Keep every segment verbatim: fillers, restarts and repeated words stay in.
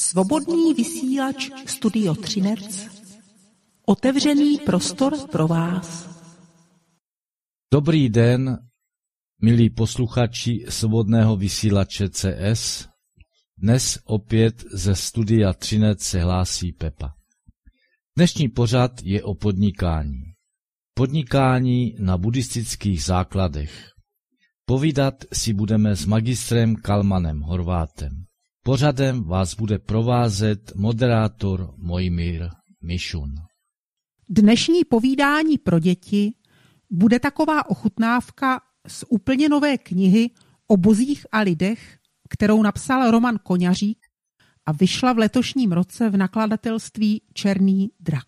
Svobodný vysílač Studio Třinec. Otevřený prostor pro vás. Dobrý den, milí posluchači Svobodného vysílače C S. Dnes opět ze Studia Třinec se hlásí Pepa. Dnešní pořad je o podnikání. Podnikání na buddhistických základech. Povídat si budeme s magistrem Kalmanem Horvátem. Pořadem vás bude provázet moderátor Mojmír Mišun. Dnešní povídání pro děti bude taková ochutnávka z úplně nové knihy o bozích a lidech, kterou napsal Roman Koňařík a vyšla v letošním roce v nakladatelství Černý drak.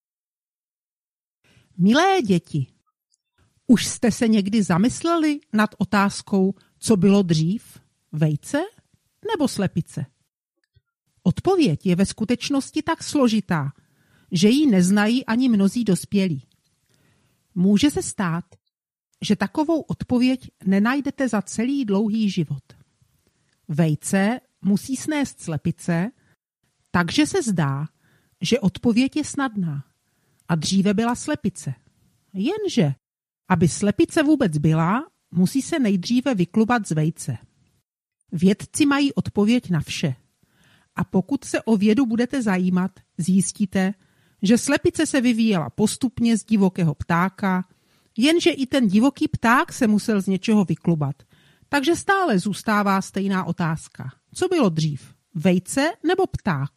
Milé děti, už jste se někdy zamysleli nad otázkou, co bylo dřív, vejce nebo slepice? Odpověď je ve skutečnosti tak složitá, že ji neznají ani mnozí dospělí. Může se stát, že takovou odpověď nenajdete za celý dlouhý život. Vejce musí snést slepice, takže se zdá, že odpověď je snadná. A dříve byla slepice. Jenže, aby slepice vůbec byla, musí se nejdříve vyklubat z vejce. Vědci mají odpověď na vše. A pokud se o vědu budete zajímat, zjistíte, že slepice se vyvíjela postupně z divokého ptáka, jenže i ten divoký pták se musel z něčeho vyklubat. Takže stále zůstává stejná otázka. Co bylo dřív? Vejce nebo pták?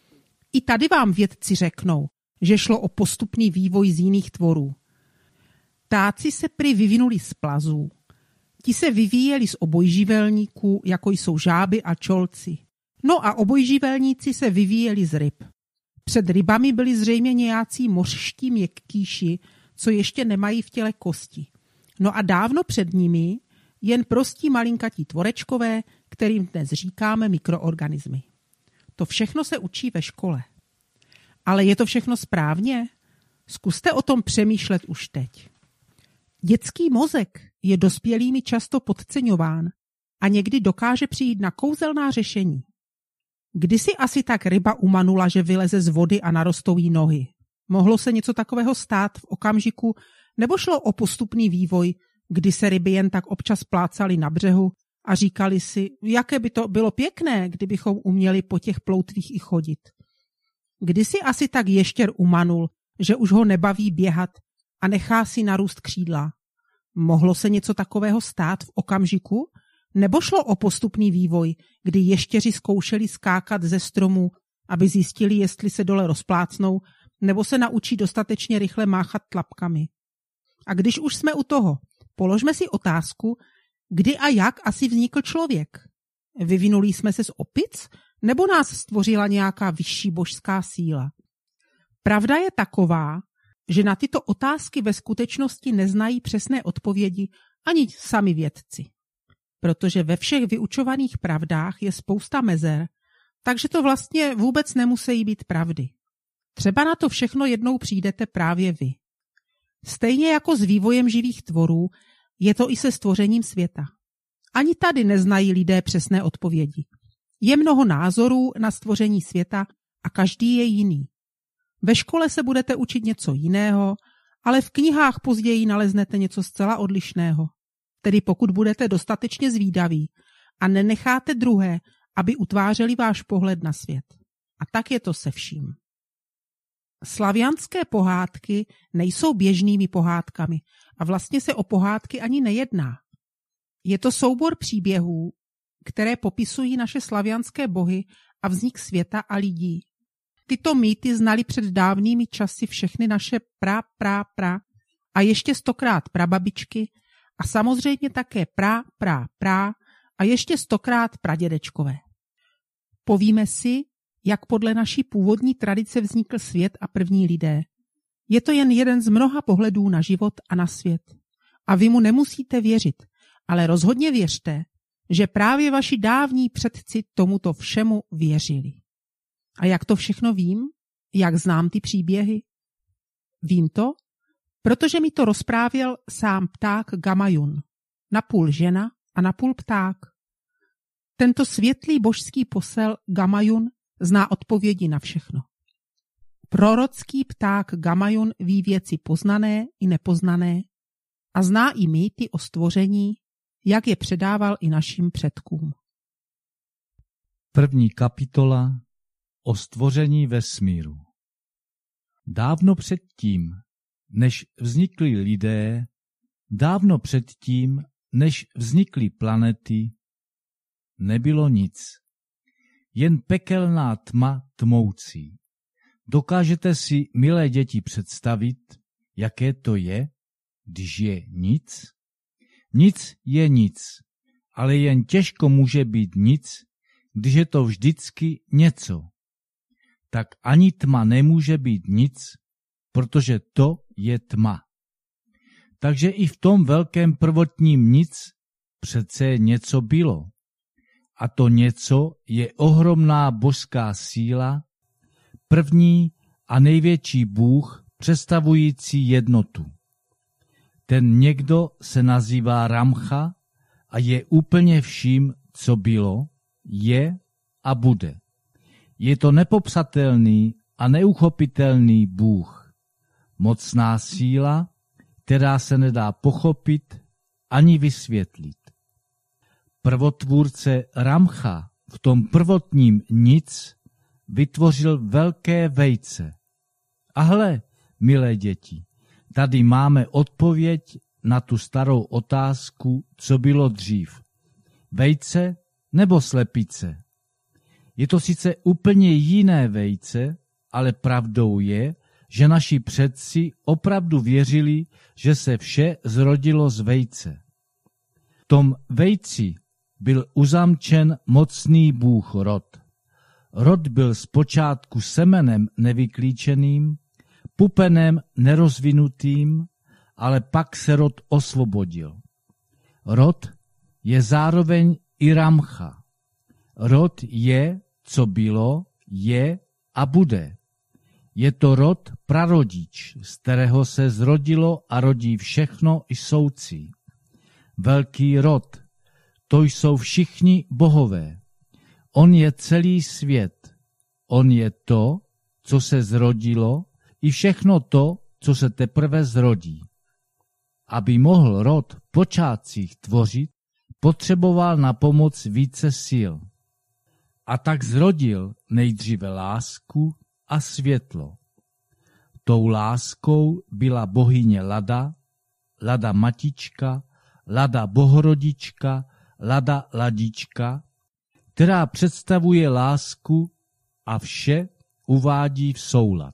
I tady vám vědci řeknou, že šlo o postupný vývoj z jiných tvorů. Ptáci se prý vyvinuli z plazů. Ti se vyvíjeli z obojživelníků, jako jsou žáby a čolci. No a obojživelníci se vyvíjeli z ryb. Před rybami byli zřejmě nějací mořští měkkýši, co ještě nemají v těle kosti. No a dávno před nimi jen prostí malinkatí tvorečkové, kterým dnes říkáme mikroorganismy. To všechno se učí ve škole. Ale je to všechno správně? Zkuste o tom přemýšlet už teď. Dětský mozek je dospělými často podceňován a někdy dokáže přijít na kouzelná řešení. Kdysi asi tak ryba umanula, že vyleze z vody a narostou jí nohy. Mohlo se něco takového stát v okamžiku, nebo šlo o postupný vývoj, kdy se ryby jen tak občas plácaly na břehu a říkali si, jaké by to bylo pěkné, kdybychom uměli po těch ploutvích i chodit. Kdysi asi tak ještěr umanul, že už ho nebaví běhat a nechá si narůst křídla. Mohlo se něco takového stát v okamžiku, nebo šlo o postupný vývoj, kdy ještěři zkoušeli skákat ze stromů, aby zjistili, jestli se dole rozplácnou, nebo se naučí dostatečně rychle máchat tlapkami. A když už jsme u toho, položme si otázku, kdy a jak asi vznikl člověk. Vyvinuli jsme se z opic, nebo nás stvořila nějaká vyšší božská síla? Pravda je taková, že na tyto otázky ve skutečnosti neznají přesné odpovědi ani sami vědci. Protože ve všech vyučovaných pravdách je spousta mezer, takže to vlastně vůbec nemusí být pravdy. Třeba na to všechno jednou přijdete právě vy. Stejně jako s vývojem živých tvorů, je to i se stvořením světa. Ani tady neznají lidé přesné odpovědi. Je mnoho názorů na stvoření světa a každý je jiný. Ve škole se budete učit něco jiného, ale v knihách později naleznete něco zcela odlišného. Tedy pokud budete dostatečně zvídaví a nenecháte druhé, aby utvářeli váš pohled na svět. A tak je to se vším. Slavianské pohádky nejsou běžnými pohádkami a vlastně se o pohádky ani nejedná. Je to soubor příběhů, které popisují naše slavianské bohy a vznik světa a lidí. Tyto mýty znali před dávnými časy všechny naše pra, pra, pra a ještě stokrát prababičky a samozřejmě také pra, pra, pra a ještě stokrát pradědečkové. Povíme si, jak podle naší původní tradice vznikl svět a první lidé. Je to jen jeden z mnoha pohledů na život a na svět. A vy mu nemusíte věřit, ale rozhodně věřte, že právě vaši dávní předci tomuto všemu věřili. A jak to všechno vím? Jak znám ty příběhy? Vím to, protože mi to rozprávěl sám pták Gamajun, napůl žena a napůl pták. Tento světlý božský posel Gamajun zná odpovědi na všechno. Prorocký pták Gamajun ví věci poznané i nepoznané a zná i mýty o stvoření, jak je předával i našim předkům. První kapitola o stvoření vesmíru. Dávno předtím, než vznikli lidé, dávno předtím, než vznikly planety, nebylo nic. Jen pekelná tma tmoucí. Dokážete si, milé děti, představit, jaké to je, když je nic? Nic je nic, ale jen těžko může být nic, když je to vždycky něco. Tak ani tma nemůže být nic, protože to je tma. Takže i v tom velkém prvotním nic přece něco bylo. A to něco je ohromná božská síla, první a největší Bůh představující jednotu. Ten někdo se nazývá Ramcha a je úplně vším, co bylo, je a bude. Je to nepopsatelný a neuchopitelný Bůh. Mocná síla, která se nedá pochopit ani vysvětlit. Prvotvůrce Ramcha v tom prvotním nic vytvořil velké vejce. A hle, milé děti, tady máme odpověď na tu starou otázku, co bylo dřív. Vejce nebo slepice? Je to sice úplně jiné vejce, ale pravdou je, že naši předci opravdu věřili, že se vše zrodilo z vejce. V tom vejci byl uzamčen mocný Bůh Rod. Rod byl zpočátku semenem nevyklíčeným, pupenem nerozvinutým, ale pak se Rod osvobodil. Rod je zároveň i Ramcha. Rod je, co bylo, je a bude. Je to rod prarodič, z kterého se zrodilo a rodí všechno i soucí. Velký rod, to jsou všichni bohové. On je celý svět. On je to, co se zrodilo, i všechno to, co se teprve zrodí. Aby mohl rod v počátcích tvořit, potřeboval na pomoc více sil. A tak zrodil nejdříve lásku a světlo. Tou láskou byla bohyně Lada, Lada matička, Lada bohorodička, Lada ladička, která představuje lásku a vše uvádí v soulad.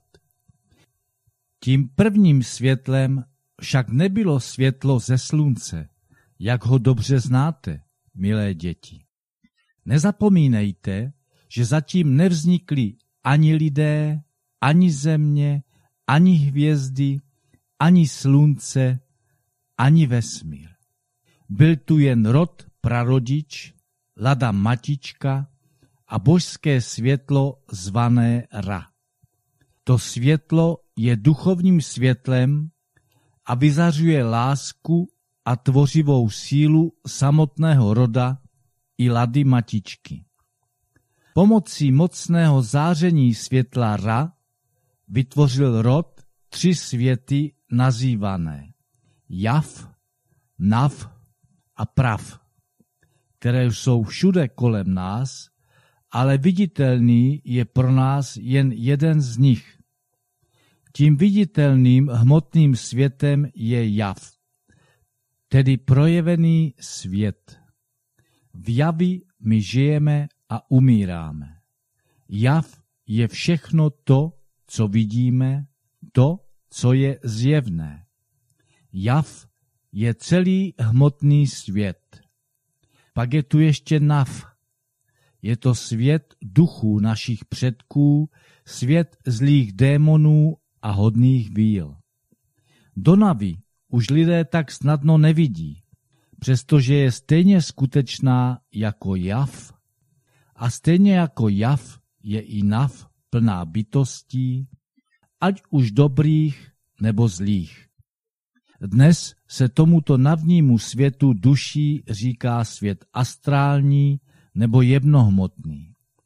Tím prvním světlem však nebylo světlo ze slunce, jak ho dobře znáte, milé děti. Nezapomínejte, že zatím nevznikli ani lidé, ani země, ani hvězdy, ani slunce, ani vesmír. Byl tu jen rod prarodič, Lada matička a božské světlo zvané Ra. To světlo je duchovním světlem a vyzařuje lásku a tvořivou sílu samotného roda i Lady matičky. Pomocí mocného záření světla Ra vytvořil rod tři světy nazývané Jav, Nav a Prav, které jsou všude kolem nás, ale viditelný je pro nás jen jeden z nich. Tím viditelným hmotným světem je jav, tedy projevený svět. V javi my žijeme a umíráme. Jav je všechno to, co vidíme, to, co je zjevné. Jav je celý hmotný svět. Pak je tu ještě Nav. Je to svět duchů našich předků, svět zlých démonů a hodných víl. Do Navy už lidé tak snadno nevidí, přestože je stejně skutečná jako jav. A stejně jako jav je i Nav plná bytostí, ať už dobrých nebo zlých. Dnes se tomuto navnímu světu duší říká svět astrální nebo jemnohmotný.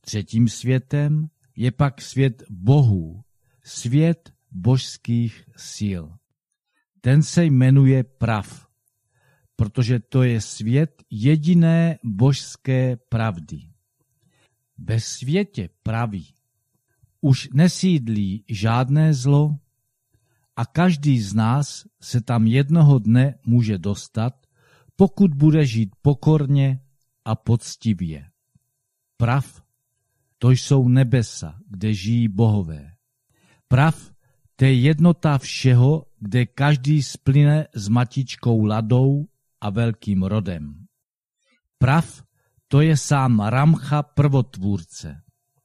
Třetím světem je pak svět bohů, svět božských sil. Ten se jmenuje prav, protože to je svět jediné božské pravdy. Ve světě praví už nesídlí žádné zlo a každý z nás se tam jednoho dne může dostat, pokud bude žít pokorně a poctivě. Prav, to jsou nebesa, kde žijí bohové. Prav, to je jednota všeho, kde každý splyne s matičkou Ladou a velkým rodem. Prav, to je sám Ramcha prvotvůrce.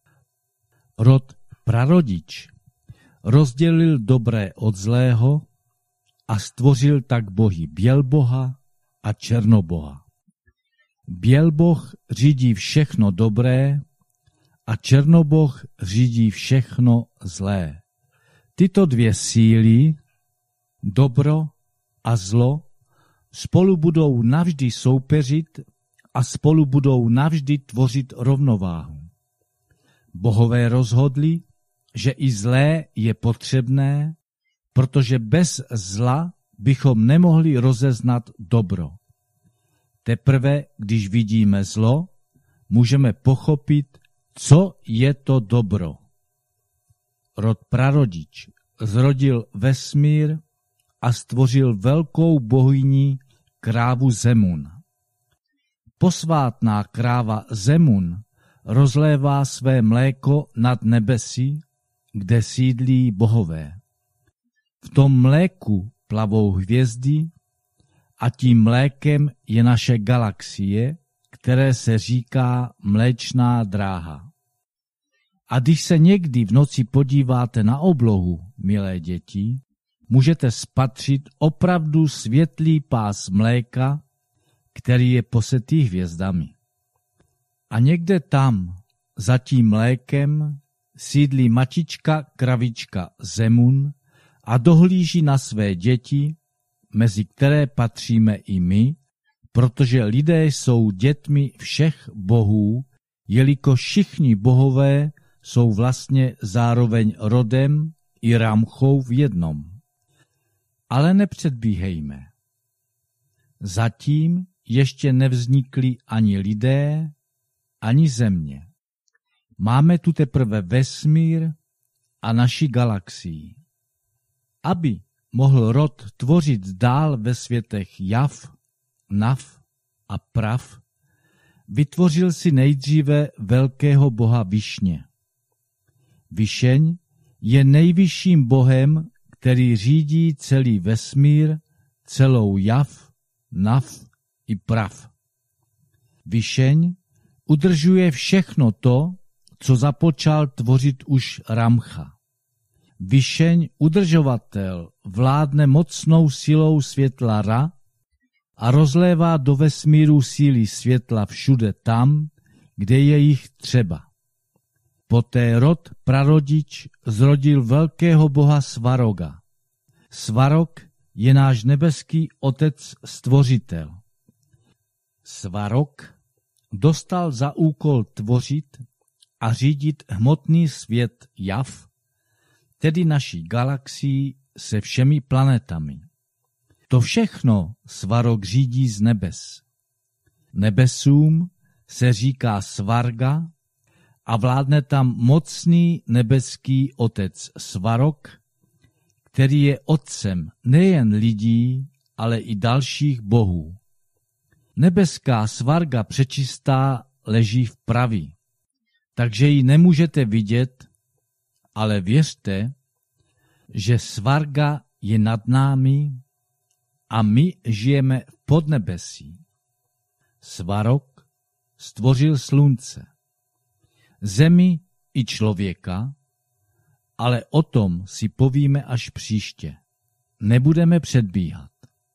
Rod prarodič rozdělil dobré od zlého a stvořil tak bohy Bělboha a Černoboha. Bělboh řídí všechno dobré a Černoboh řídí všechno zlé. Tyto dvě síly, dobro a zlo, spolu budou navždy soupeřit a spolu budou navždy tvořit rovnováhu. Bohové rozhodli, že i zlé je potřebné, protože bez zla bychom nemohli rozeznat dobro. Teprve, když vidíme zlo, můžeme pochopit, co je to dobro. Rod prarodič zrodil vesmír a stvořil velkou bohyni krávu Zemun. Posvátná kráva Zemun rozlévá své mléko nad nebesí, kde sídlí bohové. V tom mléku plavou hvězdy a tím mlékem je naše galaxie, které se říká Mléčná dráha. A když se někdy v noci podíváte na oblohu, milé děti, můžete spatřit opravdu světlý pás mléka, který je posetý hvězdami. A někde tam, za tím mlékem, sídlí matička kravička Zemun a dohlíží na své děti, mezi které patříme i my, protože lidé jsou dětmi všech bohů, jelikož všichni bohové jsou vlastně zároveň rodem i Ramchou v jednom. Ale nepředbíhejme. Zatím ještě nevznikli ani lidé, ani země. Máme tu teprve vesmír a naši galaxii. Aby mohl rod tvořit dál ve světech Jav, Nav a Prav, vytvořil si nejdříve velkého boha Višně. Višeň je nejvyšším bohem, který řídí celý vesmír, celou Jav, Nav i Prav. Višeň udržuje všechno to, co započal tvořit už Ramcha. Višeň udržovatel vládne mocnou silou světla Ra a rozlévá do vesmíru síly světla všude tam, kde je jich třeba. Poté rod prarodič zrodil velkého boha Svaroga. Svarog je náš nebeský otec stvořitel. Svarog dostal za úkol tvořit a řídit hmotný svět Jav, tedy naší galaxii se všemi planetami. To všechno Svarog řídí z nebes. Nebesům se říká Svarga a vládne tam mocný nebeský otec Svarog, který je otcem nejen lidí, ale i dalších bohů. Nebeská Svarga přečistá leží v praví, takže ji nemůžete vidět, ale věřte, že Svarga je nad námi a my žijeme v podnebesí. Svarog stvořil slunce, zemi i člověka, ale o tom si povíme až příště. Nebudeme předbíhat.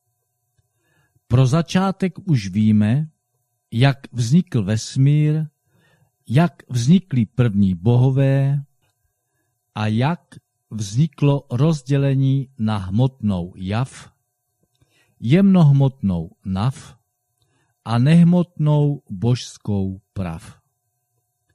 Pro začátek už víme, jak vznikl vesmír, jak vznikly první bohové a jak vzniklo rozdělení na hmotnou Jav, jemnohmotnou Nav a nehmotnou božskou Prav.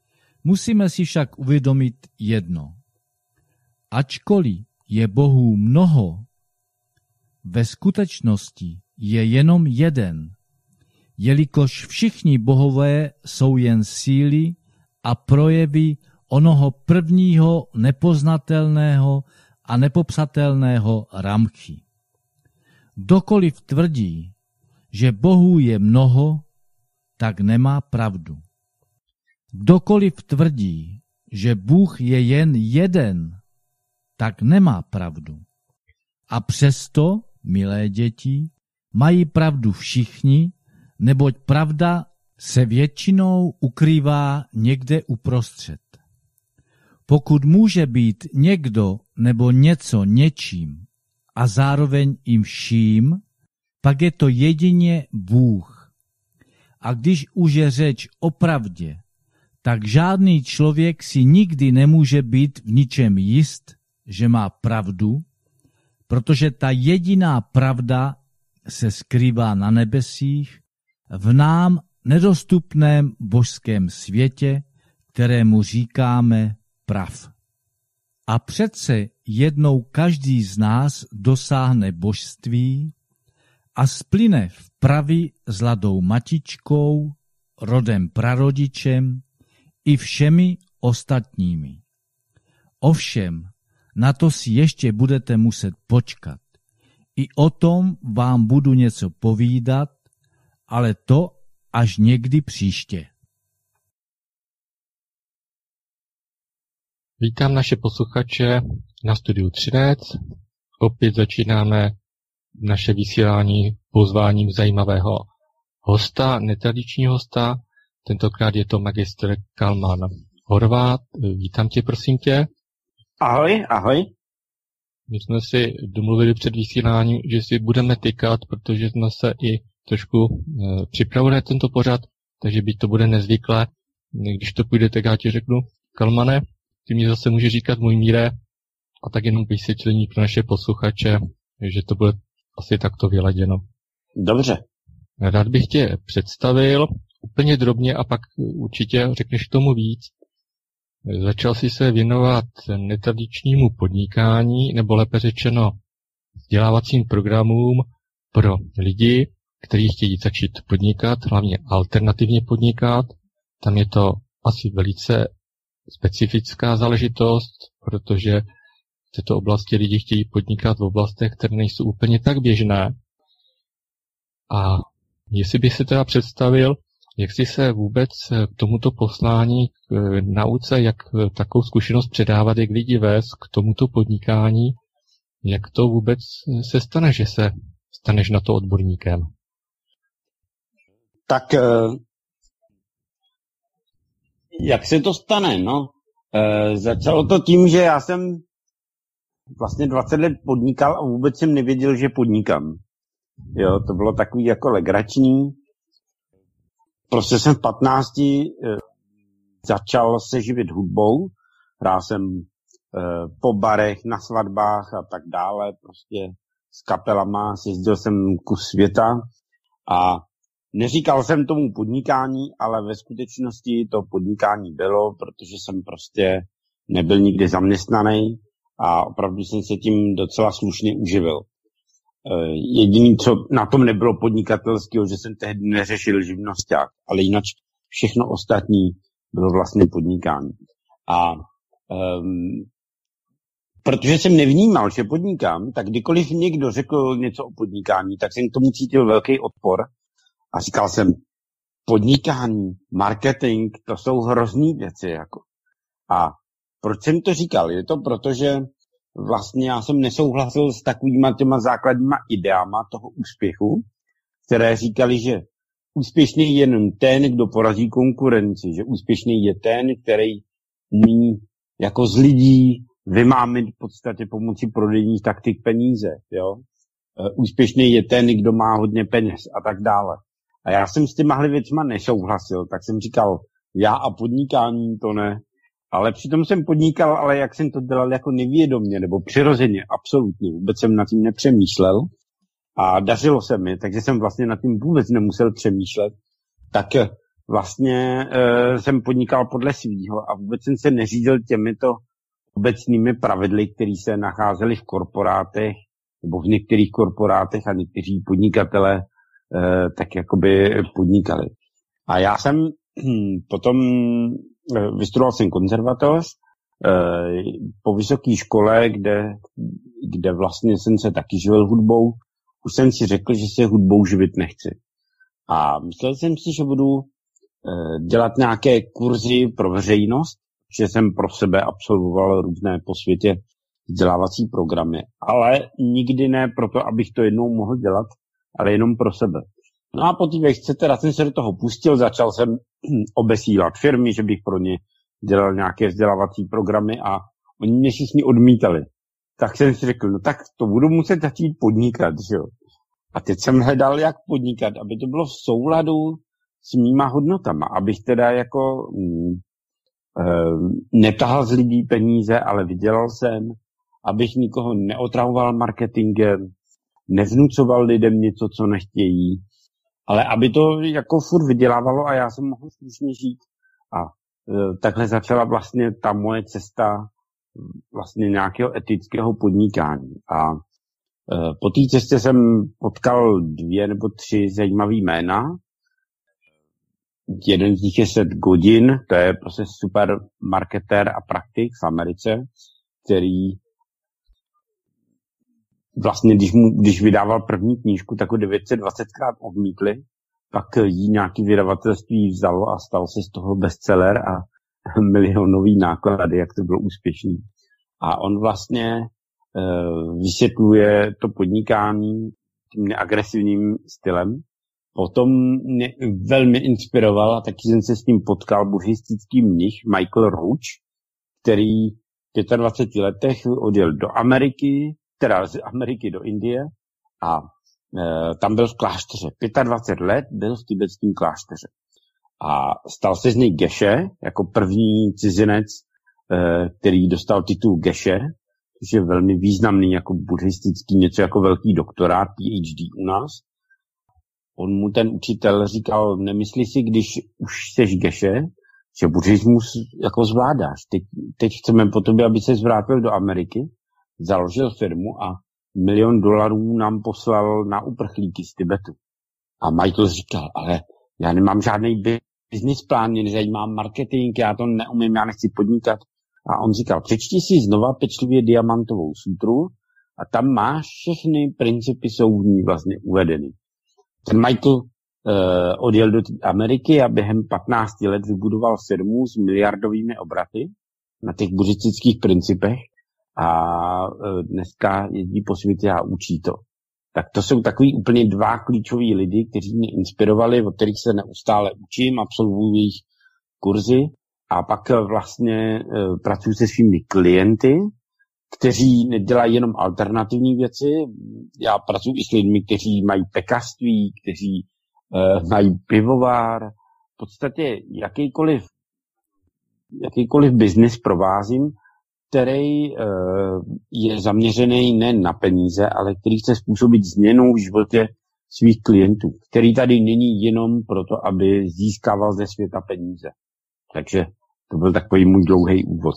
Musíme si však uvědomit jedno. Ačkoliv je bohů mnoho, ve skutečnosti je jenom jeden, jelikož všichni bohové jsou jen síly a projevy onoho prvního nepoznatelného a nepopsatelného Ramchy. Kdokoliv tvrdí, že bohů je mnoho, tak nemá pravdu. Kdokoliv tvrdí, že Bůh je jen jeden, tak nemá pravdu. A přesto, milé děti, mají pravdu všichni, neboť pravda se většinou ukrývá někde uprostřed. Pokud může být někdo nebo něco něčím a zároveň jim vším, pak je to jedině Bůh. A když už je řeč o pravdě, tak žádný člověk si nikdy nemůže být v ničem jist, že má pravdu, protože ta jediná pravda se skrývá na nebesích, v nám nedostupném božském světě, kterému říkáme prav. A přece jednou každý z nás dosáhne božství a splyne v pravi s Ladou matičkou, rodem prarodičem i všemi ostatními. Ovšem, na to si ještě budete muset počkat. I o tom vám budu něco povídat, ale to až někdy příště. Vítám naše posluchače na studiu Třinec. Opět začínáme naše vysílání pozváním zajímavého hosta, netradičního hosta. Tentokrát je to magistr Kalman Horváth. Vítám tě, prosím tě. Ahoj, ahoj. My jsme si domluvili před vysíláním, že si budeme tykat, protože jsme se i trošku e, připravili na tento pořad, takže byť to bude nezvyklé. Když to půjde, tak já ti řeknu, Kalmane, ty mi zase může říkat můj míre a tak jenom vysvětlení pro naše posluchače, že to bude asi takto vyladěno. Dobře. Rád bych tě představil úplně drobně a pak určitě řekneš k tomu víc. Začal si se věnovat netradičnímu podnikání, nebo lépe řečeno vzdělávacím programům pro lidi, kteří chtějí začít podnikat, hlavně alternativně podnikat. Tam je to asi velice specifická záležitost, protože v této oblasti lidi chtějí podnikat v oblastech, které nejsou úplně tak běžné. A jestli bych se teda představil, jak jsi se vůbec k tomuto poslání, k nauce, jak takovou zkušenost předávat, jak lidi vést k tomuto podnikání, jak to vůbec se stane, že se staneš na to odborníkem? Tak jak se to stane, no? Začalo to tím, že já jsem vlastně dvacet let podnikal a vůbec jsem nevěděl, že podnikám. Jo, to bylo takový jako legrační. Prostě jsem v patnácti eh, začal se živit hudbou. Hrál jsem eh, po barech, na svatbách a tak dále. Prostě s kapelama, jezdil jsem kus světa a neříkal jsem tomu podnikání, ale ve skutečnosti to podnikání bylo, protože jsem prostě nebyl nikdy zaměstnaný a opravdu jsem se tím docela slušně uživil. Jediný, co na tom nebylo podnikatelského, že jsem tehdy neřešil živnosťák, ale jinak všechno ostatní bylo vlastně podnikání. A um, protože jsem nevnímal, že podnikám, tak kdykoliv někdo řekl něco o podnikání, tak jsem k tomu cítil velký odpor a říkal jsem, podnikání, marketing, to jsou hrozný věci. Jako. A proč jsem to říkal? Je to proto, že vlastně já jsem nesouhlasil s takovýma těma základníma ideama toho úspěchu, které říkali, že úspěšný je jen ten, kdo porazí konkurenci, že úspěšný je ten, který umí jako z lidí vymámit v podstatě pomocí prodejních taktik peníze. Jo? Úspěšný je ten, kdo má hodně peněz a tak dále. A já jsem s těmahle věcma nesouhlasil, tak jsem říkal, já a podnikání to ne. Ale přitom jsem podnikal, ale jak jsem to dělal jako nevědomně nebo přirozeně, absolutně. Vůbec jsem nad tím nepřemýšlel a dařilo se mi, takže jsem vlastně nad tím vůbec nemusel přemýšlet. Tak vlastně e, jsem podnikal podle svýho a vůbec jsem se neřídil těmito obecnými pravidly, které se nacházely v korporátech, nebo v některých korporátech a někteří podnikatelé e, tak jakoby podnikali. A já jsem potom vystudoval jsem konzervatoř e, po vysoké škole, kde, kde vlastně jsem se taky živil hudbou. Už jsem si řekl, že se hudbou živit nechci. A myslel jsem si, že budu e, dělat nějaké kurzy pro veřejnost, že jsem pro sebe absolvoval různé po světě vzdělávací programy, ale nikdy ne proto, abych to jednou mohl dělat, ale jenom pro sebe. No a po té vejšce teda jsem se do toho pustil, začal jsem obesílat firmy, že bych pro ně dělal nějaké vzdělávací programy a oni mě všichni odmítali. Tak jsem si řekl, no tak to budu muset začít podnikat, že jo. A teď jsem hledal, jak podnikat, aby to bylo v souladu s mýma hodnotama, abych teda jako mm, e, netahal z lidí peníze, ale vydělal jsem, abych nikoho neotravoval marketingem, nevnucoval lidem něco, co nechtějí, ale aby to jako furt vydělávalo a já jsem mohl slušně žít. A e, takhle začala vlastně ta moje cesta vlastně nějakého etického podnikání. A e, po té cestě jsem potkal dvě nebo tři zajímavé jména. Jeden z nich je Seth Godin, to je prostě super marketér a praktik v Americe, který vlastně, když, mu, když vydával první knížku, tak ho devět set dvacetkrát odmítli, pak jí nějaký vydavatelství vzalo a stal se z toho bestseller a milionový náklady, jak to bylo úspěšný. A on vlastně e, vysvětluje to podnikání tím neagresivním stylem. Potom mě velmi inspiroval a taky jsem se s ním potkal buddhistický mnich Michael Roach, který v dvaceti pěti letech odjel do Ameriky, teda z Ameriky do Indie a e, tam byl v klášteře. dvacet pět let byl v tibetském klášteře. A stal se z něj geshe, jako první cizinec, e, který dostal titul geshe, což je velmi významný jako buddhistický, něco jako velký doktorát, P H D u nás. On mu ten učitel říkal, nemyslí si, když už seš geshe, že buddhismus jako zvládáš. Teď, teď chceme po tobě, aby se zvrátil do Ameriky, založil firmu a milion dolarů nám poslal na uprchlíky z Tibetu. A Michael říkal, ale já nemám žádný business plán, mě nezajímá marketing, já to neumím, já nechci podnikat. A on říkal, přečti si znova pečlivě Diamantovou sutru a tam máš všechny principy, jsou v ní vlastně uvedeny. Ten Michael uh, odjel do Ameriky a během patnácti let vybudoval firmu s miliardovými obraty na těch buddhistických principech a uh, dneska jezdí po světě a učí to. Tak to jsou takový úplně dva klíčoví lidi, kteří mě inspirovali, od kterých se neustále učím, absolvuju jejich kurzy a pak vlastně uh, pracuji se svými klienty, kteří nedělají jenom alternativní věci. Já pracuji i s lidmi, kteří mají pekařství, kteří uh, mají pivovár. V podstatě jakýkoliv, jakýkoliv biznis provázím, který uh, je zaměřený ne na peníze, ale který chce způsobit změnu v životě svých klientů, který tady není jenom proto, aby získával ze světa peníze. Takže to byl takový můj dlouhý úvod.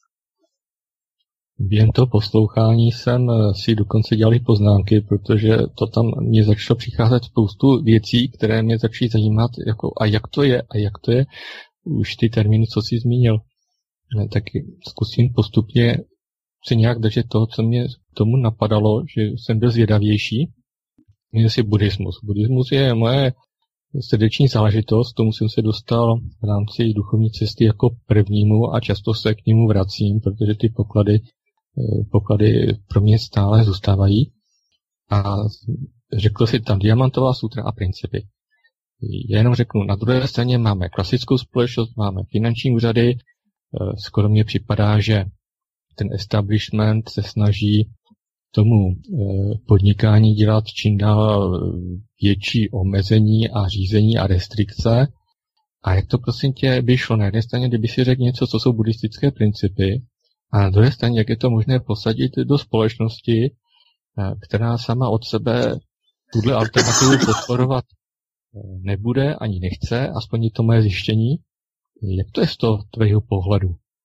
Během toho poslouchání jsem si dokonce dělal poznámky, protože to tam mě začalo přicházet spoustu věcí, které mě začaly zajímat, jako a jak to je, a jak to je, už ty termíny, co jsi zmínil. Tak zkusím postupně se nějak držet toho, co mě k tomu napadalo, že jsem byl zvědavější. Jmenuje se buddhismus. Buddhismus je moje srdeční záležitost, tomu jsem se dostal v rámci duchovní cesty jako prvnímu a často se k němu vracím, protože ty poklady poklady pro mě stále zůstávají. A řekl si tam Diamantová sutra a principy. Já jenom řeknu, na druhé straně máme klasickou společnost, máme finanční úřady, skoro mně připadá, že ten establishment se snaží tomu podnikání dělat čím dál větší omezení a řízení a restrikce. A jak to prosím tě by šlo? Na jedné straně, kdyby si řekl něco, co jsou buddhistické principy, a na druhé straně, jak je to možné posadit do společnosti, která sama od sebe tuhle alternativu podporovat nebude ani nechce, aspoň je to moje zjištění. Jak to je z toho tvého pohledu?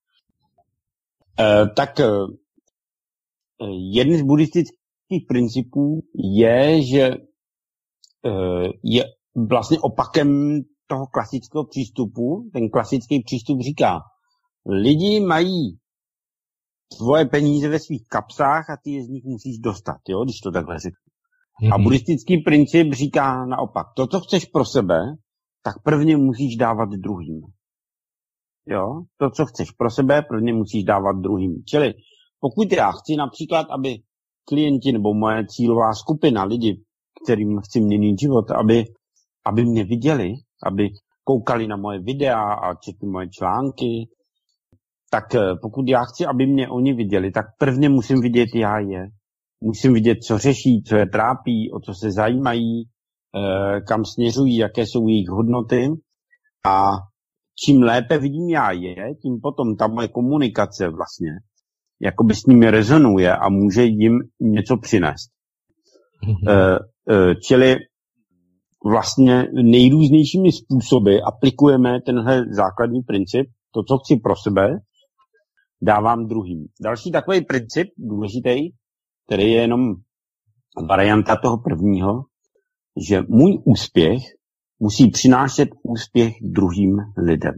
Uh, tak uh, jeden z buddhistických principů je, že uh, je vlastně opakem toho klasického přístupu. Ten klasický přístup říká, lidi mají tvoje peníze ve svých kapsách a ty je z nich musíš dostat, jo, když to takhle řeknu. Mm-hmm. A buddhistický princip říká naopak, to, co chceš pro sebe, tak prvně musíš dávat druhým. Jo, to, co chceš pro sebe, prvně musíš dávat druhým. Čili pokud já chci například, aby klienti nebo moje cílová skupina, lidi, kterým chci měnit život, aby, aby mě viděli, aby koukali na moje videa a četli moje články, tak pokud já chci, aby mě oni viděli, tak prvně musím vidět já je. Musím vidět, co řeší, co je trápí, o co se zajímají, kam směřují, jaké jsou jejich hodnoty. A čím lépe vidím já je, tím potom ta moje komunikace vlastně jakoby s nimi rezonuje a může jim něco přinést. Mm-hmm. Čili vlastně nejrůznějšími způsoby aplikujeme tenhle základní princip, to, co chci pro sebe, dávám druhým. Další takový princip, důležitý, který je jenom varianta toho prvního, že můj úspěch musí přinášet úspěch druhým lidem.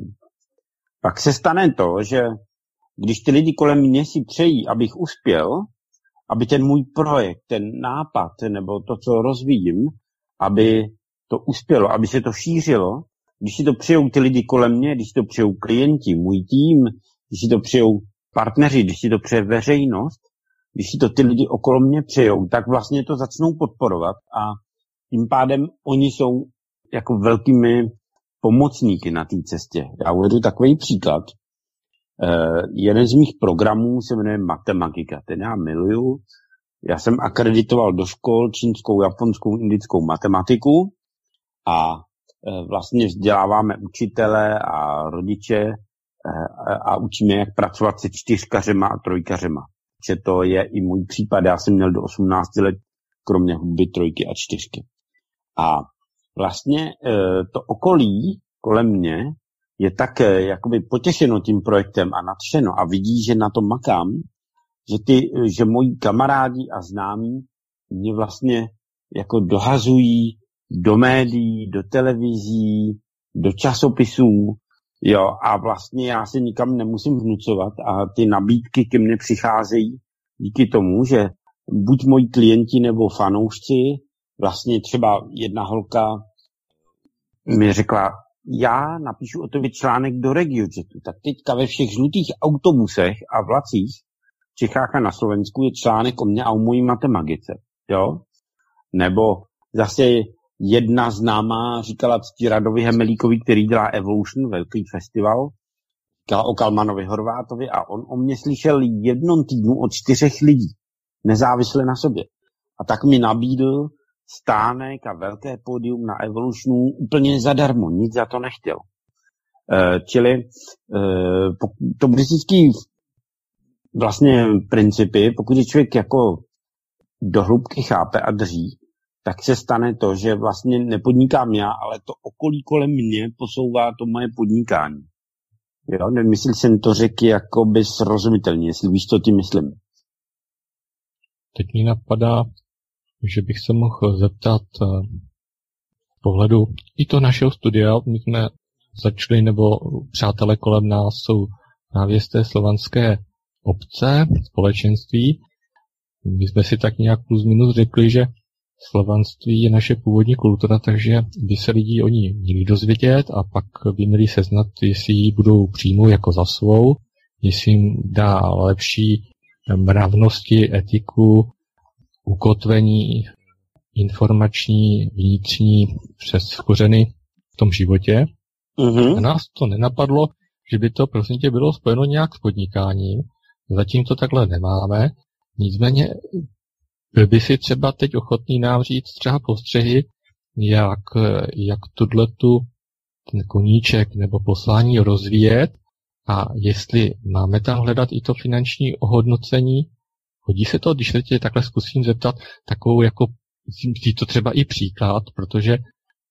Pak se stane to, že když ty lidi kolem mě si přejí, abych uspěl, aby ten můj projekt, ten nápad nebo to, co rozvíjím, aby to uspělo, aby se to šířilo, když si to přejou ty lidi kolem mě, když si to přejou klienti, můj tým, když si to přejou partneři, když si to přeje veřejnost, když si to ty lidi okolo mě přejou, tak vlastně to začnou podporovat a tím pádem oni jsou jako velkými pomocníky na té cestě. Já uvedu takový příklad. Uh, jeden z mých programů se jmenuje Matemagika. Ten já miluju. Já jsem akreditoval do škol čínskou, japonskou, indickou matematiku a uh, vlastně vzděláváme učitele a rodiče uh, a učíme, jak pracovat se čtyřkařema a trojkařema. Že to je i můj případ. Já jsem měl do osmnácti let kromě hudby trojky a čtyřky. A vlastně uh, to okolí kolem mě je tak jakoby potěšeno tím projektem a nadšeno a vidí, že na to makám, že, ty, že moji kamarádi a známí mě vlastně jako dohazují do médií, do televizí, do časopisů, jo, a vlastně já se nikam nemusím vnucovat a ty nabídky ke mně přicházejí díky tomu, že buď moji klienti nebo fanoušci, vlastně třeba jedna holka mi řekla, já napíšu o tobě článek do RegioJetu, tak teďka ve všech žlutých autobusech a vlacích v Čechách a na Slovensku je článek o mě a o mojí matemagice, jo? Nebo zase jedna známá říkala Ctiradovi Hemelíkovi, který dělá Evolution, velký festival, říkala o Kalmanovi Horvátovi a on o mě slyšel jednom týdnu od čtyřech lidí, nezávisle na sobě. A tak mi nabídl stánek a velké pódium na Evolutionu úplně zadarmo, nic za to nechtěl. E, čili e, to buddhistický vlastně principy, pokud je člověk jako do hloubky chápe a drží, tak se stane to, že vlastně nepodnikám já, ale to okolí kolem mě posouvá to moje podnikání. Jo, nevím, jestli jsem to řekl jakoby srozumitelně, jestli víš, co tím myslím. Teď mi napadá, že bych se mohl zeptat z pohledu i to našeho studia. My jsme začali, nebo přátelé kolem nás jsou právě z té slovanské obce, společenství. My jsme si tak nějak plus minus řekli, že slovanství je naše původní kultura, takže by se lidi o ní měli dozvědět a pak by měli seznat, jestli ji budou přijmout jako za svou, jestli jim dá lepší mravnosti, etiku, ukotvení informační, vnitřní přes kořeny v tom životě. Mm-hmm. A nás to nenapadlo, že by to prosím tě bylo spojeno nějak s podnikáním. Zatím to takhle nemáme. Nicméně byl by si třeba teď ochotný nám říct třeba postřehy, jak, jak tuto ten koníček nebo poslání rozvíjet a jestli máme tam hledat i to finanční ohodnocení. Hodí se to, když se tě takhle zkusím zeptat, takovou jako, to třeba i příklad, protože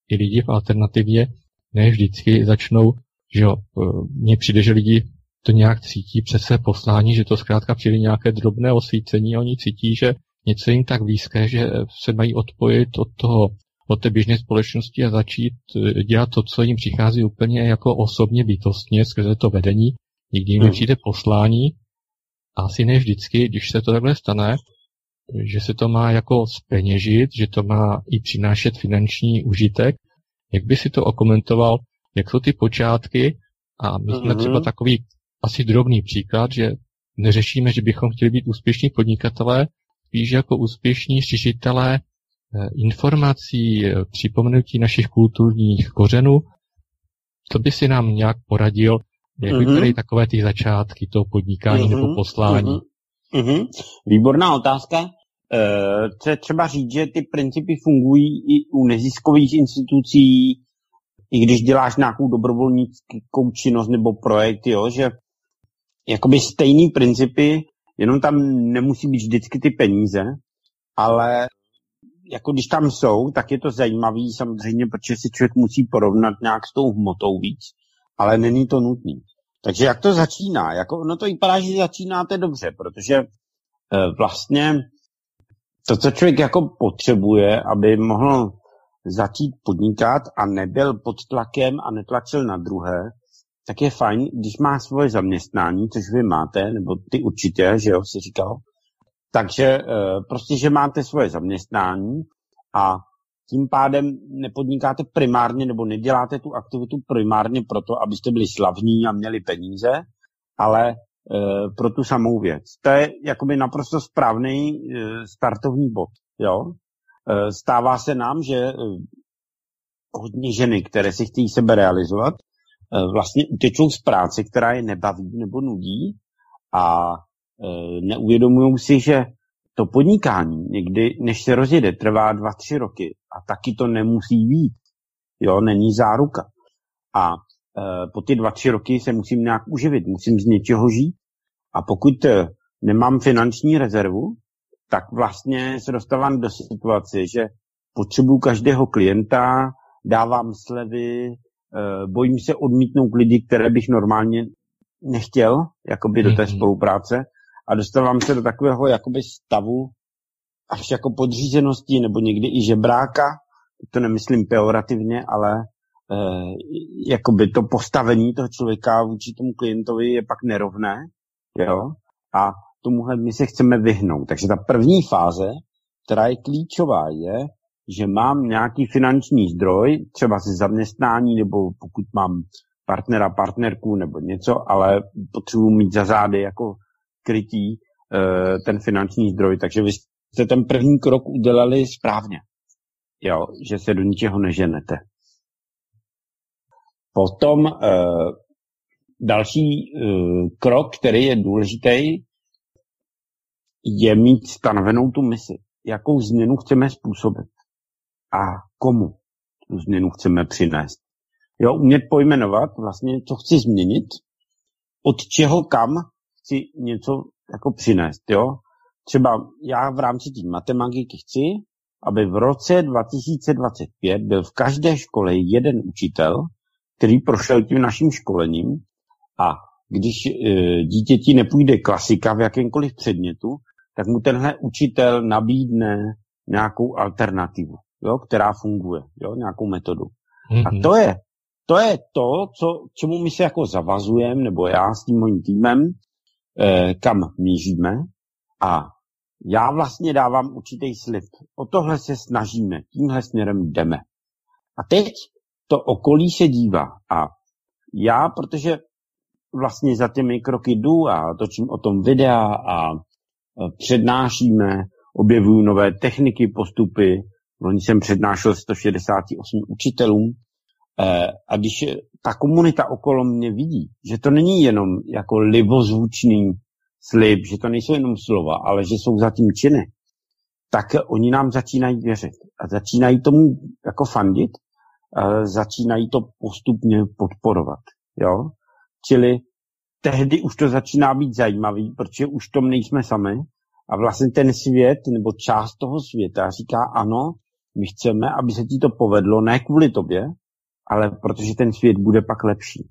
i lidi v alternativě ne vždycky začnou, že jo, mně přijde, že lidi to nějak cítí přes své poslání, že to zkrátka přijde nějaké drobné osvícení a oni cítí, že něco jim tak blízké, že se mají odpojit od toho, od té běžné společnosti a začít dělat to, co jim přichází úplně jako osobně bytostně skrze to vedení. Nikdy jim nepřijde poslání a asi ne vždycky, když se to takhle stane, že se to má jako zpeněžit, že to má i přinášet finanční užitek. Jak by si to okomentoval, jak jsou ty počátky a my jsme třeba takový asi drobný příklad, že neřešíme, že bychom chtěli být úspěšní podnikatelé, spíš jako úspěšní šiřitelé informací, připomenutí našich kulturních kořenů. Co by si nám nějak poradil, jak mm-hmm. vypadají takové ty začátky toho podnikání mm-hmm. nebo poslání? Mm-hmm. Výborná otázka. Chci e, třeba říct, že ty principy fungují i u neziskových institucí, i když děláš nějakou dobrovolnickou činnost nebo projekt, jo, že jakoby stejný principy, jenom tam nemusí být vždycky ty peníze, ale jako když tam jsou, tak je to zajímavý samozřejmě, protože si člověk musí porovnat nějak s tou hmotou víc, ale není to nutný. Takže jak to začíná? Jako, no to vypadá, že začínáte dobře, protože e, vlastně to, co člověk jako potřebuje, aby mohl začít podnikat a nebyl pod tlakem a netlačil na druhé, tak je fajn, když má svoje zaměstnání, což vy máte, nebo ty určitě, že jo, si říkal. Takže e, prostě, že máte svoje zaměstnání a tím pádem nepodnikáte primárně nebo neděláte tu aktivitu primárně proto, abyste byli slavní a měli peníze, ale e, pro tu samou věc. To je jakoby naprosto správný e, startovní bod. Jo? E, stává se nám, že e, hodně ženy, které si chtějí sebe realizovat, e, vlastně utečou z práce, která je nebaví nebo nudí a e, neuvědomují si, že to podnikání někdy, než se rozjede, trvá dva, tři roky a taky to nemusí být. Jo, není záruka. A e, po ty dva, tři roky se musím nějak uživit, musím z něčeho žít. A pokud e, nemám finanční rezervu, tak vlastně se dostávám do situace, že potřebuju každého klienta, dávám slevy, e, bojím se odmítnout lidi, které bych normálně nechtěl, jakoby do té spolupráce. A dostávám se do takového jakoby stavu až jako podřízenosti nebo někdy i žebráka, to nemyslím pejorativně, ale eh, jakoby to postavení toho člověka vůči tomu klientovi je pak nerovné, jo, a tomuhle my se chceme vyhnout. Takže ta první fáze, která je klíčová, je, že mám nějaký finanční zdroj, třeba ze zaměstnání, nebo pokud mám partnera, partnerku nebo něco, ale potřebuji mít za zády jako krytí ten finanční zdroj. Takže vy jste ten první krok udělali správně. Jo, že se do ničeho neženete. Potom uh, další uh, krok, který je důležitý, je mít stanovenou tu misi. Jakou změnu chceme způsobit a komu tu změnu chceme přinést. Jo, umět pojmenovat vlastně, co chci změnit, od čeho kam chci něco jako přinést, jo. Třeba já v rámci té matematiky chci, aby v roce dva tisíce dvacet pět byl v každé škole jeden učitel, který prošel tím naším školením a když e, dítěti nepůjde klasika v jakémkoliv předmětu, tak mu tenhle učitel nabídne nějakou alternativu, jo, která funguje, jo, nějakou metodu. Mm-hmm. A to je, to je to, co, čemu my se jako zavazujeme, nebo já s tím mojím týmem, eh, kam míříme. A já vlastně dávám určitý slib. O tohle se snažíme, tímhle směrem jdeme. A teď to okolí se dívá. A já, protože vlastně za těmi kroky jdu a točím o tom videa a přednášíme, objevuju nové techniky, postupy. Loni jsem přednášel sto šedesát osm učitelům. A když ta komunita okolo mě vidí, že to není jenom jako libozvučný slib, že to nejsou jenom slova, ale že jsou zatím činy, tak oni nám začínají věřit. A začínají tomu jako fandit, a začínají to postupně podporovat. Jo? Čili tehdy už to začíná být zajímavý, protože už v tom nejsme sami a vlastně ten svět nebo část toho světa říká ano, My chceme, aby se ti to povedlo, ne kvůli tobě, ale protože ten svět bude pak lepší.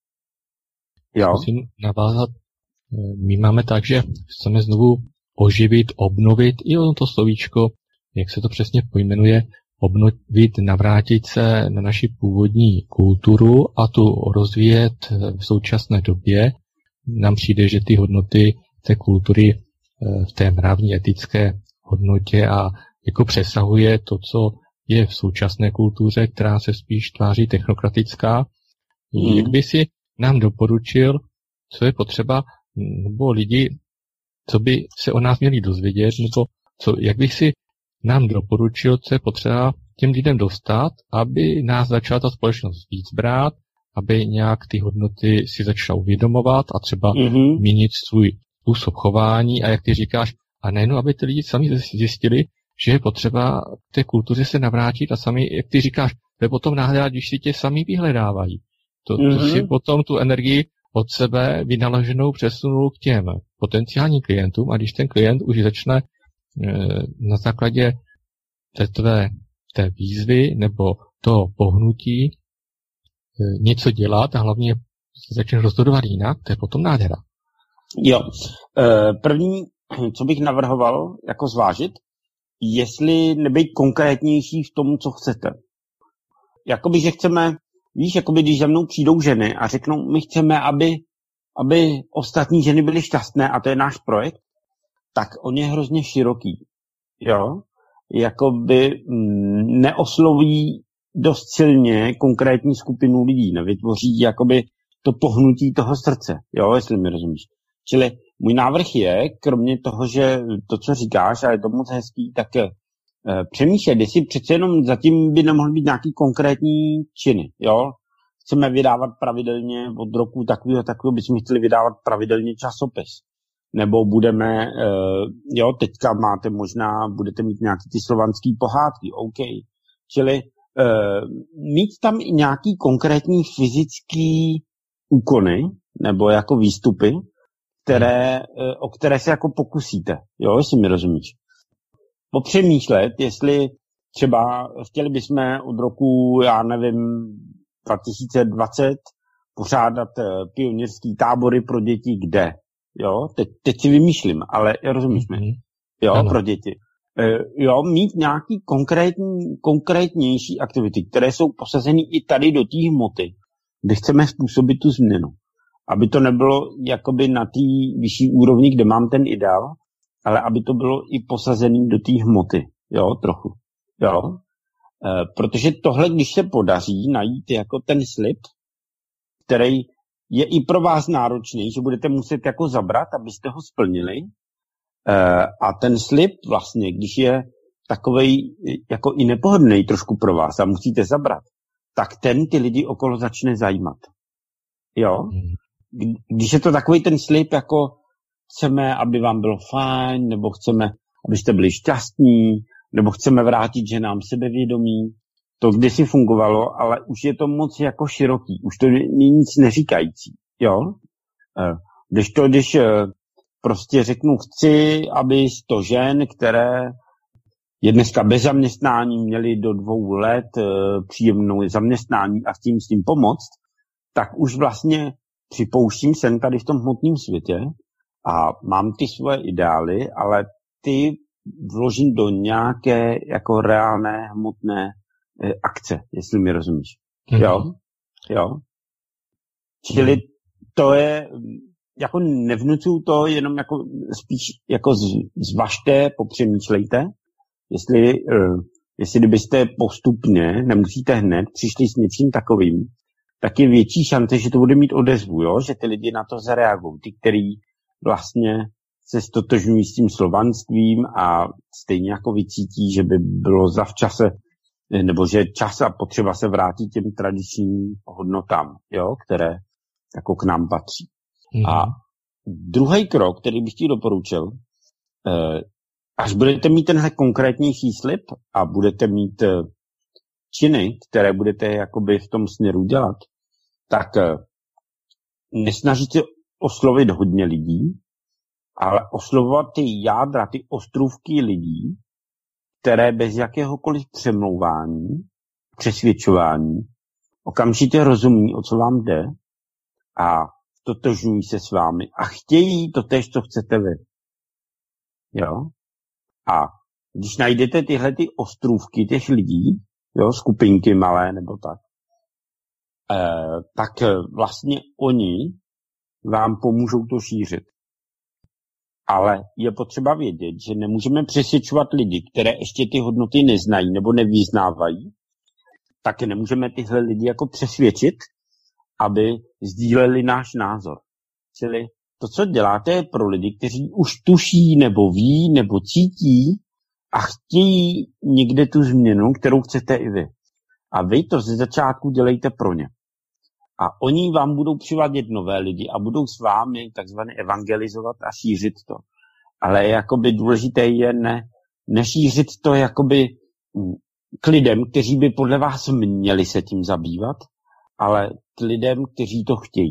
Jo? Musím navázat. My máme tak, že chceme znovu oživit, obnovit, i ono to slovíčko, jak se to přesně pojmenuje, obnovit, navrátit se na naši původní kulturu a tu rozvíjet v současné době. Nám přijde, že ty hodnoty té kultury v té mravní etické hodnotě a jako přesahuje to, co je v současné kultuře, která se spíš tváří technokratická. Mm. Jak by si nám doporučil, co je potřeba, nebo lidi, co by se o nás měli dozvědět, nebo co, jak bych si nám doporučil, co je potřeba těm lidem dostat, aby nás začala ta společnost víc brát, aby nějak ty hodnoty si začala uvědomovat a třeba mm-hmm. měnit svůj způsob chování a jak ty říkáš, a nejenom, aby ty lidi sami zjistili, že je potřeba k té kultuře se navrátit a sami, jak ty říkáš, to je potom náhledat, když si tě sami vyhledávají. To, mm-hmm. to si potom tu energii od sebe vynaloženou přesunul k těm potenciálním klientům a když ten klient už začne e, na základě té tvé té výzvy nebo toho pohnutí e, něco dělat a hlavně se začne rozhodovat jinak, to je potom nádhera. Jo. E, první, co bych navrhoval jako zvážit, jestli nebejt konkrétnější v tom, co chcete. Jakoby, že chceme, víš, jakoby, když za mnou přijdou ženy a řeknou, my chceme, aby, aby ostatní ženy byly šťastné a to je náš projekt, tak on je hrozně široký. Jo? Jakoby mm, neosloví dost silně konkrétní skupinu lidí, nevytvoří jakoby to pohnutí toho srdce, jo, jestli mi rozumíš. Čili můj návrh je, kromě toho, že to, co říkáš, a je to moc hezký, tak eh, přemýšlet, jestli přece jenom zatím by nemohly být nějaký konkrétní činy, jo. Chceme vydávat pravidelně od roku takového, takového bychom chtěli vydávat pravidelně časopis. Nebo budeme, eh, jo, teďka máte možná, budete mít nějaký ty slovanský pohádky, OK. Čili eh, mít tam i nějaký konkrétní fyzický úkony, nebo jako výstupy, které, o které se jako pokusíte, jo, jestli mi rozumíš. Popřemýšlet, jestli třeba chtěli bychom od roku, já nevím, dva tisíce dvacet pořádat pionýrský tábory pro děti kde, jo, teď, teď si vymýšlím, ale rozumíš mi, jo, ano. Pro děti. Jo, mít nějaký konkrétní, konkrétnější aktivity, které jsou posazeny i tady do té hmoty, kde chceme způsobit tu změnu. Aby to nebylo jakoby na té vyšší úrovni, kde mám ten ideál, ale aby to bylo i posazený do té hmoty. Jo, trochu. Jo. E, protože tohle, když se podaří najít jako ten slib, který je i pro vás náročný, že budete muset jako zabrat, abyste ho splnili. E, a ten slib vlastně, když je takovej jako i nepohodlný trošku pro vás a musíte zabrat, tak ten ty lidi okolo začne zajímat. Jo? Když je to takový ten slib, jako chceme, aby vám bylo fajn, nebo chceme, abyste byli šťastní, nebo chceme vrátit ženám sebevědomí, to kdysi fungovalo, ale už je to moc jako široký, už to není nic neříkající. Jo? Když to, když prostě řeknu, chci, aby sto žen, které je dneska bez zaměstnání, měli do dvou let e, příjemnou zaměstnání a chci jim s tím pomoct, tak už vlastně připouštím, jsem tady v tom hmotném světě a mám ty svoje ideály, ale ty vložím do nějaké jako reálné hmotné e, akce, jestli mi rozumíš. Mm-hmm. Jo? Jo? Čili to je, jako nevnucuju to, jenom jako spíš jako zvažte, popřemýšlejte, Jestli, jestli kdybyste postupně, nemusíte hned, přišli s něčím takovým, tak je větší šance, že to bude mít odezvu, jo? Že ty lidi na to zareagují. Ty, který vlastně se stotožňují s tím slovanstvím a stejně jako vycítí, že by bylo zavčase, nebo že čas a potřeba se vrátit těm tradičním hodnotám, jo? Které jako k nám patří. Mm. A druhý krok, který bych ti doporučil, až budete mít tenhle konkrétnější slib a budete mít činy, které budete jakoby v tom směru dělat, tak nesnažit se oslovit hodně lidí, ale oslovovat ty jádra, ty ostrůvky lidí, které bez jakéhokoliv přemlouvání, přesvědčování, okamžitě rozumí, o co vám jde a totožňují se s vámi a chtějí to též, co chcete vy. Jo? A když najdete tyhle ty ostrůvky těch lidí, jo, skupinky malé nebo tak, eh, tak vlastně oni vám pomůžou to šířit. Ale je potřeba vědět, že nemůžeme přesvědčovat lidi, které ještě ty hodnoty neznají nebo nevyznávají, tak nemůžeme tyhle lidi jako přesvědčit, aby sdíleli náš názor. Čili to, co děláte, je pro lidi, kteří už tuší nebo ví nebo cítí a chtějí někde tu změnu, kterou chcete i vy. A vy to ze začátku dělejte pro ně. A oni vám budou přivádět nové lidi a budou s vámi takzvaně evangelizovat a šířit to. Ale jakoby důležité je ne, nešířit to jakoby k lidem, kteří by podle vás měli se tím zabývat, ale k lidem, kteří to chtějí.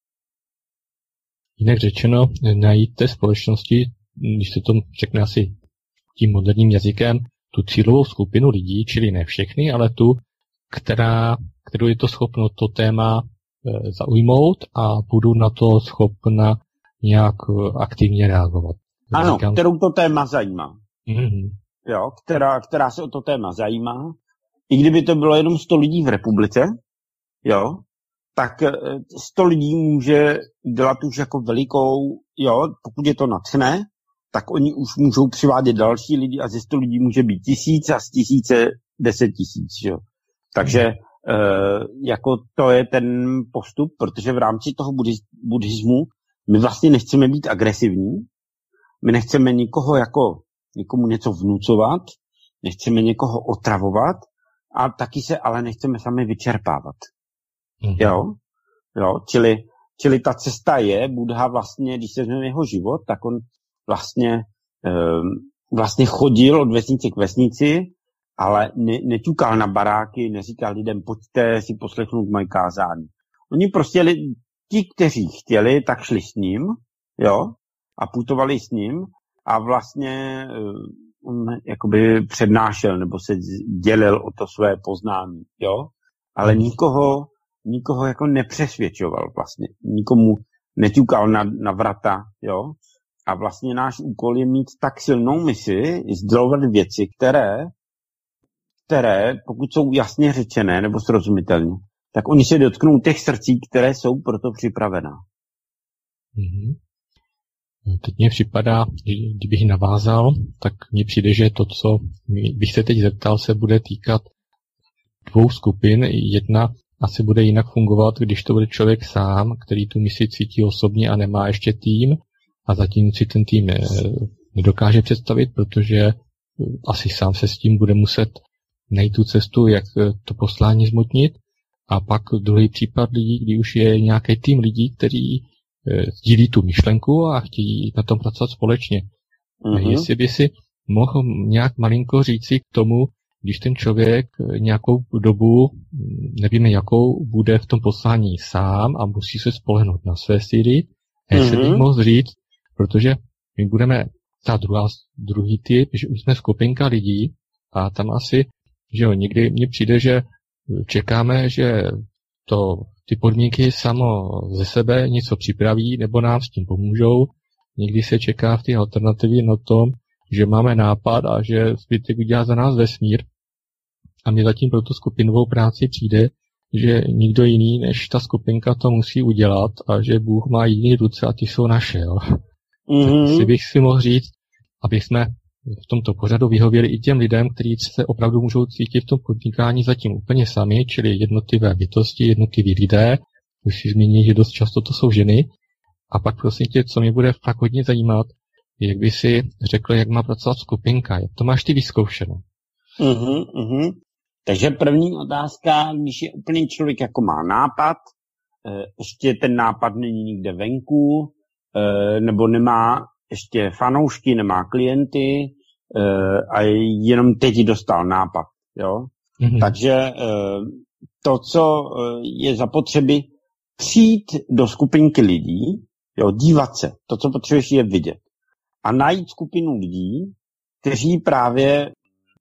Jinak řečeno, najít té společnosti, když se to řekne asi tím moderním jazykem, tu cílovou skupinu lidí, čili ne všechny, ale tu, která, kterou je to schopno to téma e, zaujmout a budu na to schopna nějak aktivně reagovat. Ano, Říkám... kterou to téma zajímá. Mm-hmm. Jo, která, která se o to téma zajímá. I kdyby to bylo jenom sto lidí v republice, jo, tak sto lidí může dělat už jako velikou, jo, pokud je to natchne, tak oni už můžou přivádět další lidi a ze sto lidí může být tisíc a z tisíce deset tisíc, jo. Takže e, jako to je ten postup, protože v rámci toho buddhismu my vlastně nechceme být agresivní, my nechceme nikoho jako někomu něco vnucovat, nechceme někoho otravovat a taky se ale nechceme sami vyčerpávat. Mm-hmm. Jo? Jo? Čili, čili ta cesta je, Buddha vlastně, když se vezmeme jeho život, tak on vlastně, um, vlastně chodil od vesnice k vesnici, ale ne, neťukal na baráky, neříkal lidem, pojďte si poslechnout moje kázání. Oni prostě, ti, kteří chtěli, tak šli s ním, jo, a putovali s ním a vlastně on jakoby přednášel nebo se dělil o to své poznání, jo, ale nikoho, nikoho jako nepřesvědčoval vlastně, nikomu neťukal na, na vrata, jo, a vlastně náš úkol je mít tak silnou misi, sdělovat věci, které, které, pokud jsou jasně řečené nebo srozumitelně, tak oni se dotknou těch srdcí, které jsou proto připravená. Mm-hmm. Teď mně připadá, že kdybych navázal, tak mně přijde, že to, co bych se teď zeptal, se bude týkat dvou skupin. Jedna asi bude jinak fungovat, když to bude člověk sám, který tu misi cítí osobně a nemá ještě tým a zatím si ten tým nedokáže představit, protože asi sám se s tím bude muset najít tu cestu, jak to poslání zmotnit. A pak druhý případ lidí, kdy už je nějaký tým lidí, kteří sdílí tu myšlenku a chtějí na tom pracovat společně. Mm-hmm. Jestli by si mohl nějak malinko říci k tomu, když ten člověk nějakou dobu, nevíme jakou, bude v tom poslání sám a musí se spolehnout na své síly, mm-hmm. jestli bych mohl říct, protože my budeme ta druhá, druhý typ, že už jsme skupinka lidí a tam asi, že jo, někdy mně přijde, že čekáme, že to ty podmínky samo ze sebe něco připraví nebo nám s tím pomůžou. Někdy se čeká v té alternativě na tom, že máme nápad a že zbytek udělá za nás vesmír. A mně zatím pro tu skupinovou práci přijde, že nikdo jiný než ta skupinka to musí udělat a že Bůh má jiný ruce a ty jsou naše. Jo. Mm-hmm. Tak si bych si mohl říct, aby jsme v tomto pořadu vyhověli i těm lidem, kteří se opravdu můžou cítit v tom podnikání zatím úplně sami, čili jednotlivé bytosti, jednotliví lidé. Už si zmínil, že dost často to jsou ženy. A pak prosím tě, co mě bude fakt hodně zajímat, jak by si řekl, jak má pracovat skupinka. Jak to máš ty vyzkoušeno? Uh-huh, uh-huh. Takže první otázka, když je úplně člověk jako má nápad, ještě ten nápad není nikde venku, nebo nemá ještě fanoušky, nemá klienty a jenom teď dostal nápad. Jo? Mm-hmm. Takže to, co je zapotřebí, přijít do skupinky lidí, jo, dívat se, to, co potřebuješ, je vidět. A najít skupinu lidí, kteří právě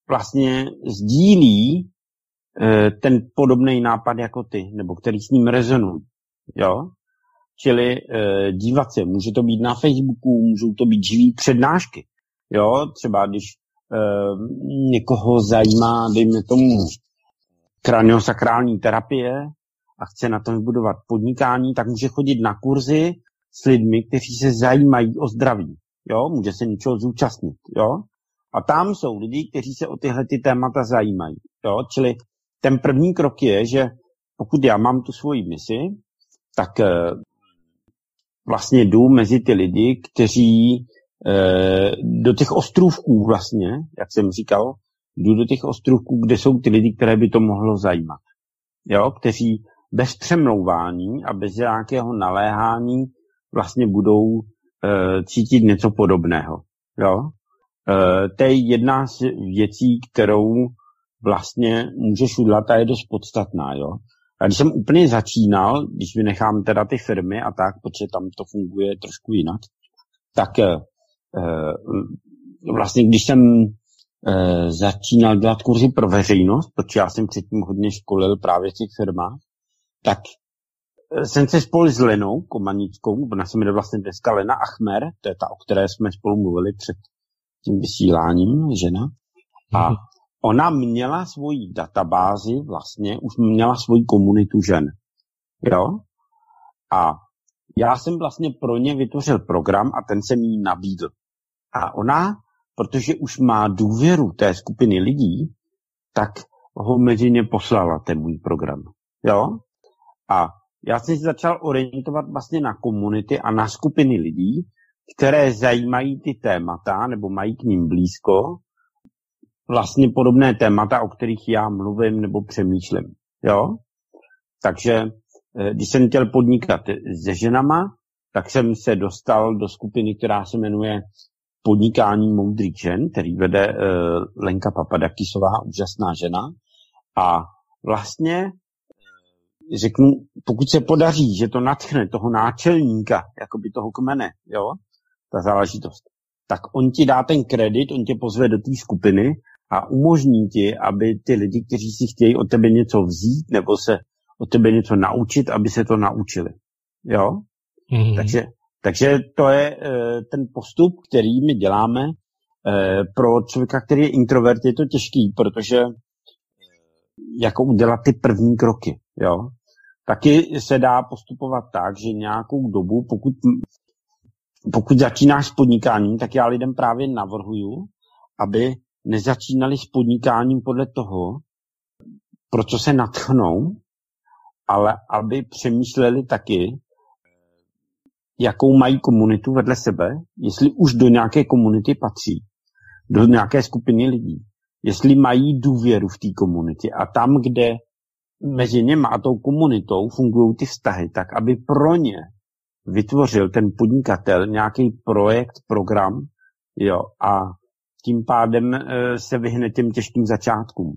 vlastně sdílí e, ten podobný nápad jako ty, nebo který s ním rezonují. Jo? Čili e, dívat se, může to být na Facebooku, můžou to být živý přednášky. Jo? Třeba když e, někoho zajímá, dejme tomu, kraniosakrální terapie a chce na tom vybudovat podnikání, tak může chodit na kurzy s lidmi, kteří se zajímají o zdraví. Jo? Může se něčeho zúčastnit. Jo? A tam jsou lidi, kteří se o tyhle ty témata zajímají. Jo? Čili ten první krok je, že pokud já mám tu svoji misi, tak e, vlastně jdu mezi ty lidi, kteří e, do těch ostrůvků vlastně, jak jsem říkal, jdu do těch ostrůvků, kde jsou ty lidi, které by to mohlo zajímat. Jo? Kteří bez přemlouvání a bez nějakého naléhání vlastně budou e, cítit něco podobného. Jo? E, to je jedna z věcí, kterou vlastně můžeš udělat a je dost podstatná. Jo? A když jsem úplně začínal, když vynechám teda ty firmy a tak, protože tam to funguje trošku jinak, tak e, vlastně když jsem e, začínal dělat kurzy pro veřejnost, protože já jsem předtím hodně školil právě v těch firmách, tak jsem se spolu s Lenou Komanickou, ona se jmenuje vlastně dneska Lena Achmer, to je ta, o které jsme spolu mluvili před tím vysíláním, žena. A ona měla svoji databázi, vlastně už měla svoji komunitu žen. Jo? A já jsem vlastně pro ně vytvořil program a ten jsem jí nabídl. A ona, protože už má důvěru té skupiny lidí, tak ho mezi ně poslala, ten můj program. Jo? A já jsem se začal orientovat vlastně na komunity a na skupiny lidí, které zajímají ty témata nebo mají k ním blízko, vlastně podobné témata, o kterých já mluvím nebo přemýšlím. Jo? Takže když jsem chtěl podnikat se ženama, tak jsem se dostal do skupiny, která se jmenuje Podnikání moudrých žen, který vede uh, Lenka Papadakisová, úžasná žena. A vlastně řeknu, pokud se podaří, že to natchne toho náčelníka, jakoby toho kmene, jo, ta záležitost, tak on ti dá ten kredit, on tě pozve do té skupiny a umožní ti, aby ty lidi, kteří si chtějí od tebe něco vzít nebo se od tebe něco naučit, aby se to naučili. Jo? Mm-hmm. Takže, takže to je e, ten postup, který my děláme. E, pro člověka, který je introvert, je to těžký, protože jako udělat ty první kroky. Jo? Taky se dá postupovat tak, že nějakou dobu, pokud, pokud začínáš s podnikáním, tak já lidem právě navrhuju, aby nezačínali s podnikáním podle toho, pro co se natchnou, ale aby přemýšleli taky, jakou mají komunitu vedle sebe, jestli už do nějaké komunity patří, do nějaké skupiny lidí, jestli mají důvěru v té komunitě a tam, kde mezi něma a tou komunitou fungují ty vztahy, tak aby pro ně vytvořil ten podnikatel nějaký projekt, program, jo, a tím pádem e, se vyhne těm těžkým začátkům.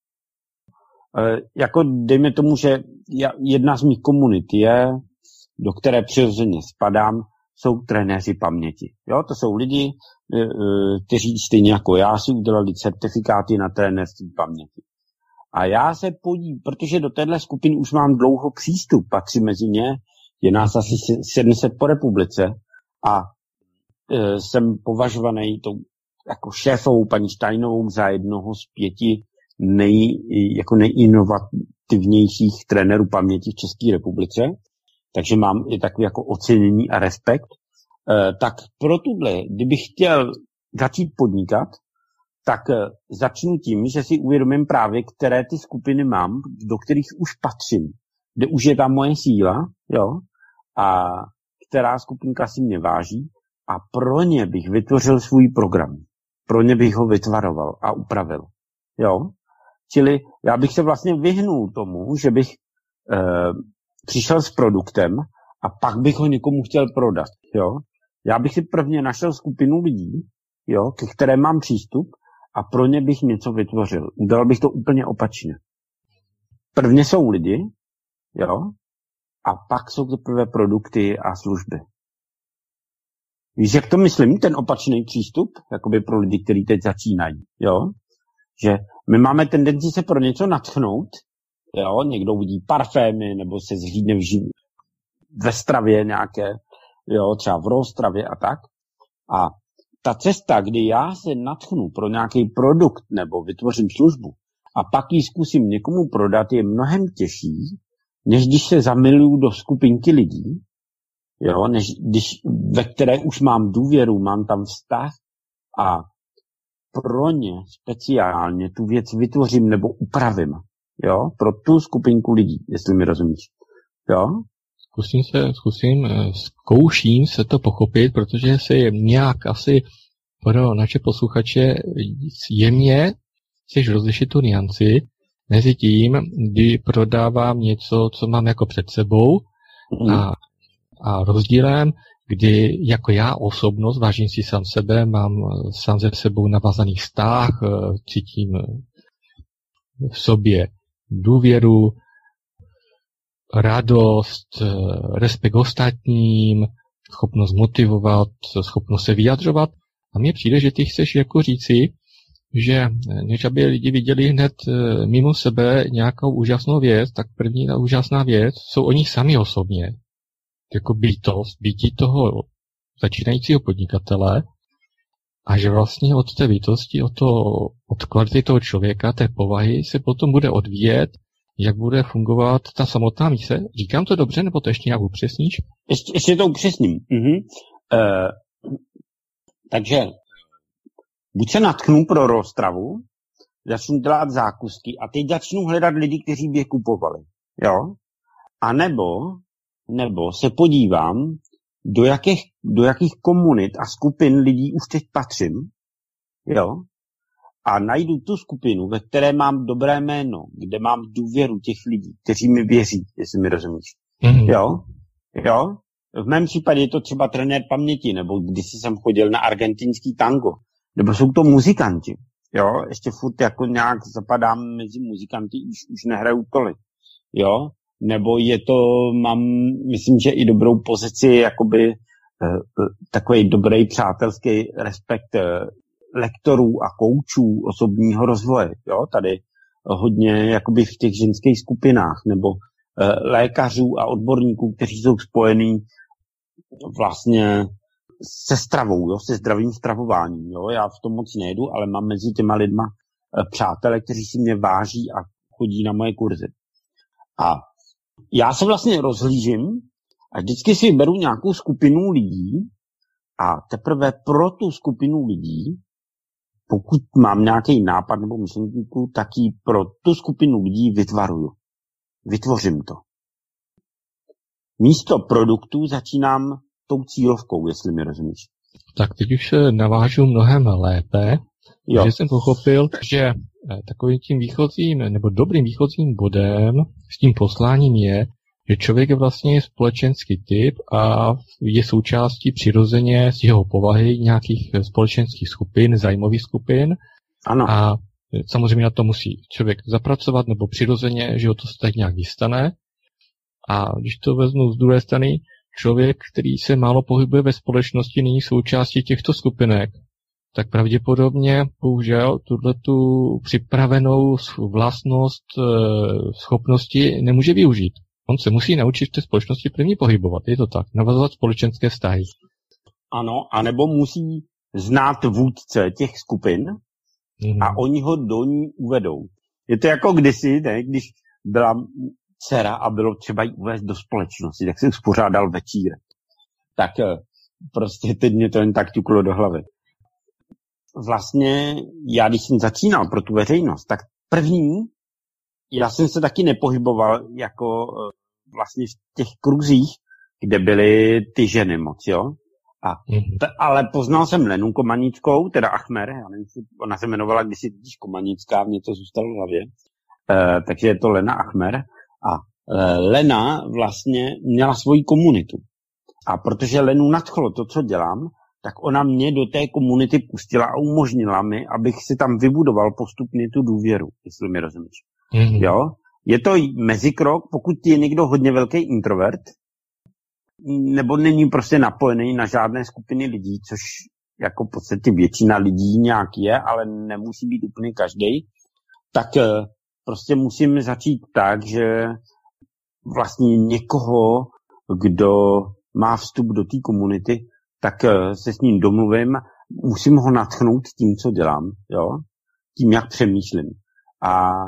E, jako dejme tomu, že jedna z mých komunit je, do které přirozeně spadám, jsou trenéři paměti. Jo, to jsou lidi, e, e, kteří stejně jako já si udělali certifikáty na trenérství paměti. A já se podívám, protože do téhle skupiny už mám dlouho přístup, patří mezi ně, je nás asi sedm set po republice a e, jsem považovaný tou jako šéfovou paní Steinovou za jednoho z pěti nej, jako nejinovativnějších trenérů paměti v České republice, takže mám i takový jako ocenění a respekt. E, tak pro tuhle, kdybych chtěl začít podnikat, tak e, začnu tím, že si uvědomím právě, které ty skupiny mám, do kterých už patřím, kde už je ta moje síla, jo, a která skupinka si mě váží a pro ně bych vytvořil svůj program. Pro ně bych ho vytvaroval a upravil. Jo? Čili já bych se vlastně vyhnul tomu, že bych e, přišel s produktem a pak bych ho někomu chtěl prodat. Jo? Já bych si prvně našel skupinu lidí, jo, ke které mám přístup a pro ně bych něco vytvořil. Udělal bych to úplně opačně. Prvně jsou lidi, jo, a pak jsou teprve produkty a služby. Víš, jak to myslím, ten opačný přístup, jakoby pro lidi, kteří teď začínají, jo? že my máme tendenci se pro něco nadchnout, jo, někdo vidí parfémy, nebo se zhlídne v živ... ve stravě nějaké, jo, třeba v rozstravě a tak. A ta cesta, kdy já se nadchnu pro nějaký produkt nebo vytvořím službu a pak ji zkusím někomu prodat, je mnohem těžší, než když se zamiluju do skupinky lidí, jo, než když, ve které už mám důvěru, mám tam vztah a pro ně speciálně tu věc vytvořím nebo upravím, jo, pro tu skupinku lidí, jestli mi rozumíš, jo. Zkusím se, zkusím, zkouším se to pochopit, protože se nějak asi pro naše posluchače jemně chceš rozlišit tu nianci mezi tím, kdy prodávám něco, co mám jako před sebou mm. a, a rozdílem, kdy jako já osobnost, vážím si sám sebe, mám sám ze sebou navazaný vztah, cítím v sobě důvěru, radost, respekt ostatním, schopnost motivovat, schopnost se vyjadřovat. A mně přijde, že ty chceš jako říci, že než aby lidi viděli hned mimo sebe nějakou úžasnou věc, tak první ta úžasná věc jsou oni sami osobně. Jako bytost, bytí toho začínajícího podnikatele a že vlastně od té bytosti, od, toho, od kvality toho člověka, té povahy se potom bude odvíjet, jak bude fungovat ta samotná mise. Říkám to dobře, nebo to ještě nějak upřesníš? Ještě, ještě to upřesním. Mhm. Uh, takže buď se natknu pro rozstravu, začnu dělat zákusky a teď začnu hledat lidi, kteří by je kupovali. Jo? A nebo, nebo se podívám, do jakých, do jakých komunit a skupin lidí už teď patřím. Jo? A najdu tu skupinu, ve které mám dobré jméno, kde mám důvěru těch lidí, kteří mi věří, jestli mi rozumíš. Mm-hmm. Jo? Jo? V mém případě je to třeba trenér paměti, nebo když jsem chodil na argentinský tango, nebo jsou to muzikanti. Jo? Ještě furt jako nějak zapadám mezi muzikanty, už, už nehraju tolik. Jo? Nebo je to, mám, myslím, že i dobrou pozici, jakoby eh, takový dobrý přátelský respekt eh, lektorů a koučů osobního rozvoje. Jo? Tady hodně jakoby v těch ženských skupinách, nebo eh, lékařů a odborníků, kteří jsou spojení vlastně se stravou, jo? Se zdravým stravováním. Jo? Já v tom moc nejdu, ale mám mezi těma lidma eh, přátele, kteří si mě váží a chodí na moje kurzy. A já se vlastně rozhlížím a vždycky si beru nějakou skupinu lidí a teprve pro tu skupinu lidí, pokud mám nějaký nápad nebo myšlenku, tak ji pro tu skupinu lidí vytvaruju. Vytvořím to. Místo produktů začínám tou cílovkou, jestli mi rozumíš. Tak teď už se navážu mnohem lépe, jo. Že jsem pochopil, že takovým tím výchozím nebo dobrým výchozím bodem s tím posláním je, že člověk je vlastně společenský typ a je součástí přirozeně z jeho povahy nějakých společenských skupin, zájmových skupin. Ano. A samozřejmě na to musí člověk zapracovat nebo přirozeně, že ho to tak nějak vystane. A když to vezmu z druhé strany, člověk, který se málo pohybuje ve společnosti, není součástí těchto skupinek, tak pravděpodobně, bohužel, tuhletu připravenou vlastnost, schopnosti nemůže využít. On se musí naučit v té společnosti první pohybovat, je to tak, navazovat společenské vztahy. Ano, anebo musí znát vůdce těch skupin mm. a oni ho do ní uvedou. Je to jako kdysi, ne, když byla dcera a bylo třeba jí uvést do společnosti, tak se uspořádal večírek. Tak prostě teď mě to jen tak ťuklo do hlavy. Vlastně já, když jsem začínal pro tu veřejnost, tak první, já jsem se taky nepohyboval jako vlastně v těch kruzích, kde byly ty ženy moc, jo. A t- ale poznal jsem Lenu Komanickou, teda Achmer, já nevím, ona se jmenovala kdysi totiž Komanická, mě to zůstalo v hlavě, e, takže je to Lena Achmer. A e, Lena vlastně měla svoji komunitu. A protože Lenu nadchlo to, co dělám, tak ona mě do té komunity pustila a umožnila mi, abych si tam vybudoval postupně tu důvěru, jestli mi rozumíš. Mm-hmm. Jo? Je to mezikrok, pokud je někdo hodně velký introvert, nebo není prostě napojený na žádné skupiny lidí, což jako v podstatě většina lidí nějak je, ale nemusí být úplně každý, tak prostě musím začít tak, že vlastně někoho, kdo má vstup do té komunity, tak se s ním domluvím, musím ho natchnout tím, co dělám, jo? Tím, jak přemýšlím. A e,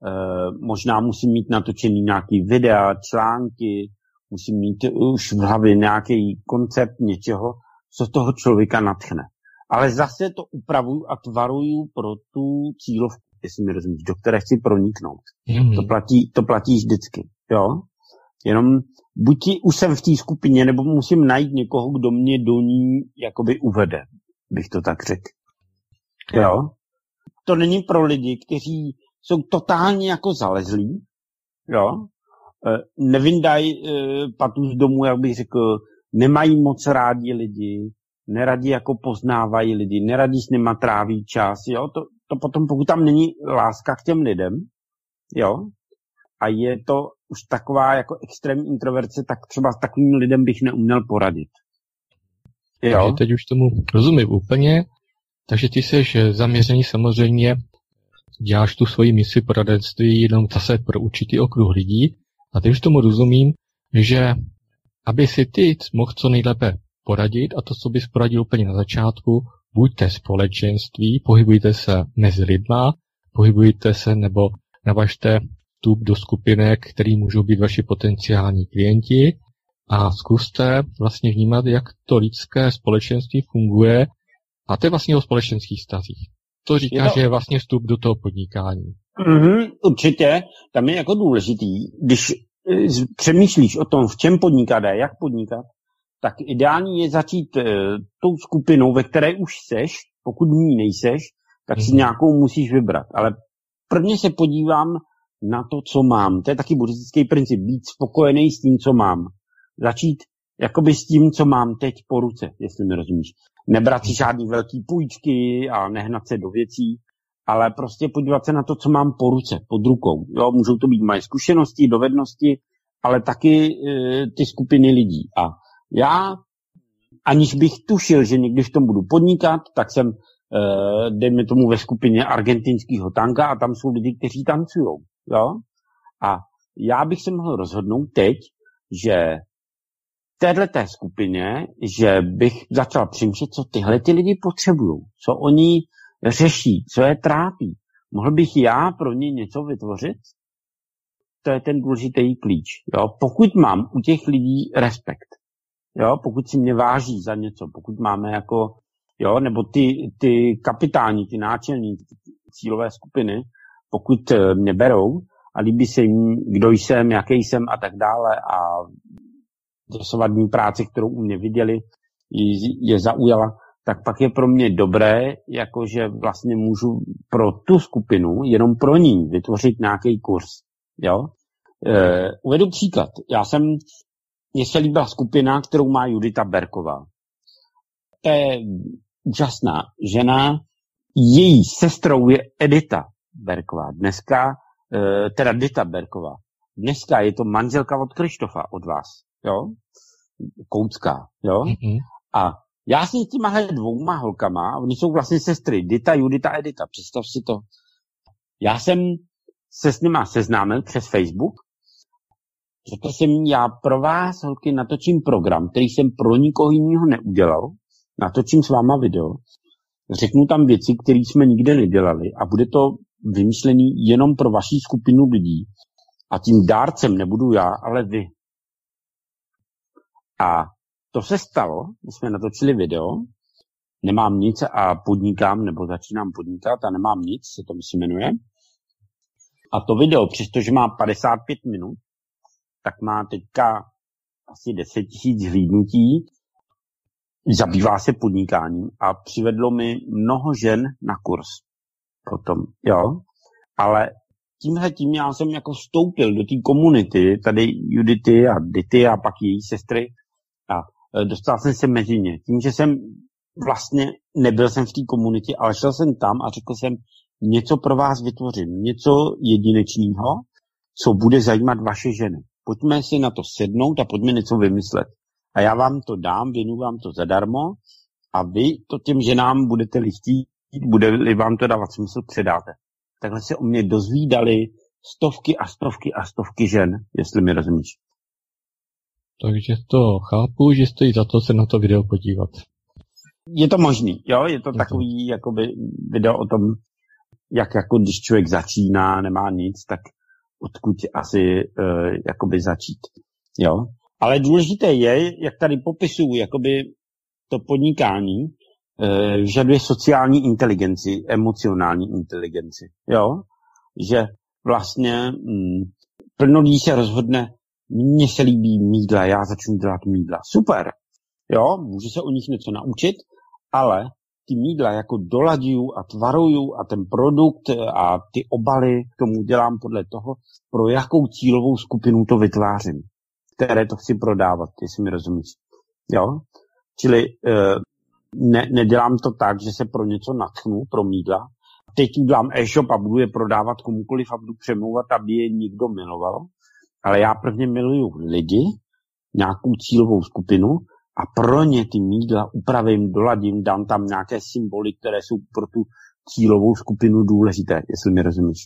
možná musím mít natočený nějaký videa, články, musím mít už v hlavě nějaký koncept něčeho, co toho člověka natchne. Ale zase to upravuju a tvaruju pro tu cílovku, jestli mi rozumíš, do které chci proniknout. Mm-hmm. To platí, to platí vždycky, jo? Jenom buď už jsem v té skupině, nebo musím najít někoho, kdo mě do ní jakoby uvede, bych to tak řekl. Jo? To není pro lidi, kteří jsou totálně jako zalezlí, jo? Nevyndají patu z domu, jak bych řekl, nemají moc rádi lidi, neradi jako poznávají lidi, neradi s nima tráví čas, jo? To, to potom, pokud tam není láska k těm lidem, jo? A je to už taková jako extrémní introverce, tak třeba s takovým lidem bych neuměl poradit. Jo? Takže teď už tomu rozumím úplně. Takže ty jsi zaměřený samozřejmě, děláš tu svoji misi poradenství jenom zase pro určitý okruh lidí. A teď už tomu rozumím, že aby si ty mohl co nejlépe poradit, a to, co bys poradil úplně na začátku, buďte společenství, pohybujte se mezi lidma, pohybujte se nebo navažte vstup do skupinek, který můžou být vaši potenciální klienti, a zkuste vlastně vnímat, jak to lidské společenství funguje, a to je vlastně o společenských vztazích. To říká, je to... že je vlastně vstup do toho podnikání. Mm-hmm, určitě, tam je jako důležitý, když přemýšlíš o tom, v čem podnikat a jak podnikat, tak ideální je začít e, tou skupinou, ve které už seš, pokud v ní nejseš, tak si mm-hmm. nějakou musíš vybrat. Ale prvně se podívám na to, co mám. To je taky buddhistický princip, být spokojený s tím, co mám. Začít jakoby s tím, co mám teď po ruce, jestli mi rozumíš. Nebrat si žádný velký půjčky a nehnat se do věcí, ale prostě podívat se na to, co mám po ruce, pod rukou. Jo, můžou to být moje zkušenosti, dovednosti, ale taky e, ty skupiny lidí. A já, aniž bych tušil, že někdy v tom budu podnikat, tak jsem, e, dejme tomu, ve skupině argentinského tanka a tam jsou lidi, kteří tancujou. Jo? A já bych se mohl rozhodnout teď, že v téhleté skupině, že bych začal přemýšlet, co tyhle ty lidi potřebují, co oni řeší, co je trápí. Mohl bych já pro ně něco vytvořit? To je ten důležitý klíč. Jo? Pokud mám u těch lidí respekt, jo? Pokud si mě váží za něco, pokud máme jako, jo, nebo ty, ty kapitáni, ty náčelní, ty cílové skupiny, pokud mě berou a líbí se jim, kdo jsem, jaký jsem a tak dále, a dosavadní práce, kterou u mě viděli, je zaujala, tak pak je pro mě dobré, jakože vlastně můžu pro tu skupinu, jenom pro ní, vytvořit nějaký kurz. Jo? E, uvedu příklad. Já jsem, mně se líbila skupina, kterou má Judita Berková. To je úžasná žena, její sestrou je Edita Berková. Dneska, e, teda Dita Berková. Dneska je to manželka od Krištofa, od vás. Jo? Koucká. Jo? Mm-hmm. A já jsem s těma dvouma holkama, oni jsou vlastně sestry, Dita, Judita, Edita, představ si to. Já jsem se s nima seznámil přes Facebook, řekl jsem, já pro vás, holky, natočím program, který jsem pro nikoho jiného neudělal, natočím s váma video, řeknu tam věci, které jsme nikde nedělali, a bude to vymyšlený jenom pro vaši skupinu lidí. A tím dárcem nebudu já, ale vy. A to se stalo, my jsme natočili video, nemám nic a podnikám, nebo začínám podnikat a nemám nic, se to se jmenuje. A to video, přestože má padesát pět minut, tak má teďka asi deset tisíc zhlídnutí, zabývá se podnikáním a přivedlo mi mnoho žen na kurz potom, jo. Ale tímhle tím já jsem jako vstoupil do té komunity, tady Judity a Dity a pak její sestry, a dostal jsem se mezi ně. Tím, že jsem vlastně nebyl jsem v té komunitě, ale šel jsem tam a řekl jsem, něco pro vás vytvořím, něco jedinečného, co bude zajímat vaše ženy. Pojďme si na to sednout a pojďme něco vymyslet. A já vám to dám, věnu vám to zadarmo a vy to těm ženám budete-li chtít, bude-li vám to dávat smysl, předáte. Takhle se o mě dozvídali stovky a stovky a stovky žen, jestli mi rozumíš. Takže to chápu, že stojí za to se na to video podívat. Je to možný, jo, je to je takový to. Jakoby video o tom, jak jako když člověk začíná, nemá nic, tak odkud asi uh, jakoby začít, jo. Ale důležité je, jak tady popisuju, jakoby to podnikání uh, vyžaduje sociální inteligenci, emocionální inteligenci, jo. Že vlastně mm, plno lidí se rozhodne, mně se líbí mýdla, já začnu dělat mýdla. Super, jo, můžu se o nich něco naučit, ale ty mýdla jako dolaďuju a tvaruju a ten produkt a ty obaly k tomu dělám podle toho, pro jakou cílovou skupinu to vytvářím, které to chci prodávat, jestli mi rozumíš. Jo? Čili ne, nedělám to tak, že se pro něco natchnu, pro mýdla, teď udělám e-shop a budu je prodávat komukoliv a budu přemlouvat, aby je někdo miloval, ale já prvně miluju lidi, nějakou cílovou skupinu, a pro ně ty mýdla upravím, doladím, dám tam nějaké symboly, které jsou pro tu cílovou skupinu důležité, jestli mi rozumíš.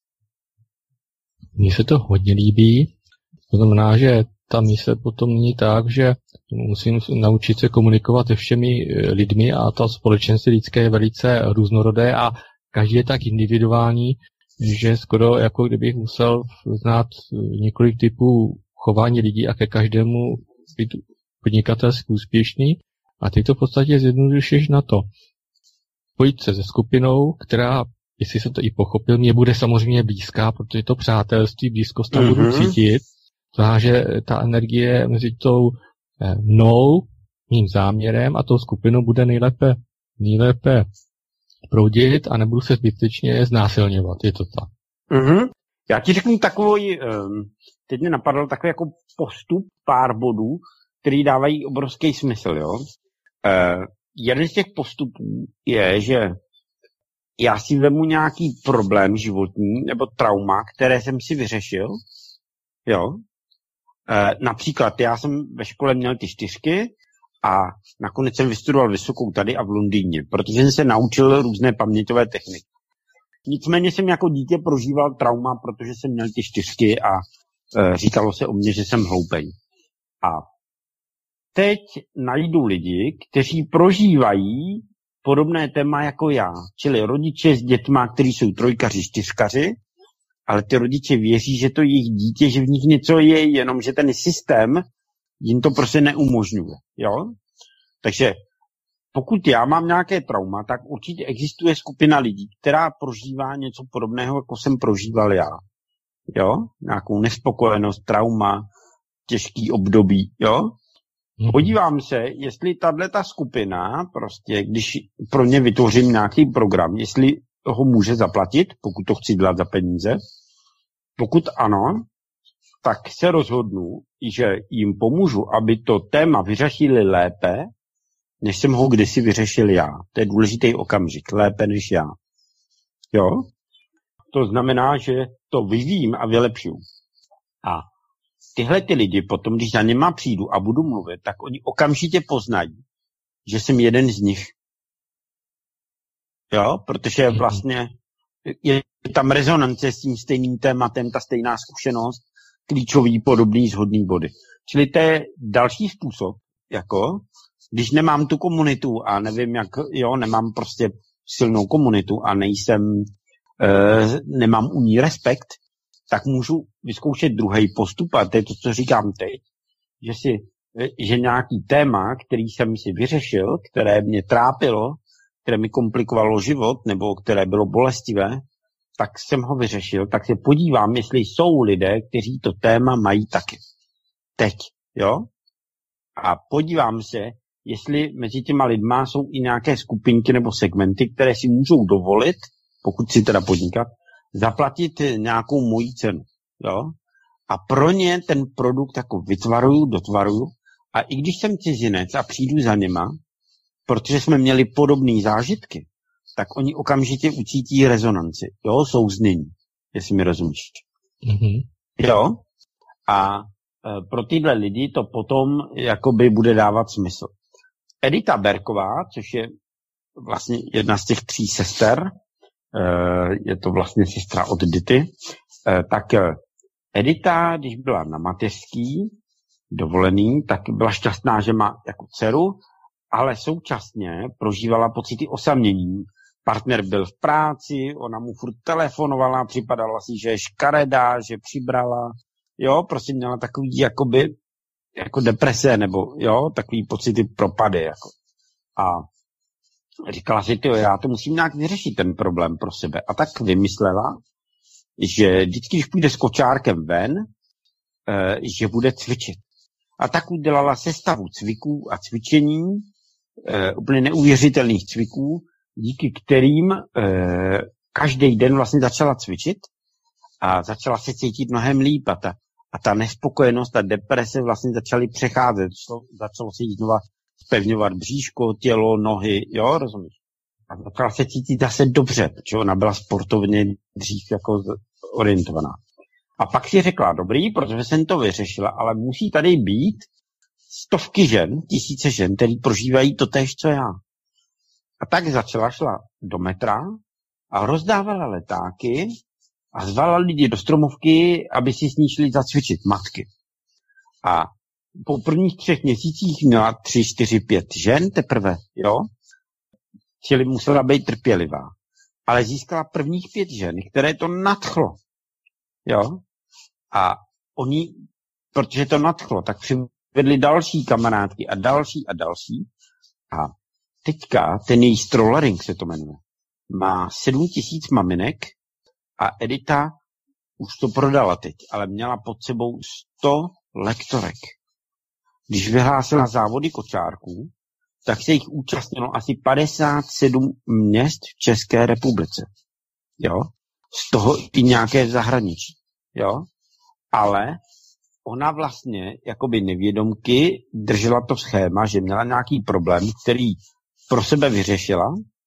Mně se to hodně líbí. To znamená, že ta mise potom není tak, že musím naučit se komunikovat se všemi lidmi a to společenství lidské je velice různorodé a každý je tak individuální, že skoro jako kdybych musel znát několik typů chování lidí a ke každému být podnikatelsky úspěšný a ty to v podstatě zjednodušíš na to. Pojď se se skupinou, která, jestli jsem to i pochopil, mě bude samozřejmě blízká, protože to přátelství, blízkost tam mm-hmm. budu cítit. Znamená, že ta energie mezi tou mnou, mým záměrem a tou skupinou bude nejlépe, nejlépe proudit a nebudu se zbytečně znásilňovat. Je to tak. Mm-hmm. Já ti řeknu takový, um, teď mě napadl takový jako postup, pár bodů, který dávají obrovský smysl, jo. Uh, jeden z těch postupů je, že já si vemu nějaký problém životní nebo trauma, které jsem si vyřešil, jo. Uh, například já jsem ve škole měl ty čtyřky a nakonec jsem vystudoval vysokou tady a v Londýně, protože jsem se naučil různé paměťové techniky. Nicméně jsem jako dítě prožíval trauma, protože jsem měl ty čtyřky a uh, říkalo se o mně, že jsem hloupej. A teď najdu lidi, kteří prožívají podobné téma jako já, čili rodiče s dětma, kteří jsou trojkaři, čtyřkaři, ale ty rodiče věří, že to je jejich dítě, že v nich něco je, jenom že ten systém jim to prostě neumožňuje. Jo? Takže pokud já mám nějaké trauma, tak určitě existuje skupina lidí, která prožívá něco podobného, jako jsem prožíval já. Jo? Nějakou nespokojenost, trauma, těžký období. Jo? Podívám se, jestli tato skupina, prostě, když pro ně vytvořím nějaký program, jestli ho může zaplatit, pokud to chci dělat za peníze. Pokud ano, tak se rozhodnu, že jim pomůžu, aby to téma vyřešili lépe, než jsem ho kdysi vyřešil já. To je důležitý okamžik, lépe než já. Jo? To znamená, že to vyvím a vylepšuju. A tyhle ty lidi potom, když za něma přijdu a budu mluvit, tak oni okamžitě poznají, že jsem jeden z nich. Jo, protože vlastně je tam rezonance s tím stejným tématem, ta stejná zkušenost, klíčový, podobný, shodný body. Čili to je další způsob, jako, když nemám tu komunitu a nevím, jak, jo, nemám prostě silnou komunitu a nejsem, e, nemám u ní respekt, tak můžu vyzkoušet druhý postup, a to je to, co říkám teď, že, si, že nějaký téma, který jsem si vyřešil, které mě trápilo, které mi komplikovalo život, nebo které bylo bolestivé, tak jsem ho vyřešil, tak se podívám, jestli jsou lidé, kteří to téma mají taky. Teď, jo? A podívám se, jestli mezi těma lidma jsou i nějaké skupinky nebo segmenty, které si můžou dovolit, pokud si teda podnikat, zaplatit nějakou mojí cenu, jo? A pro ně ten produkt jako vytvaruju, dotvaruju a i když jsem cizinec a přijdu za něma, protože jsme měli podobné zážitky, tak oni okamžitě ucítí rezonanci, jo, souznění, jestli mi rozumíš. Mm-hmm. Jo? A e, pro tyhle lidi to potom jakoby bude dávat smysl. Edita Berková, což je vlastně jedna z těch tří sester, je to vlastně sestra od Dity, tak Edita, když byla na mateřský dovolený, tak byla šťastná, že má jako dceru, ale současně prožívala pocity osamění. Partner byl v práci, ona mu furt telefonovala, připadala si, že je škaredá, že přibrala, jo, prostě měla takový jakoby, jako deprese, nebo jo, takový pocity propady, jako. A říkala si, tyjo, já to musím nějak vyřešit, ten problém pro sebe. A tak vymyslela, že vždycky, když půjde s kočárkem ven, eh, že bude cvičit. A tak udělala sestavu cviků a cvičení, eh, úplně neuvěřitelných cviků, díky kterým eh, každý den vlastně začala cvičit a začala se cítit mnohem líp. A ta, a ta nespokojenost, ta deprese vlastně začaly přecházet. Začalo, začalo se jí znova zpevňovat bříško, tělo, nohy, jo, rozumíš? A začala se cítit zase dobře, protože ona byla sportovně dřív jako orientovaná. A pak si řekla, dobrý, protože jsem to vyřešila, ale musí tady být stovky žen, tisíce žen, který prožívají to též, co já. A tak začala, šla do metra a rozdávala letáky a zvala lidi do stromovky, aby si s ní šli zacvičit, matky. A po prvních třech měsících měla tři, čtyři, pět žen teprve, jo? Čili musela být trpělivá. Ale získala prvních pět žen, které to nadchlo, jo? A oni, protože to nadchlo, tak přivedli další kamarádky a další a další. A teďka ten její strollering se to jmenuje. Má sedm tisíc maminek a Edita už to prodala teď, ale měla pod sebou sto lektorek. Když vyhlásila závody kočárků, tak se jich účastnilo asi padesát sedm měst v České republice. Jo? Z toho i nějaké v zahraničí. Jo? Ale ona vlastně jakoby nevědomky držela to schéma, že měla nějaký problém, který pro sebe vyřešila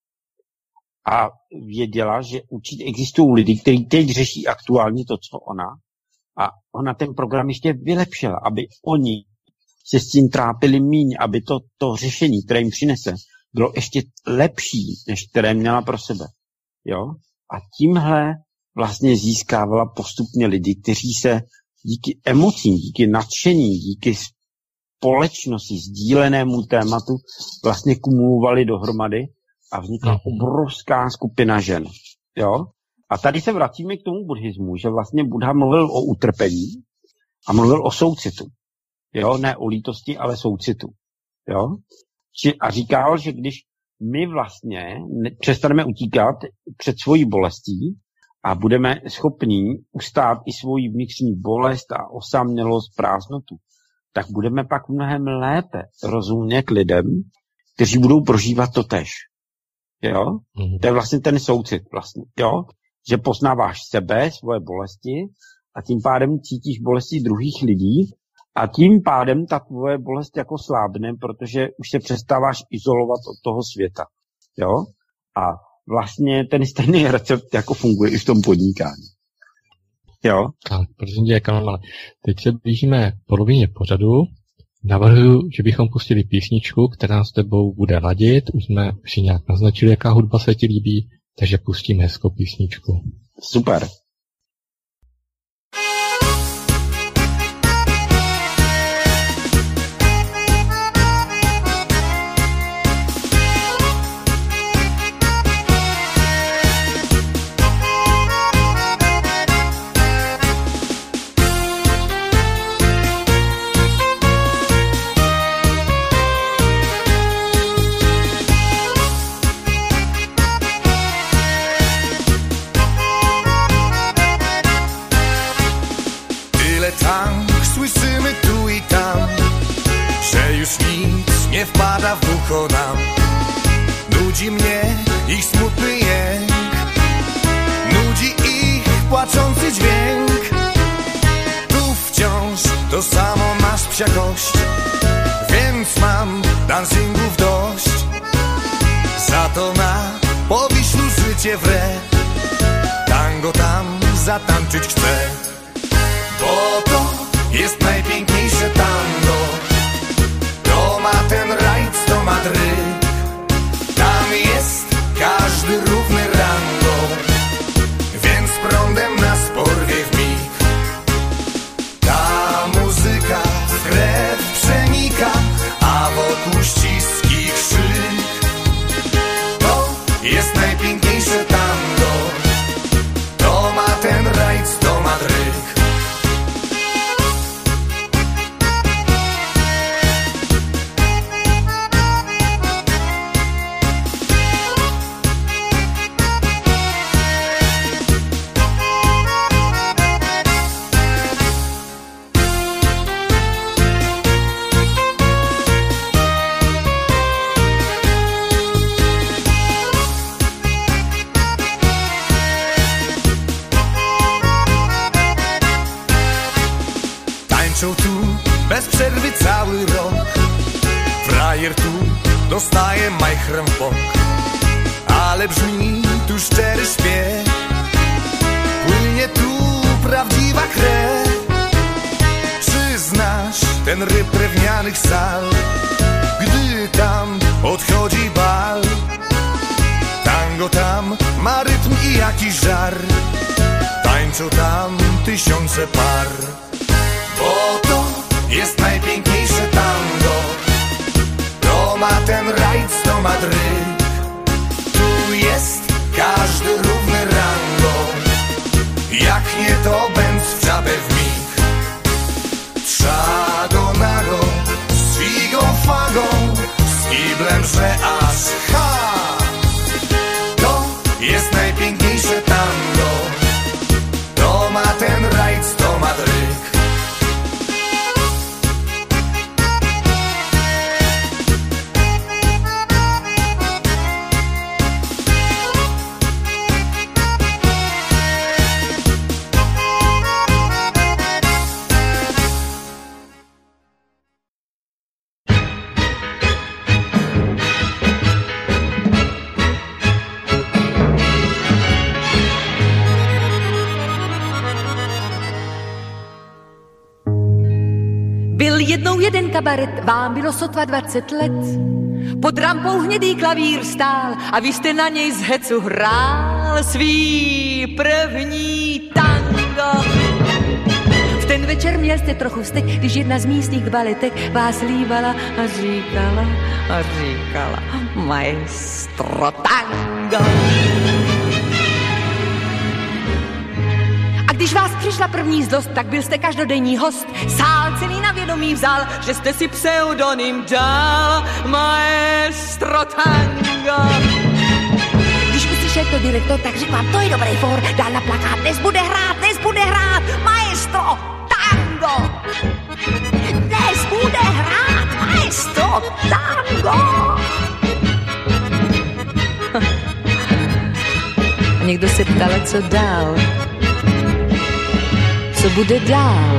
a věděla, že určitě existují lidi, kteří teď řeší aktuálně to, co ona. A ona ten program ještě vylepšila, aby oni se s tím trápili míň, aby to, to řešení, které jim přinese, bylo ještě lepší, než které měla pro sebe. Jo? A tímhle vlastně získávala postupně lidi, kteří se díky emocím, díky nadšení, díky společnosti, sdílenému tématu vlastně kumulovali dohromady a vznikla obrovská skupina žen. Jo? A tady se vracíme k tomu buddhismu, že vlastně Buddha mluvil o utrpení a mluvil o soucitu. Jo? Ne o lítosti, ale soucitu. Jo? A říkal, že když my vlastně přestaneme utíkat před svojí bolestí a budeme schopni ustát i svoji vnitřní bolest a osamělost, prázdnotu, tak budeme pak mnohem lépe rozumět lidem, kteří budou prožívat to tež. Jo? Mm-hmm. To je vlastně ten soucit vlastně, jo? Že poznáváš sebe, svoje bolesti a tím pádem cítíš bolesti druhých lidí a tím pádem ta tvoje bolest jako slábne, protože už se přestáváš izolovat od toho světa. Jo? A vlastně ten stejný recept jako funguje i v tom podnikání. Jo? Tak, prosím tě, Kamale, teď se blížíme polovině pořadu. Navrhuji, že bychom pustili písničku, která s tebou bude ladit. Už jsme si nějak naznačili, jaká hudba se ti líbí, takže pustíme hezkou písničku. Super. Vpáda v ucho nám, nudí mě ich smutný jęk, nudí ich płaczący dźwięk. Tu wciąż to samo masz psiakość, więc mam dancingów dość. Za to na Powiślu życie wre, tango tam zatańczyć chcę, bo to jest najpiękniejsze tango. To ma ten rajc, to ma Madryt. Tam jest każdy równy rangą, więc prądem nas porwie w mig. Ta muzyka w krew przenika, a wokół ściski krzyk. To jest najpiękniejsze tango, to ma ten rajc, to ma dryk. Tańczą tu bez przerwy cały rok. Frajer tu dostaje majchrem w bok, ale brzmi tu szczery śpiew. Płynie tu prawdziwa krew. Czy znasz ten ryb drewnianych sal, gdy tam odchodzi bal? Tango tam ma rytm i jakiś żar. Tańczą tam tysiące par. Bo to jest najpiękniejsze tango, to ma ten rajc, to ma dryk. Tu jest każdy równy rangą, jak nie to bęc w czapę w mig. Trza go nago, z figą fagą, z kiblem, że aż ha! To jest najpiękniejsze tango, to ma ten rajc, to ma dryk. Jednou jeden kabaret, vám bylo sotva dvacet let. Pod rampou hnědý klavír stál a vy jste na něj z hecu hrál svý první tango. V ten večer měl jste trochu vztek, když jedna z místních baletek vás líbala a říkala a říkala maestro tango. Když vás přišla první zlost, tak byl jste každodenní host. Sál celý na vědomí vzal, že jste si pseudonym dal maestro tango. Když uslyšel to direktor, tak řekl vám, to je dobrý for, dál na plakát, dnes bude hrát, dnes bude hrát maestro tango. Dnes bude hrát maestro tango. A někdo se ptal, co dál. Co bude dál?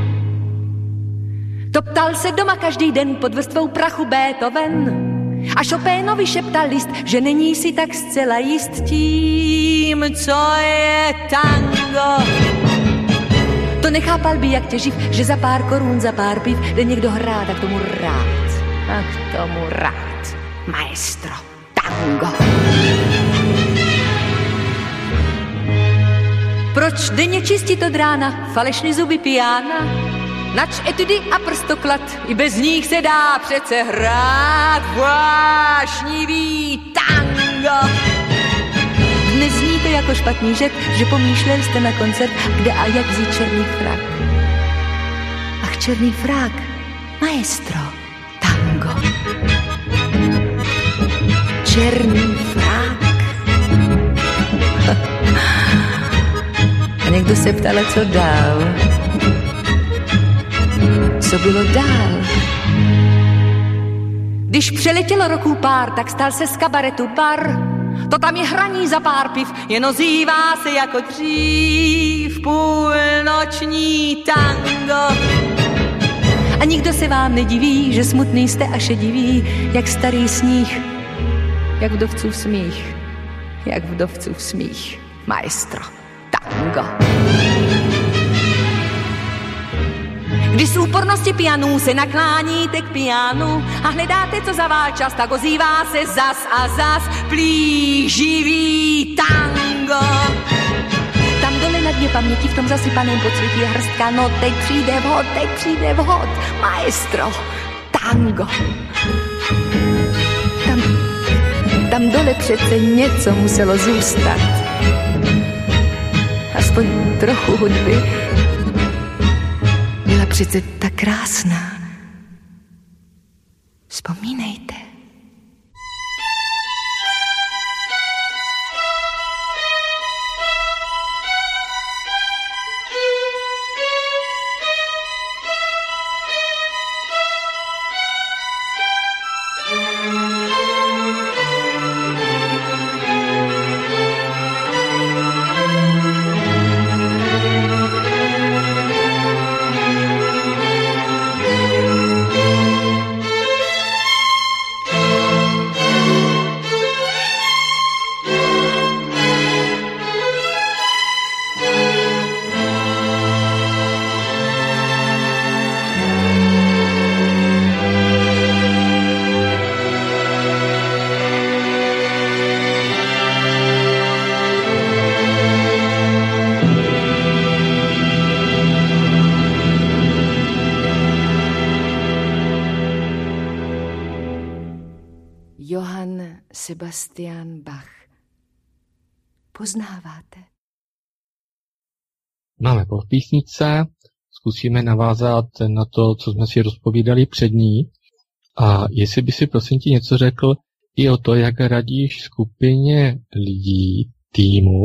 To ptal se doma každý den pod vrstvou prachu Beethoven. A Chopinovi šeptal list, že není si tak zcela jist tím, co je tango. To nechápal by jak těživ, že za pár korun, za pár piv jde někdo hrát a k tomu rád. A k tomu rád. Maestro tango. Proč denně čistit od rána falešný zuby pijána? Nač etudy a prstoklad, i bez nich se dá přece hrát vášnivý tango. Dnes zní to jako špatný žet, že pomýšlel jste na koncert, kde a jak vzít černý frak. Ach, černý frak, maestro tango. Černý frak. A někdo se ptal, co dál. Co bylo dál? Když přeletělo roků pár, tak stal se z kabaretu bar. To tam je hraní za pár piv, jen ozývá se jako dřív půlnoční tango. A nikdo se vám nediví, že smutný jste a šedivý, jak starý sníh, jak vdovcův smích, jak vdovcův smích, maestro tango. Když z úpornosti pianů se nakláníte k pianu a hledáte, co za váš čas, tak ozývá se zas a zas plíživý tango. Tam dole na dně paměti v tom zasypaném podsvětí je hrstka, no teď přijde vhod, teď přijde vhod, maestro, tango. Tam, tam dole přece něco muselo zůstat. Aspoň trochu hudby. Byla přece tak krásná. Vzpomínejte. Johann Sebastian Bach. Poznáváte? Máme po písničce, zkusíme navázat na to, co jsme si rozpovídali před ní. A jestli by si prosím ti něco řekl i o to, jak radíš skupině lidí, týmu,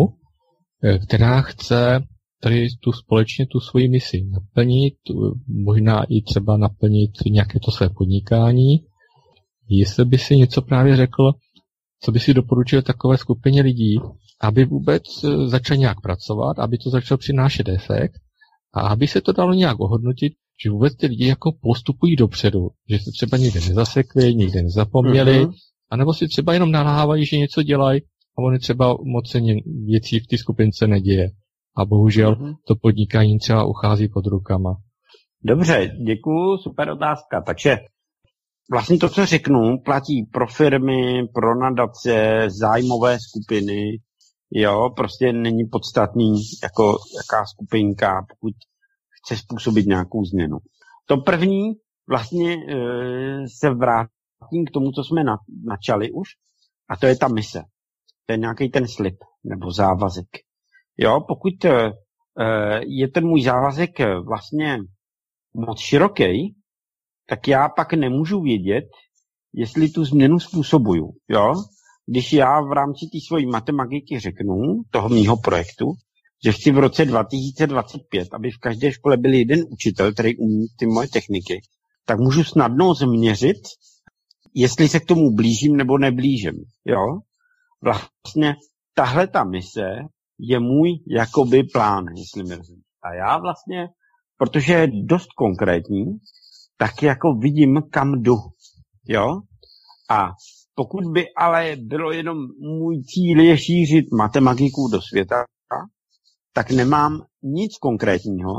která chce tady tu společně tu svoji misi naplnit, možná i třeba naplnit nějaké to své podnikání. Jestli by si něco právě řekl, co by si doporučil takové skupině lidí, aby vůbec začal nějak pracovat, aby to začal přinášet efekt a aby se to dalo nějak ohodnotit, že vůbec ty lidi jako postupují dopředu, že se třeba někde nezasekli, někde nezapomněli, uh-huh. anebo si třeba jenom naláhávají, že něco dělají a oni třeba moc se věcí v té skupince neděje. A bohužel uh-huh. to podnikání třeba uchází pod rukama. Dobře, děkuju, super otázka. Takže vlastně to, co řeknu, platí pro firmy, pro nadace, zájmové skupiny, jo, prostě není podstatný, jako jaká skupinka, pokud chce způsobit nějakou změnu. To první, vlastně e, se vrátím k tomu, co jsme na, načali už, a to je ta mise. To je nějaký ten slib, nebo závazek. Jo, pokud e, je ten můj závazek vlastně moc široký, tak já pak nemůžu vědět, jestli tu změnu způsobuju. Jo? Když já v rámci té svojí matematiky řeknu, toho mýho projektu, že chci v roce dva tisíce dvacet pět, aby v každé škole byl jeden učitel, který umí ty moje techniky, tak můžu snadno změřit, jestli se k tomu blížím nebo neblížím. Jo? Vlastně tahle ta mise je můj jakoby plán, jestli mi rozumíš. A já vlastně, protože je dost konkrétní, tak jako vidím, kam jdu. Jo? A pokud by ale bylo jenom můj cíl je šířit matematiku do světa, tak nemám nic konkrétního,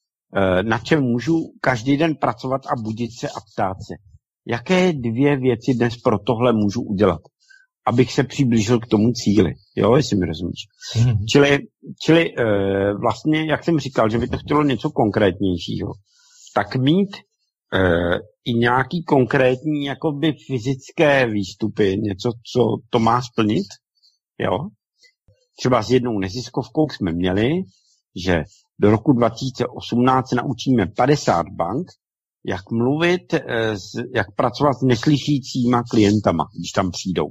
na čem můžu každý den pracovat a budit se a ptát se. Jaké dvě věci dnes pro tohle můžu udělat, abych se přiblížil k tomu cíli. Jo, jestli mi rozumíš. Mm-hmm. Čili, čili vlastně, jak jsem říkal, že by to chtělo něco konkrétnějšího, tak mít Uh, i nějaký konkrétní jakoby fyzické výstupy, něco, co to má splnit, jo. Třeba s jednou neziskovkou jsme měli, že do roku dva tisíce osmnáct se naučíme padesát bank, jak mluvit, uh, jak pracovat s neslyšícíma klientama, když tam přijdou.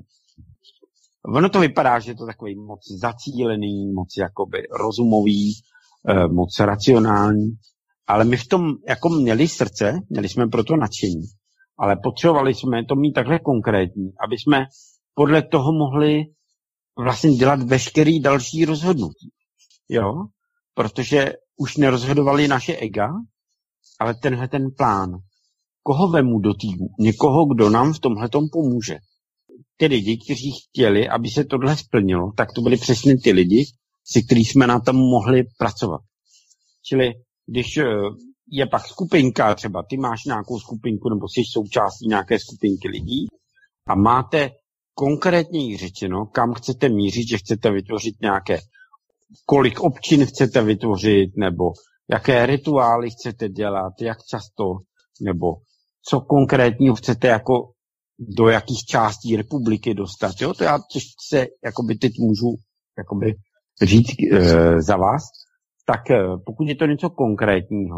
Ono to vypadá, že je to takový moc zacílený, moc jakoby rozumový, uh, moc racionální, ale my v tom jako měli srdce, měli jsme proto nadšení, ale potřebovali jsme to mít takhle konkrétní, aby jsme podle toho mohli vlastně dělat veškerý další rozhodnutí. Jo? Protože už nerozhodovali naše ega, ale tenhle ten plán. Koho vemu do týmu? Někoho, kdo nám v tomhletom pomůže. Ty lidi, kteří chtěli, aby se tohle splnilo, tak to byli přesně ty lidi, se kterými jsme na tom mohli pracovat. Čili když je pak skupinka, třeba ty máš nějakou skupinku nebo jsi součástí nějaké skupinky lidí a máte konkrétně řečeno, kam chcete mířit, že chcete vytvořit nějaké, kolik občin chcete vytvořit, nebo jaké rituály chcete dělat, jak často, nebo co konkrétního chcete jako do jakých částí republiky dostat. Jo? To já se jakoby teď můžu jakoby říct e, za vás. Tak e, pokud je to něco konkrétního,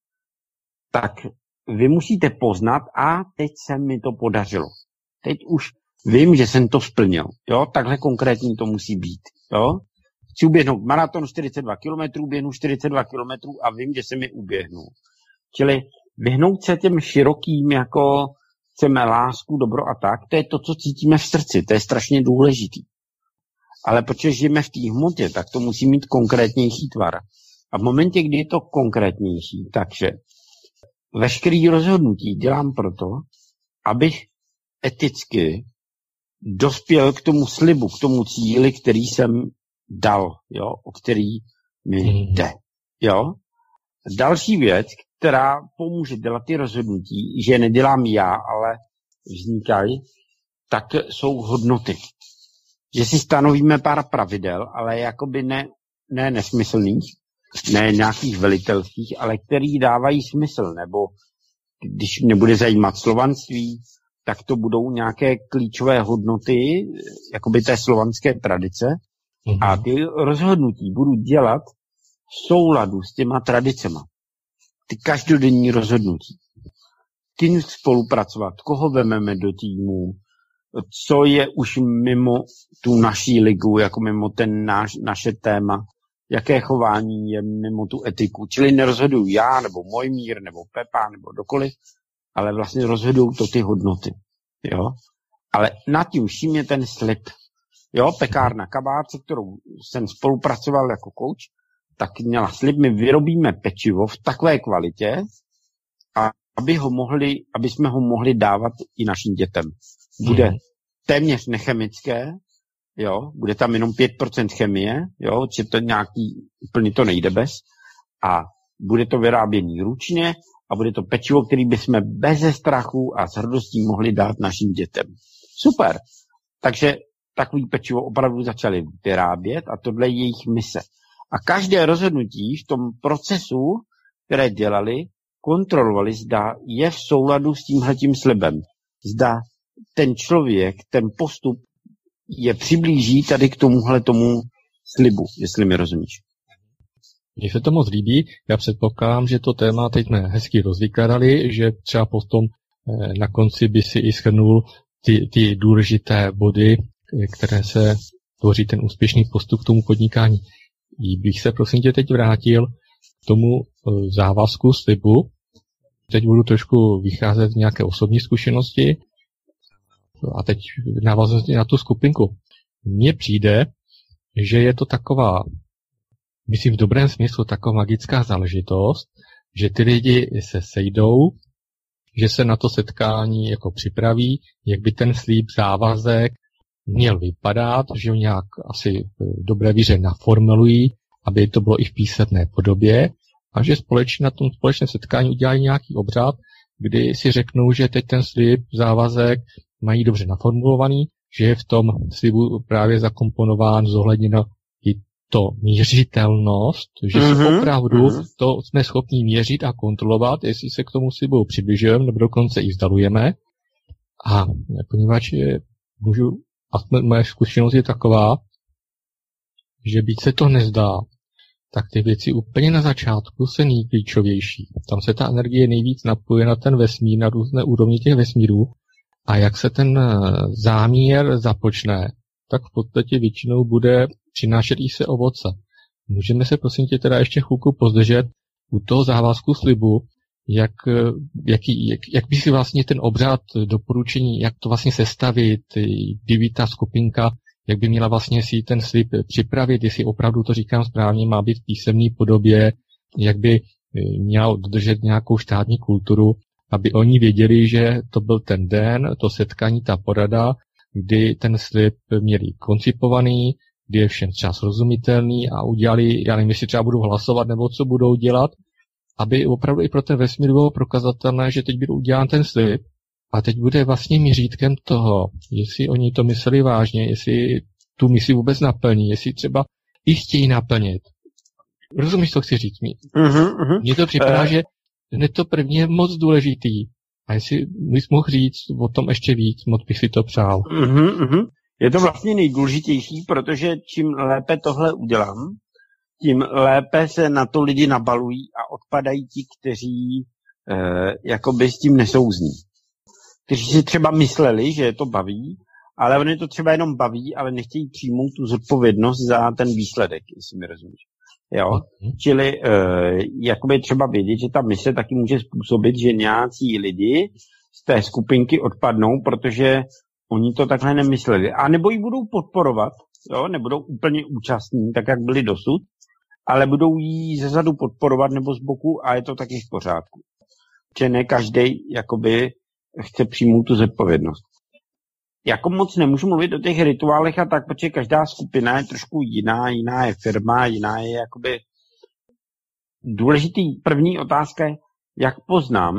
tak vy musíte poznat a teď se mi to podařilo. Teď už vím, že jsem to splnil. Jo? Takhle konkrétní to musí být. Jo? Chci uběhnout maraton čtyřicet dva kilometrů, běhnu čtyřicet dva kilometrů a vím, že se mi uběhnu. Čili vyhnout se těm širokým, jako chceme lásku, dobro a tak, to je to, co cítíme v srdci, to je strašně důležitý. Ale protože žijeme v té hmotě, tak to musí mít konkrétnější tvar. A v momentě, kdy je to konkrétnější, takže veškerý rozhodnutí dělám proto, abych eticky dospěl k tomu slibu, k tomu cíli, který jsem dal, jo, o který mi jde. Jo? Další věc, která pomůže dělat ty rozhodnutí, že nedělám já, ale vznikají, tak jsou hodnoty. Že si stanovíme pár pravidel, ale jakoby ne, ne nesmyslných, ne nějakých velitelských, ale který dávají smysl, nebo když mě bude zajímat slovanství, tak to budou nějaké klíčové hodnoty, jakoby té slovanské tradice, mm-hmm. a ty rozhodnutí budu dělat v souladu s těma tradicema. Ty každodenní rozhodnutí. Kým spolupracovat, koho vememe do týmu, co je už mimo tu naší ligu, jako mimo ten náš, naše téma, jaké chování je mimo tu etiku. Čili nerozhoduju já, nebo Mojmír, nebo Pepa, nebo dokoliv, ale vlastně rozhodují to ty hodnoty. Jo? Ale nad tím vším je ten slib. Jo, pekárna Kabát, se kterou jsem spolupracoval jako coach, tak měla slib, my vyrobíme pečivo v takové kvalitě, a aby, ho mohli, aby jsme ho mohli dávat i našim dětem. Bude hmm. téměř nechemické, jo, bude tam jenom pět procent chemie, jo, že to nějaký, úplně to nejde bez, a bude to vyrábění ručně a bude to pečivo, který bychom beze strachu a s hrdostí mohli dát našim dětem. Super. Takže takový pečivo opravdu začali vyrábět a tohle je jejich mise. A každé rozhodnutí v tom procesu, které dělali, kontrolovali, zda je v souladu s tímhletím slibem. Zda ten člověk, ten postup je přiblíží tady k tomuhle tomu slibu, jestli mi rozumíš. Mně se to moc líbí, já předpokládám, že to téma teď jsme hezky rozvykládali, že třeba potom na konci by si i shrnul ty, ty důležité body, které se tvoří ten úspěšný postup k tomu podnikání. Bych se prosím tě teď vrátil k tomu závazku, slibu. Teď budu trošku vycházet z nějaké osobní zkušenosti a teď návaznosti na tu skupinku. Mně přijde, že je to taková, myslím v dobrém smyslu, taková magická záležitost, že ty lidi se sejdou, že se na to setkání jako připraví, jak by ten slib, závazek měl vypadat, že ho nějak asi v dobré víře naformulují, aby to bylo i v písemné podobě, a že společně na tom společném setkání udělají nějaký obřad, kdy si řeknou, že teď ten slib, závazek mají dobře naformulovaný, že je v tom slibu právě zakomponován, zohledněno i to měřitelnost, že mm-hmm. si opravdu mm-hmm. to jsme schopni měřit a kontrolovat, jestli se k tomu slibu přibližujeme, nebo dokonce i vzdalujeme. A poněvadž je, můžu, a moje zkušenost je taková, že byť se to nezdá, tak ty věci úplně na začátku se nejklíčovější. Tam se ta energie nejvíc napojuje na ten vesmír, na různé úrovně těch vesmírů, a jak se ten záměr započne, tak v podstatě většinou bude přinášet i se ovoce. Můžeme se prosím tě teda ještě chvilku pozdržet u toho závazku slibu, jak, jaký, jak, jak by si vlastně ten obřad doporučení, jak to vlastně sestavit, kdyby ta skupinka, jak by měla vlastně si ten slib připravit, jestli opravdu to říkám správně, má být v písemné podobě, jak by měla dodržet nějakou státní kulturu, aby oni věděli, že to byl ten den, to setkání, ta porada, kdy ten slib měli koncipovaný, kdy je všem třeba srozumitelný a udělali, já nevím, jestli třeba budou hlasovat nebo co budou dělat, aby opravdu i pro ten vesmír bylo prokazatelné, že teď byl udělán ten slib a teď bude vlastně měřítkem toho, jestli oni to mysleli vážně, jestli tu misi vůbec naplní, jestli třeba i chtějí naplnit. Rozumíš, co chci říct? Uh-huh, Mně to připadá, uh. že hned to první je moc důležitý. A jestli bys mohl říct o tom ještě víc, moc bych si to přál. Uh-huh, uh-huh. Je to vlastně nejdůležitější, protože čím lépe tohle udělám, tím lépe se na to lidi nabalují a odpadají ti, kteří eh, jakoby s tím nesouzní. Kteří si třeba mysleli, že je to baví, ale oni to třeba jenom baví, ale nechtějí přijmout tu zodpovědnost za ten výsledek, jestli mi rozumíš. Jo? Mm-hmm. Čili eh, jakoby třeba vědět, že ta mise taky může způsobit, že nějací lidi z té skupinky odpadnou, protože oni to takhle nemysleli. A nebo ji budou podporovat, jo? Nebudou úplně účastní, tak jak byli dosud, ale budou ji zezadu podporovat nebo z boku a je to taky v pořádku. Že ne každý jakoby chce přijmout tu zodpovědnost. Jako moc nemůžu mluvit o těch rituálech a tak, protože každá skupina je trošku jiná, jiná je firma, jiná je jakoby... Důležitý první otázka je, jak poznám,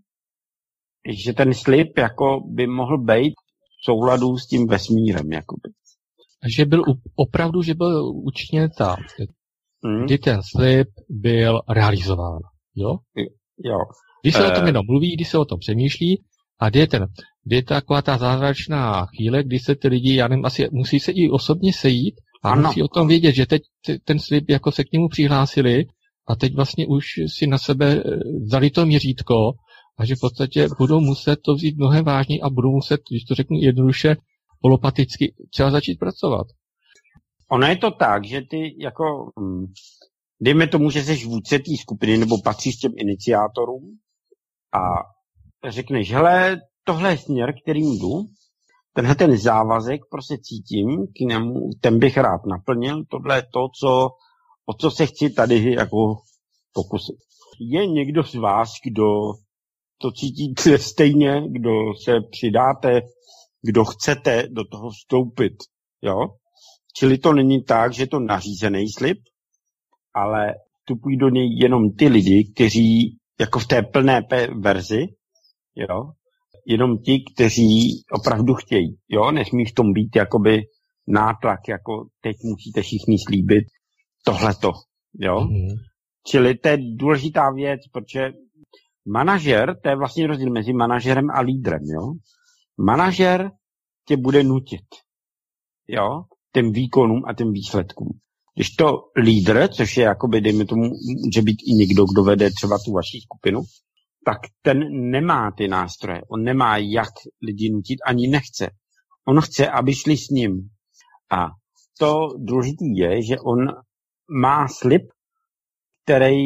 že ten slib jako by mohl být v souladu s tím vesmírem. Jakoby. Že byl opravdu, že byl učiněn tak, hmm. kdy ten slib byl realizován. Jo? Jo. Když se e... o tom jenom mluví, když se o tom přemýšlí, a kdy je, ten, kdy je taková ta zázračná chvíle, kdy se ty lidi, já nevím, asi musí se i osobně sejít a ano. musí o tom vědět, že teď ten slib jako se k němu přihlásili a teď vlastně už si na sebe vzali to měřítko a že v podstatě budou muset to vzít mnohem vážněji a budou muset, když to řeknu jednoduše, holopaticky třeba začít pracovat. Ono je to tak, že ty jako, dejme tomu, že jsi vůdce té skupiny nebo patříš těm iniciátorům a řekneš, hele, tohle je směr, kterým jdu, tenhle ten závazek prostě cítím, k němu, ten bych rád naplnil, tohle je to, co, o co se chci tady jako pokusit. Je někdo z vás, kdo to cítíte stejně, kdo se přidáte, kdo chcete do toho vstoupit, jo? Čili to není tak, že to nařízený slib, ale vstupují do něj jenom ty lidi, kteří jako v té plné verzi, jo, jenom ti, kteří opravdu chtějí, jo, nesmí v tom být jakoby nátlak, jako teď musíte všichni slíbit tohleto, jo. Mm-hmm. Čili to je důležitá věc, protože manažer, to je vlastně rozdíl mezi manažerem a lídrem, jo. Manažer tě bude nutit, jo, těm výkonům a těm výsledkům. Když to lídr, což je jakoby, dejme tomu, může být i někdo, kdo vede třeba tu vaši skupinu, tak ten nemá ty nástroje. On nemá jak lidi nutit, ani nechce. On chce, aby šli s ním. A to důležité je, že on má slib, který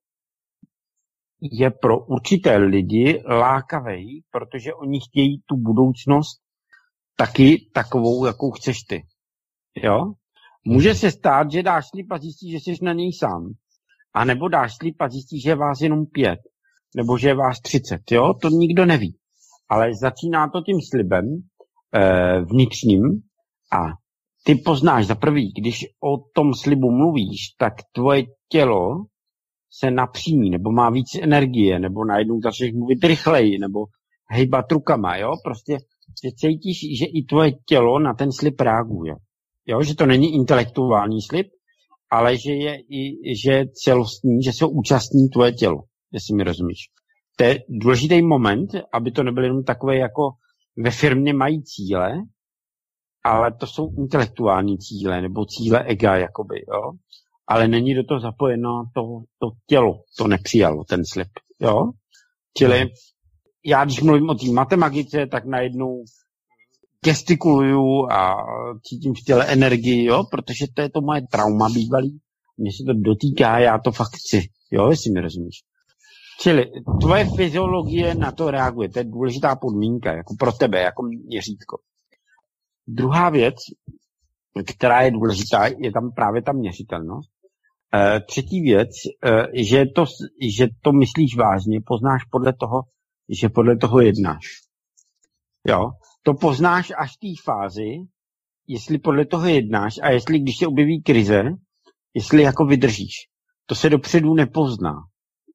je pro určité lidi lákavý, protože oni chtějí tu budoucnost taky takovou, jakou chceš ty. Jo? Může se stát, že dáš slib a zjistíš, že jsi na něj sám. A nebo dáš slib a zjistíš, že je vás jenom pět. Nebo že je vás třicet, jo? To nikdo neví. Ale začíná to tím slibem e, vnitřním a ty poznáš za prvý, když o tom slibu mluvíš, tak tvoje tělo se napřímí, nebo má víc energie, nebo najednou začneš mluvit rychleji, nebo hejbat rukama, jo? Prostě že cítíš, že i tvoje tělo na ten slib reaguje. Jo? Že to není intelektuální slib, ale že je i že je celostní, že se účastní tvoje tělo. Jestli mi rozumíš. To je důležitý moment, aby to nebyly jenom takové jako ve firmě mají cíle, ale to jsou intelektuální cíle, nebo cíle ega, jakoby, jo. Ale není do toho zapojeno to, to tělo, to nepřijalo, ten slib, jo. Čili já, když mluvím o té matemagice, tak najednou gestikuluju a cítím v těle energii, jo, protože to je to moje trauma bývalý. Mně se to dotýká, já to fakt chci, jo, jestli mi rozumíš. Čili tvoje fyziologie na to reaguje, to je důležitá podmínka, jako pro tebe, jako měřítko. Druhá věc, která je důležitá, je tam právě ta měřitelnost. E, třetí věc, e, že, to, že to myslíš vážně, poznáš podle toho, že podle toho jednáš. Jo? To poznáš až v té fázi, jestli podle toho jednáš a jestli, když se objeví krize, jestli jako vydržíš. To se dopředu nepozná.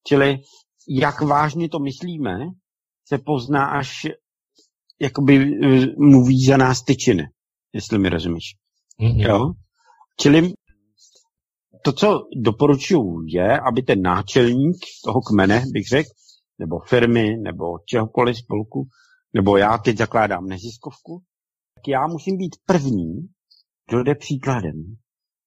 Čili jak vážně to myslíme, se pozná, až jakoby mluví za nás ty činy, jestli mi rozumíš. Mm-hmm. Jo? Čili to, co doporučuju, je, aby ten náčelník toho kmene, bych řekl, nebo firmy, nebo čehokoliv spolku, nebo já teď zakládám neziskovku, tak já musím být první, kdo jde příkladem.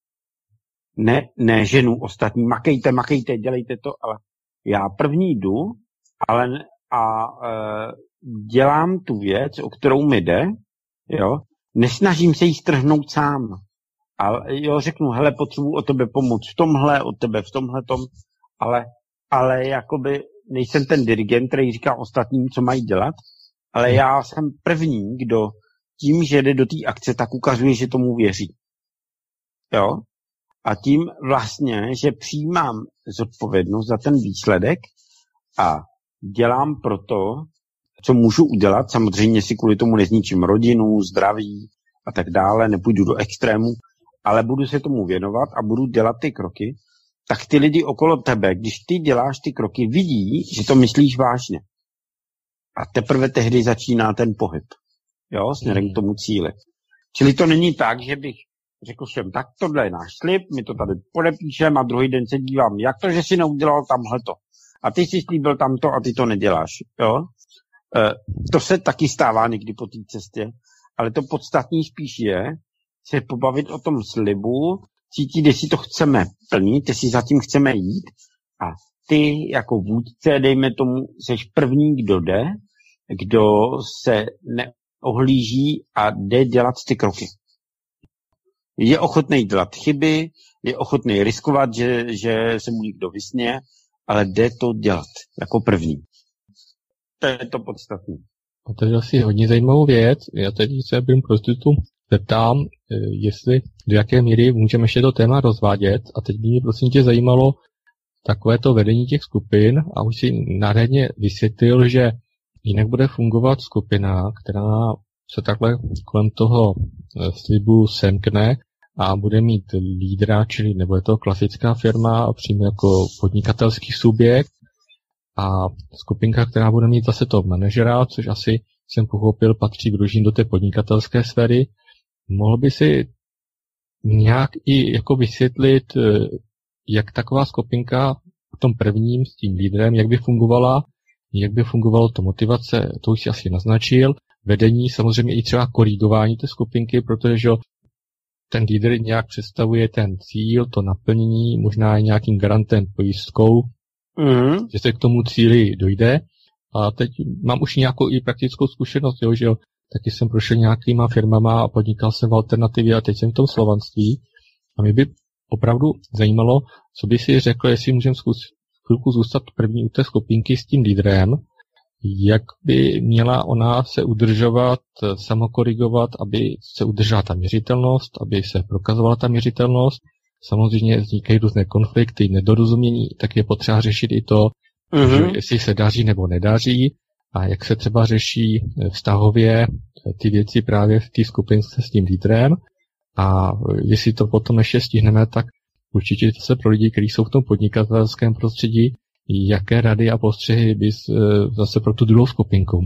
Ne, ne ženu ostatní, makejte, makejte, dělejte to, ale já první jdu, ale a e, dělám tu věc, o kterou mi jde, jo, nesnažím se jí strhnout sám. Ale jo, řeknu, hele, potřebuji o tebe pomoct v tomhle, od tebe v tomhle tom, ale, ale jakoby nejsem ten dirigent, který říká ostatním, co mají dělat, ale já jsem první, kdo tím, že jde do té akce, tak ukazuje, že tomu věří. Jo? A tím vlastně, že přijímám zodpovědnost za ten výsledek a dělám proto, co můžu udělat, samozřejmě si kvůli tomu nezničím rodinu, zdraví a tak dále, nepůjdu do extrému, ale budu se tomu věnovat a budu dělat ty kroky, tak ty lidi okolo tebe, když ty děláš ty kroky, vidí, že to myslíš vážně. A teprve tehdy začíná ten pohyb, jo, směrem k tomu cíli. Čili to není tak, že bych řekl všem, tak tohle je náš slib, my to tady podepíšeme a druhý den se dívám, jak to, že jsi neudělal tamhleto. A ty jsi slíbil tamto a ty to neděláš, jo. E, to se taky stává někdy po té cestě, ale to podstatní spíš je se pobavit o tom slibu, cítit, jestli to chceme plnit, jestli zatím chceme jít a ty jako vůdce, dejme tomu, seš první, kdo jde, kdo se neohlíží a jde dělat ty kroky. Je ochotný dělat chyby, je ochotný riskovat, že, že se mu někdo vysměje, ale jde to dělat jako první. To je to podstatné. A to je asi hodně zajímavou věc. Já teď se bym prostě tu zeptám, jestli do jaké míry můžeme ještě to téma rozvádět. A teď by mě prosím tě zajímalo takové to vedení těch skupin a už si nádherně vysvětlil, že jinak bude fungovat skupina, která se takhle kolem toho slibu semkne a bude mít lídra, čili nebo je to klasická firma, přímo jako podnikatelský subjekt a skupinka, která bude mít zase toho manažera, což asi jsem pochopil, patří vružím do té podnikatelské sféry. Mohl by si nějak i jako vysvětlit, jak taková skupinka v tom prvním s tím lídrem, jak by fungovala, jak by fungovalo to motivace, to už si asi naznačil, vedení, samozřejmě i třeba korrigování té skupinky, protože ten lídr nějak představuje ten cíl, to naplnění, možná i nějakým garantem, pojistkou, mm. že se k tomu cíli dojde. A teď mám už nějakou i praktickou zkušenost, jo, že jo, taky jsem prošel nějakýma firmama a podnikal jsem v alternativě a teď jsem v tom slovanství. A mě by opravdu zajímalo, co by si řekl, jestli můžeme zkusit chvilku zůstat první u té skupinky s tím lídrem, jak by měla ona se udržovat, samokorigovat, aby se udržela ta měřitelnost, aby se prokazovala ta měřitelnost. Samozřejmě vznikají různé konflikty, nedorozumění, tak je potřeba řešit i to, mm-hmm. že jestli se daří nebo nedaří a jak se třeba řeší vztahově ty věci právě v té skupince s tím lídrem. A jestli to potom ještě stihneme, tak určitě se pro lidi, kteří jsou v tom podnikatelském prostředí, jaké rady a postřehy bys zase pro tu druhou skupinku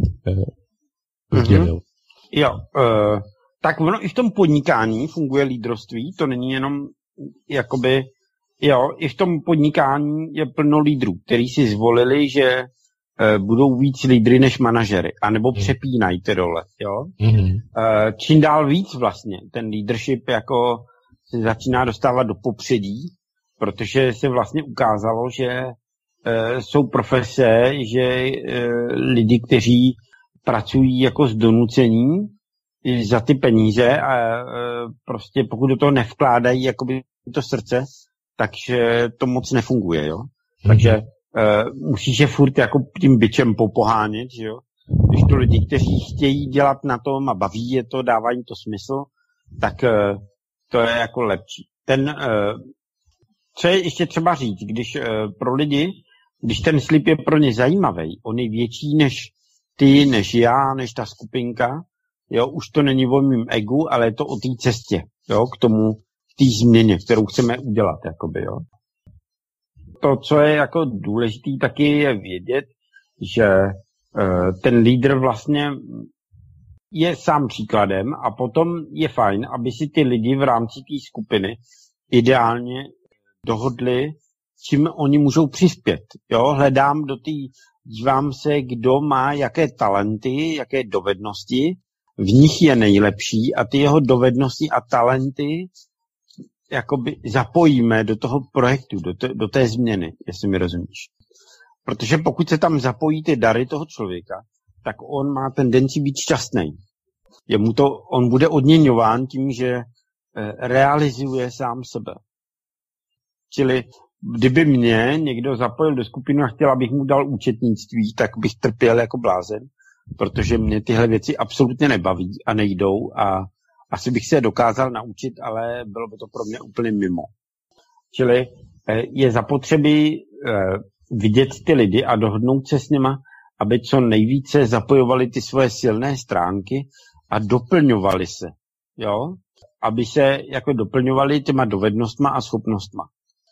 udělil? Mm-hmm. Jo, uh, tak ono i v tom podnikání funguje lídrovství, to není jenom jakoby, jo, i v tom podnikání je plno lídrů, který si zvolili, že uh, budou víc lídry než manažery, anebo mm. přepínají ty role, jo. Mm-hmm. Uh, čím dál víc vlastně, ten leadership jako se začíná dostávat do popředí, protože se vlastně ukázalo, že jsou profese, že lidi, kteří pracují jako z donucení za ty peníze a prostě pokud do toho nevkládají jakoby to srdce, takže to moc nefunguje, jo. Mm-hmm. Takže uh, musíš je furt jako tím bičem popohánět, že jo. Když to lidi, kteří chtějí dělat na tom a baví je to, dávají to smysl, tak uh, to je jako lepší. Ten, uh, co je ještě třeba říct, když uh, pro lidi, když ten slib je pro ně zajímavý, on je větší než ty, než já, než ta skupinka, jo, už to není o mým egu, ale je to o té cestě, jo, k tomu, k té změně, kterou chceme udělat, jakoby, jo. to, co je jako důležitý taky je vědět, že uh, ten lídr vlastně je sám příkladem a potom je fajn, aby si ty lidi v rámci té skupiny ideálně dohodli, čím oni můžou přispět. Jo, hledám do té, dívám se, kdo má jaké talenty, jaké dovednosti, v nich je nejlepší a ty jeho dovednosti a talenty jakoby zapojíme do toho projektu, do, to, do té změny, jestli mi rozumíš. Protože pokud se tam zapojí ty dary toho člověka, tak on má tendenci být šťastný. Jemu to, on bude odměňován tím, že e, realizuje sám sebe. Čili kdyby mě někdo zapojil do skupiny a chtěl, abych mu dal účetnictví, tak bych trpěl jako blázen, protože mě tyhle věci absolutně nebaví a nejdou a asi bych se je dokázal naučit, ale bylo by to pro mě úplně mimo. Čili je zapotřebí vidět ty lidi a dohodnout se s nima, aby co nejvíce zapojovali ty svoje silné stránky a doplňovali se. Jo? Aby se jako doplňovali těma dovednostma a schopnostma.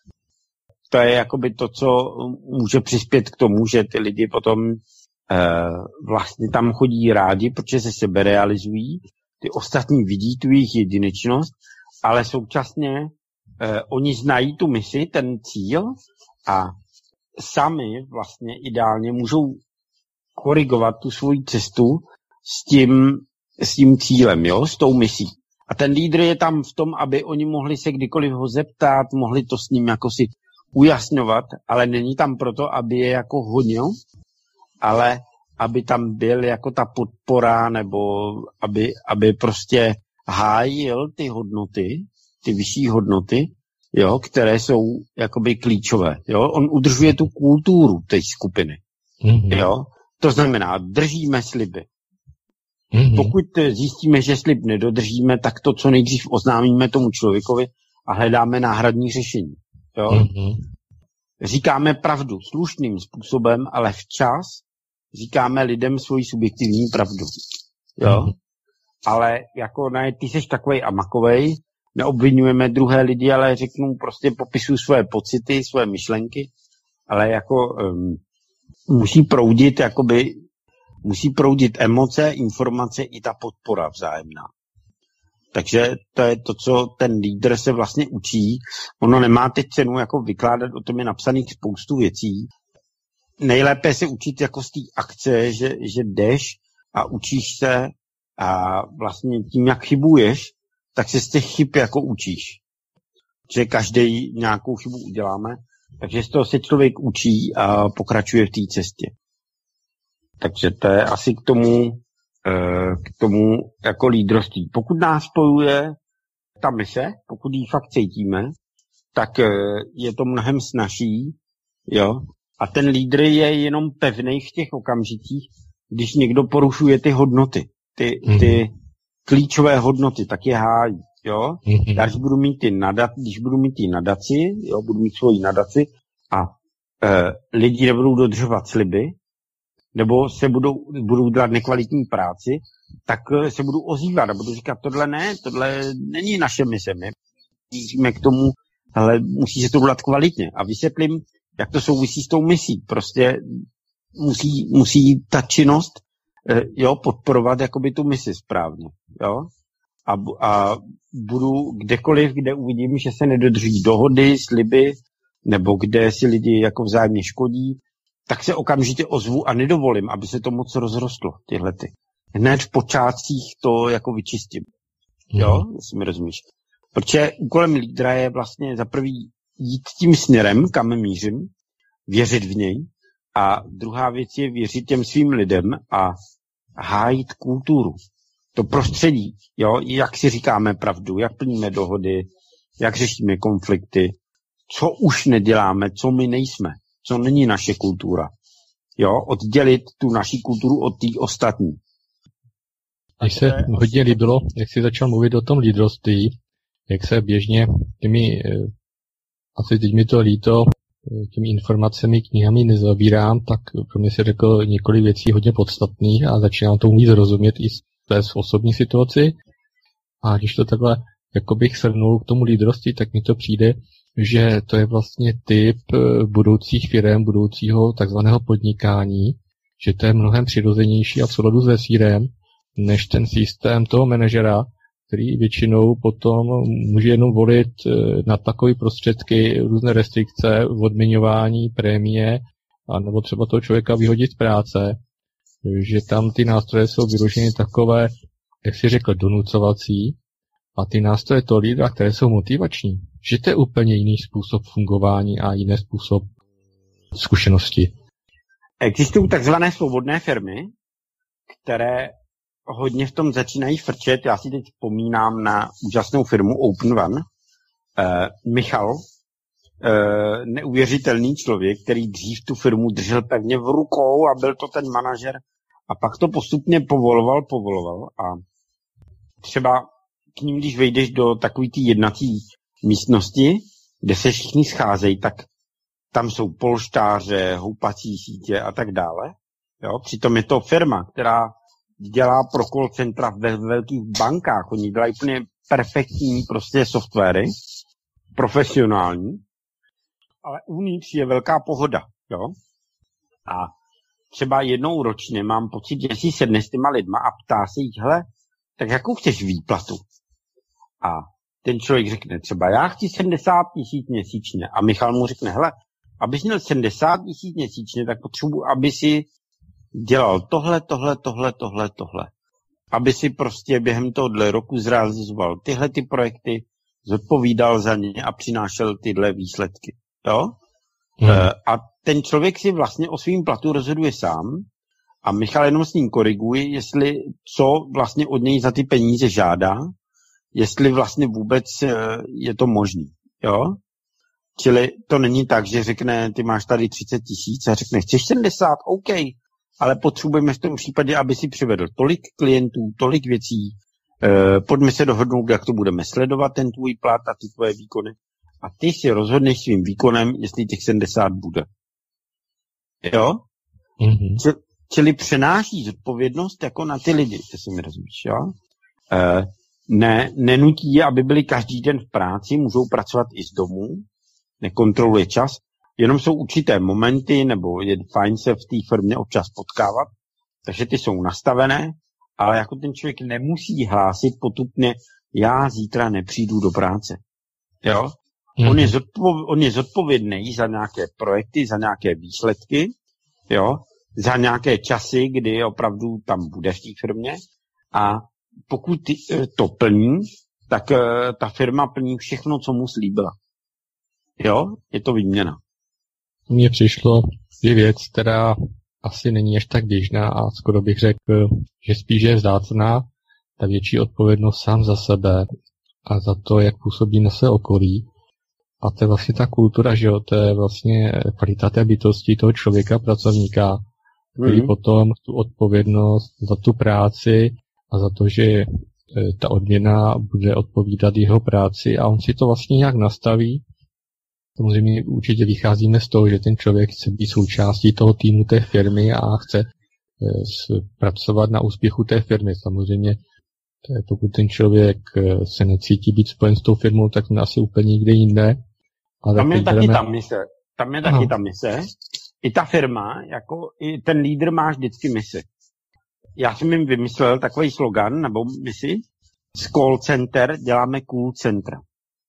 To je jakoby to, co může přispět k tomu, že ty lidi potom eh, vlastně tam chodí rádi, protože se sebe realizují, ty ostatní vidí tu jejich jedinečnost, ale současně eh, oni znají tu misi, ten cíl a sami vlastně ideálně můžou korigovat tu svoji cestu s tím, s tím cílem, jo, s tou misí. A ten lídr je tam v tom, aby oni mohli se kdykoliv ho zeptat, mohli to s ním jako si ujasňovat, ale není tam proto, aby je jako honil, ale aby tam byl jako ta podpora, nebo aby, aby prostě hájil ty hodnoty, ty vyšší hodnoty, jo, které jsou jakoby klíčové. Jo. On udržuje tu kulturu té skupiny. Mm-hmm. Jo. To znamená, držíme sliby. Mm-hmm. Pokud zjistíme, že slib nedodržíme, tak to, co nejdřív oznámíme tomu člověkovi a hledáme náhradní řešení. Jo? Mm-hmm. Říkáme pravdu slušným způsobem, ale včas říkáme lidem svoji subjektivní pravdu. Jo? Mm-hmm. Ale jako ne, ty seš takovej a makovej, neobvinujeme druhé lidi, ale řeknu, prostě popisuju svoje pocity, svoje myšlenky, ale jako um, musí proudit, jakoby, musí proudit emoce, informace i ta podpora vzájemná. Takže to je to, co ten lídr se vlastně učí. Ono nemá teď cenu jako vykládat, o tom je napsaných spoustu věcí. Nejlépe se učit jako z té akce, že, že jdeš a učíš se a vlastně tím, jak chybuješ, tak se z těch chyb jako učíš. Že každý nějakou chybu uděláme, takže z toho se člověk učí a pokračuje v té cestě. Takže to je asi k tomu, k tomu jako lídroství. Pokud nás spojuje ta mise, pokud ji fakt cítíme, tak je to mnohem snazší, jo. A ten lídr je jenom pevnej v těch okamžicích, když někdo porušuje ty hodnoty, ty, mm-hmm. ty klíčové hodnoty, tak je hájí, jo. Mm-hmm. Já když budu mít ty nadaci, když budu mít ty nadaci, jo, budu mít svoji nadaci a e, lidi nebudou dodržovat sliby, nebo se budou, budou dělat nekvalitní práci, tak se budu ozývat a budu říkat, tohle ne, tohle není naše mise, my míříme k tomu, ale musí se to dělat kvalitně. A vysvětlím, jak to souvisí s tou misí. Prostě musí, musí ta činnost jo, podporovat jakoby tu misi správně. Jo? A, a budu kdekoliv, kde uvidím, že se nedodrží dohody, sliby, nebo kde si lidi jako vzájemně škodí, tak se okamžitě ozvu a nedovolím, aby se to moc rozrostlo, tyhle ty. Hned v počátcích to jako vyčistím. Mm. Jo, jestli mi rozumíš. Protože úkolem lídra je vlastně za prvý jít tím směrem, kam mířím, věřit v něj, a druhá věc je věřit těm svým lidem a hájit kulturu. To prostředí, jo, jak si říkáme pravdu, jak plníme dohody, jak řešíme konflikty, co už neděláme, co my nejsme. Co není naše kultura. Jo, oddělit tu naši kulturu od té ostatní. Mně se hodně líbilo, jak jsi začal mluvit o tom lídrovství, jak se běžně těmi, asi teď mi to líto, těmi informacemi, knihami nezabírám, tak pro mě se řekl několik věcí hodně podstatných a začínám tomu víc rozumět i z té osobní situaci. A když to takhle jako bych shrnul k tomu lídrovství, tak mi to přijde, že to je vlastně typ budoucích firem, budoucího takzvaného podnikání, že to je mnohem přirozenější a v souladu s vesmírem, než ten systém toho manažera, který většinou potom může jenom volit na takové prostředky různé restrikce, odměňování, prémie, a nebo třeba toho člověka vyhodit z práce, že tam ty nástroje jsou vyloženy takové, jak si řekl, donucovací, a ty nástroje toho lídra, které jsou motivační, že to je úplně jiný způsob fungování a jiný způsob zkušenosti. Existují takzvané svobodné firmy, které hodně v tom začínají frčet. Já si teď vzpomínám na úžasnou firmu Open One. Eh, Michal, eh, neuvěřitelný člověk, který dřív tu firmu držel pevně v rukou a byl to ten manažer a pak to postupně povoloval, povoloval a třeba k ním, když vejdeš do takový té jednací místnosti, kde se všichni scházejí, tak tam jsou polštáře, houpací sítě a tak dále. Jo? Přitom je to firma, která dělá pro call centra ve velkých bankách. Oni dělají úplně perfektní prostě softwary, profesionální, ale uvnitř je velká pohoda. Jo? A třeba jednou ročně mám pocit, že si sedne s těma lidma a ptá se jich, hele, tak jakou chceš výplatu? A ten člověk řekne třeba, já chci sedmdesát tisíc měsíčně. A Michal mu řekne, hele, abys měl sedmdesát tisíc měsíčně, tak potřebuji, aby si dělal tohle, tohle, tohle, tohle, tohle. Aby si prostě během tohohle roku zrealizoval tyhle ty projekty, zodpovídal za ně a přinášel tyhle výsledky. Jo? Hmm. E, a ten člověk si vlastně o svým platu rozhoduje sám a Michal jenom s ním koriguje, jestli co vlastně od něj za ty peníze žádá, jestli vlastně vůbec je to možný. Jo? Čili to není tak, že řekne, ty máš tady třicet tisíc a řekne, chceš sedmdesát, OK, ale potřebujeme v tom případě, aby si přivedl tolik klientů, tolik věcí, e, pojďme se dohodnout, jak to budeme sledovat, ten tvůj plat a ty tvoje výkony. A ty si rozhodneš svým výkonem, jestli těch sedmdesát bude. Jo? Mm-hmm. Čili, čili přenáší zodpovědnost jako na ty lidi, to si mi rozumíš, jo? E, ne, nenutí je, aby byli každý den v práci, můžou pracovat i z domu, nekontroluje čas, jenom jsou určité momenty, nebo je fajn se v té firmě občas potkávat, takže ty jsou nastavené, ale jako ten člověk nemusí hlásit potupně, já zítra nepřijdu do práce. Jo? Mm-hmm. On je, zodpov, on je zodpovědný za nějaké projekty, za nějaké výsledky, jo? Za nějaké časy, kdy opravdu tam bude v té firmě a pokud to plní, tak ta firma plní všechno, co mu slíbila. Jo? Je to výměna. Mně přišlo, že věc, která asi není až tak běžná a skoro bych řekl, že spíš je vzácná, ta větší odpovědnost sám za sebe a za to, jak působí na své okolí. A to je vlastně ta kultura, že jo, to je vlastně kvalita té bytosti toho člověka, pracovníka, který mm. potom tu odpovědnost za tu práci a za to, že ta odměna bude odpovídat jeho práci a on si to vlastně nějak nastaví. Samozřejmě určitě vycházíme z toho, že ten člověk chce být součástí toho týmu té firmy a chce pracovat na úspěchu té firmy. Samozřejmě pokud ten člověk se necítí být spojen s tou firmou, tak jsme asi úplně někde jinde. A tam je taky bereme... ta mise. Tam je taky Aha. ta mise. I ta firma, jako i ten lídr má vždycky misi. Já jsem jim vymyslel takový slogan, nebo misi, z call center děláme cool centra.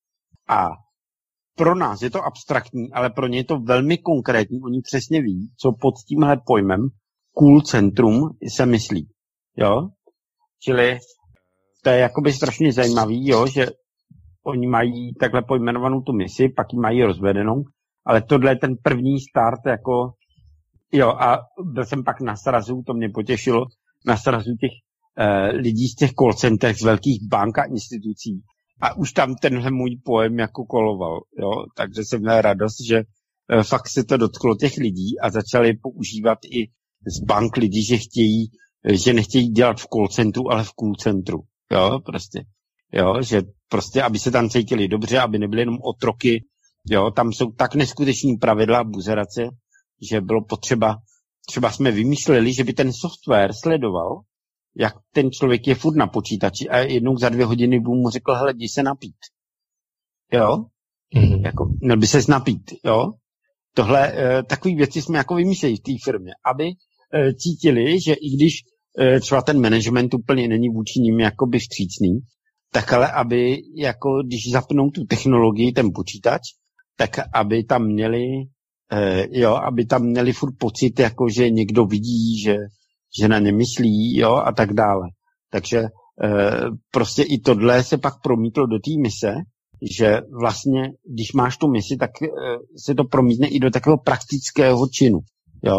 A pro nás je to abstraktní, ale pro ně je to velmi konkrétní. Oni přesně ví, co pod tímhle pojmem cool centrum se myslí. Jo? Čili to je jakoby strašně zajímavý, jo, že oni mají takhle pojmenovanou tu misi, pak ji mají rozvedenou, ale tohle je ten první start, jako jo, a byl jsem pak na srazu, to mě potěšilo, na srazu těch eh, lidí z těch call center, z velkých bank a institucí. A už tam tenhle můj pojem jako koloval, jo, takže jsem měl radost, že e, fakt se to dotklo těch lidí a začali používat i z bank lidí, že chtějí, že nechtějí dělat v call centru, ale v cool centru, jo, prostě, jo, že prostě, aby se tam cítili dobře, aby nebyly jenom otroky, jo, tam jsou tak neskuteční pravidla buzerace, že bylo potřeba, třeba jsme vymýšleli, že by ten software sledoval, jak ten člověk je furt na počítači a jednou za dvě hodiny mu řekl, hele, jdi se napít. Jo? Mm-hmm. Jako, měl by ses napít, jo. Tohle, e, takové věci jsme jako vymýšleli v té firmě, aby e, cítili, že i když e, třeba ten management úplně není vůči ním jakoby vstřícný, tak ale aby, jako když zapnou tu technologii, ten počítač, tak aby tam měli, e, jo, aby tam měli furt pocit, jako že někdo vidí, že, že na ně myslí, jo, a tak dále. Takže e, prostě i tohle se pak promítlo do té mise, že vlastně, když máš tu misi, tak e, se to promítne i do takového praktického činu, jo.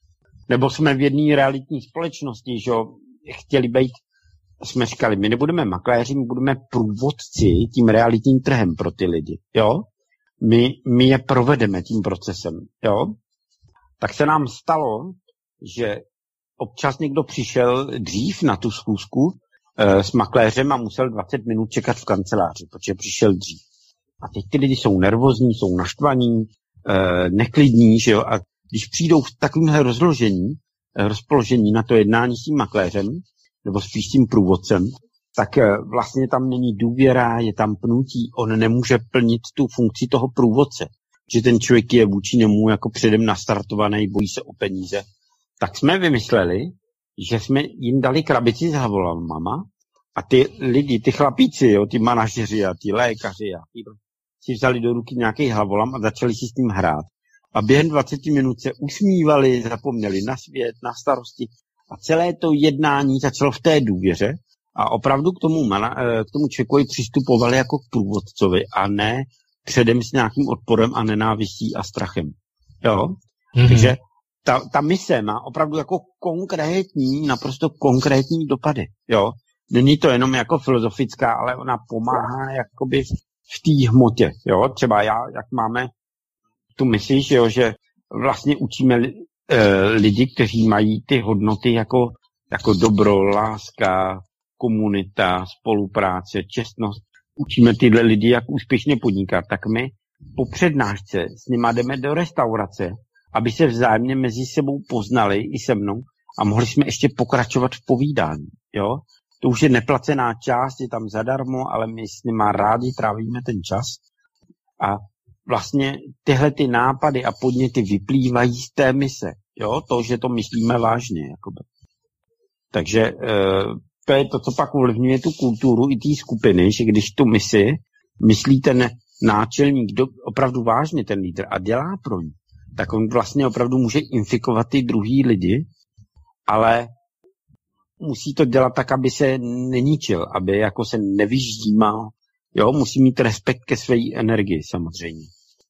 Nebo jsme v jedné realitní společnosti, že jo, chtěli být, jsme říkali, my nebudeme makléři, my budeme průvodci tím realitním trhem pro ty lidi, jo. My, my je provedeme tím procesem, jo. Tak se nám stalo, že občas někdo přišel dřív na tu schůzku e, s makléřem a musel dvacet minut čekat v kanceláři, protože přišel dřív. A teď ty lidi jsou nervózní, jsou naštvaní, e, neklidní, že jo, a když přijdou v takovémhle rozložení, e, rozpoložení na to jednání s tím makléřem, nebo spíš tím průvodcem, tak e, vlastně tam není důvěra, je tam pnutí, on nemůže plnit tu funkci toho průvodce, že ten člověk je vůči němu jako předem nastartovaný, bojí se o peníze. Tak jsme vymysleli, že jsme jim dali krabici s hlavolamama a ty lidi, ty chlapíci, jo, ty manažeři a ty lékaři a ty si vzali do ruky nějaký hlavolam a začali si s tím hrát. A během dvacet minut se usmívali, zapomněli na svět, na starosti a celé to jednání začalo v té důvěře a opravdu k tomu, mana, k tomu člověku přistupovali jako k průvodcovi a ne předem s nějakým odporem a nenávistí a strachem. Jo? Mm-hmm. Takže Ta, ta mise má opravdu jako konkrétní, naprosto konkrétní dopady, jo. Není to jenom jako filozofická, ale ona pomáhá jakoby v té hmotě, jo. Třeba já, jak máme tu misi, že jo, že vlastně učíme li, e, lidi, kteří mají ty hodnoty jako, jako dobro, láska, komunita, spolupráce, čestnost. Učíme tyhle lidi, jak úspěšně podnikat, tak my po přednášce s nima jdeme do restaurace, aby se vzájemně mezi sebou poznali i se mnou a mohli jsme ještě pokračovat v povídání, jo. To už je neplacená část, je tam zadarmo, ale my s nima rádi trávíme ten čas a vlastně tyhle ty nápady a podněty vyplývají z té mise, jo, to, že to myslíme vážně, jakoby. Takže e, to je to, co pak ovlivňuje tu kulturu i té skupiny, že když tu misi myslí ten náčelník do, opravdu vážně, ten lídr, a dělá pro ní, tak on vlastně opravdu může infikovat ty druhý lidi, ale musí to dělat tak, aby se neničil, aby jako se nevyždímal, jo, musí mít respekt ke své energii samozřejmě.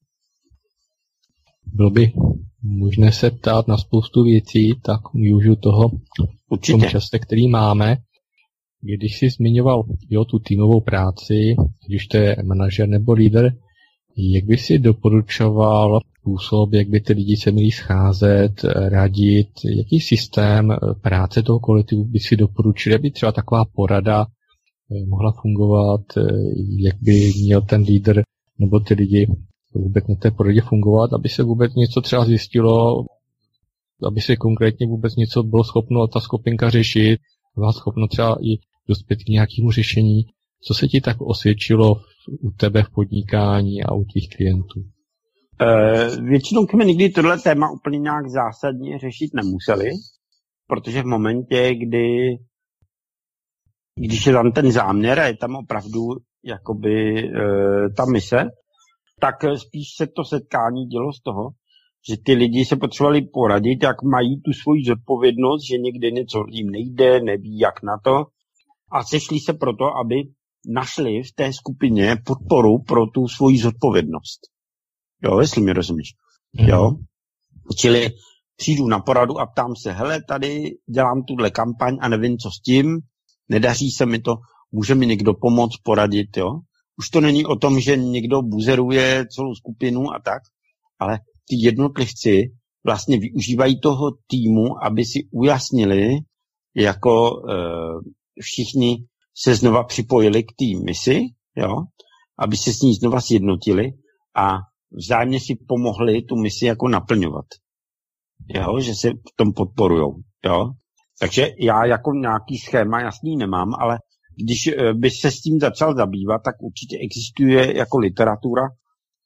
Bylo by možné se ptát na spoustu věcí, tak využiju toho v tom čase, který máme. Když jsi zmiňoval jo, tu týmovou práci, když to je manažer nebo lídr, jak by si doporučoval způsob, jak by ty lidi se měli scházet, radit, jaký systém práce toho kolektivu by si doporučil, aby třeba taková porada mohla fungovat, jak by měl ten lídr nebo ty lidi vůbec na té poradě fungovat, aby se vůbec něco třeba zjistilo, aby se konkrétně vůbec něco bylo schopno ta skupinka řešit, byla schopno třeba i dospět k nějakému řešení. Co se ti tak osvědčilo u tebe v podnikání a u tvých klientů? E, většinou jsme nikdy tohle téma úplně nějak zásadně řešit nemuseli, protože v momentě, kdy když je tam ten záměr a je tam opravdu jakoby e, ta mise, tak spíš se to setkání dělo z toho, že ty lidi se potřebovali poradit, jak mají tu svoji zodpovědnost, že někde něco jim nejde, neví jak na to a sešli se proto, aby našli v té skupině podporu pro tu svoji zodpovědnost. Jo, jestli mi rozumíš. Mm. Jo. Čili přijdu na poradu a ptám se, hele, tady dělám tuhle kampaň a nevím, co s tím, nedaří se mi to, může mi někdo pomoct, poradit, jo. Už to není o tom, že někdo buzeruje celou skupinu a tak, ale ty jednotlivci vlastně využívají toho týmu, aby si ujasnili, jako e, všichni se znova připojili k té misi, jo, aby se s ní znova sjednotili a vzájemně si pomohli tu misi jako naplňovat. Jo, že se v tom podporujou, jo. Takže já jako nějaký schéma jasný nemám, ale když by se s tím začal zabývat, tak určitě existuje jako literatura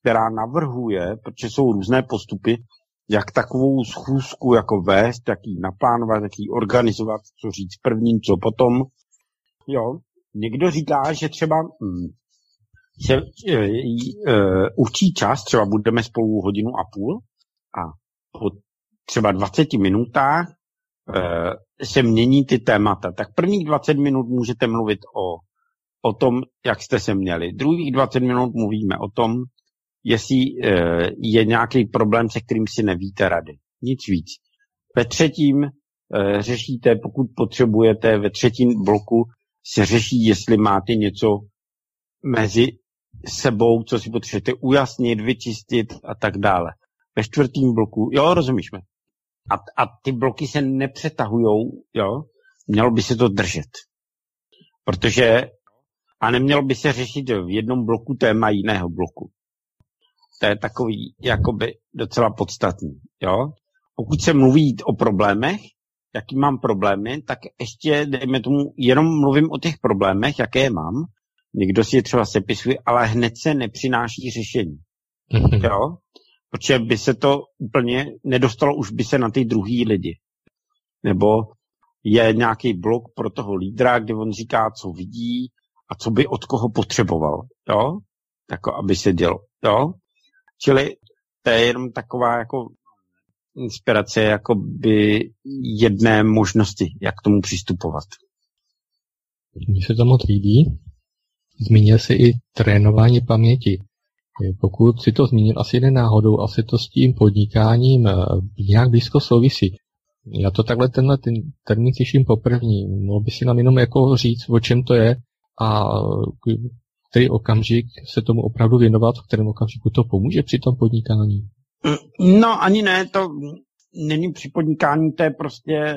která navrhuje, protože jsou různé postupy, jak takovou schůzku jako vést, jak ji naplánovat, jak ji organizovat, co říct prvním, co potom. Jo. Někdo říká, že třeba hm, že, e, e, určí čas, třeba budeme spolu hodinu a půl a po třeba dvaceti minutách e, se mění ty témata. Tak prvních dvacet minut můžete mluvit o, o tom, jak jste se měli. Druhých dvacet minut mluvíme o tom, jestli e, je nějaký problém, se kterým si nevíte rady. Nic víc. Ve třetím e, řešíte, pokud potřebujete, ve třetím bloku se řeší, jestli máte něco mezi sebou, co si potřebujete ujasnit, vyčistit a tak dále. Ve čtvrtém bloku, jo, rozumíš mi. A, a ty bloky se nepřetahujou, jo, mělo by se to držet. Protože, a nemělo by se řešit v jednom bloku téma jiného bloku. To je takový, jakoby, docela podstatný, jo. Pokud se mluví o problémech, jaký mám problémy, tak ještě, dejme tomu, jenom mluvím o těch problémech, jaké je mám. Někdo si je třeba sepisuje, ale hned se nepřináší řešení. Mm-hmm. Jo? Protože by se to úplně nedostalo, už by se na ty druhý lidi. Nebo je nějaký blok pro toho lídra, kde on říká, co vidí a co by od koho potřeboval. Jo? Tako, aby se dělo. Jo? Čili to je jenom taková jako inspirace jakoby jedné možnosti, jak k tomu přistupovat. Mně se to moc líbí. Zmínil si i trénování paměti. Pokud si to zmínil, asi ne náhodou, asi to s tím podnikáním nějak blízko souvisí. Já to takhle tenhle ten termín slyším poprvní. Mohl by si nám jenom jako říct, o čem to je a který okamžik se tomu opravdu věnovat, v kterém okamžiku to pomůže při tom podnikání? No, ani ne, to není při podnikání, to je prostě,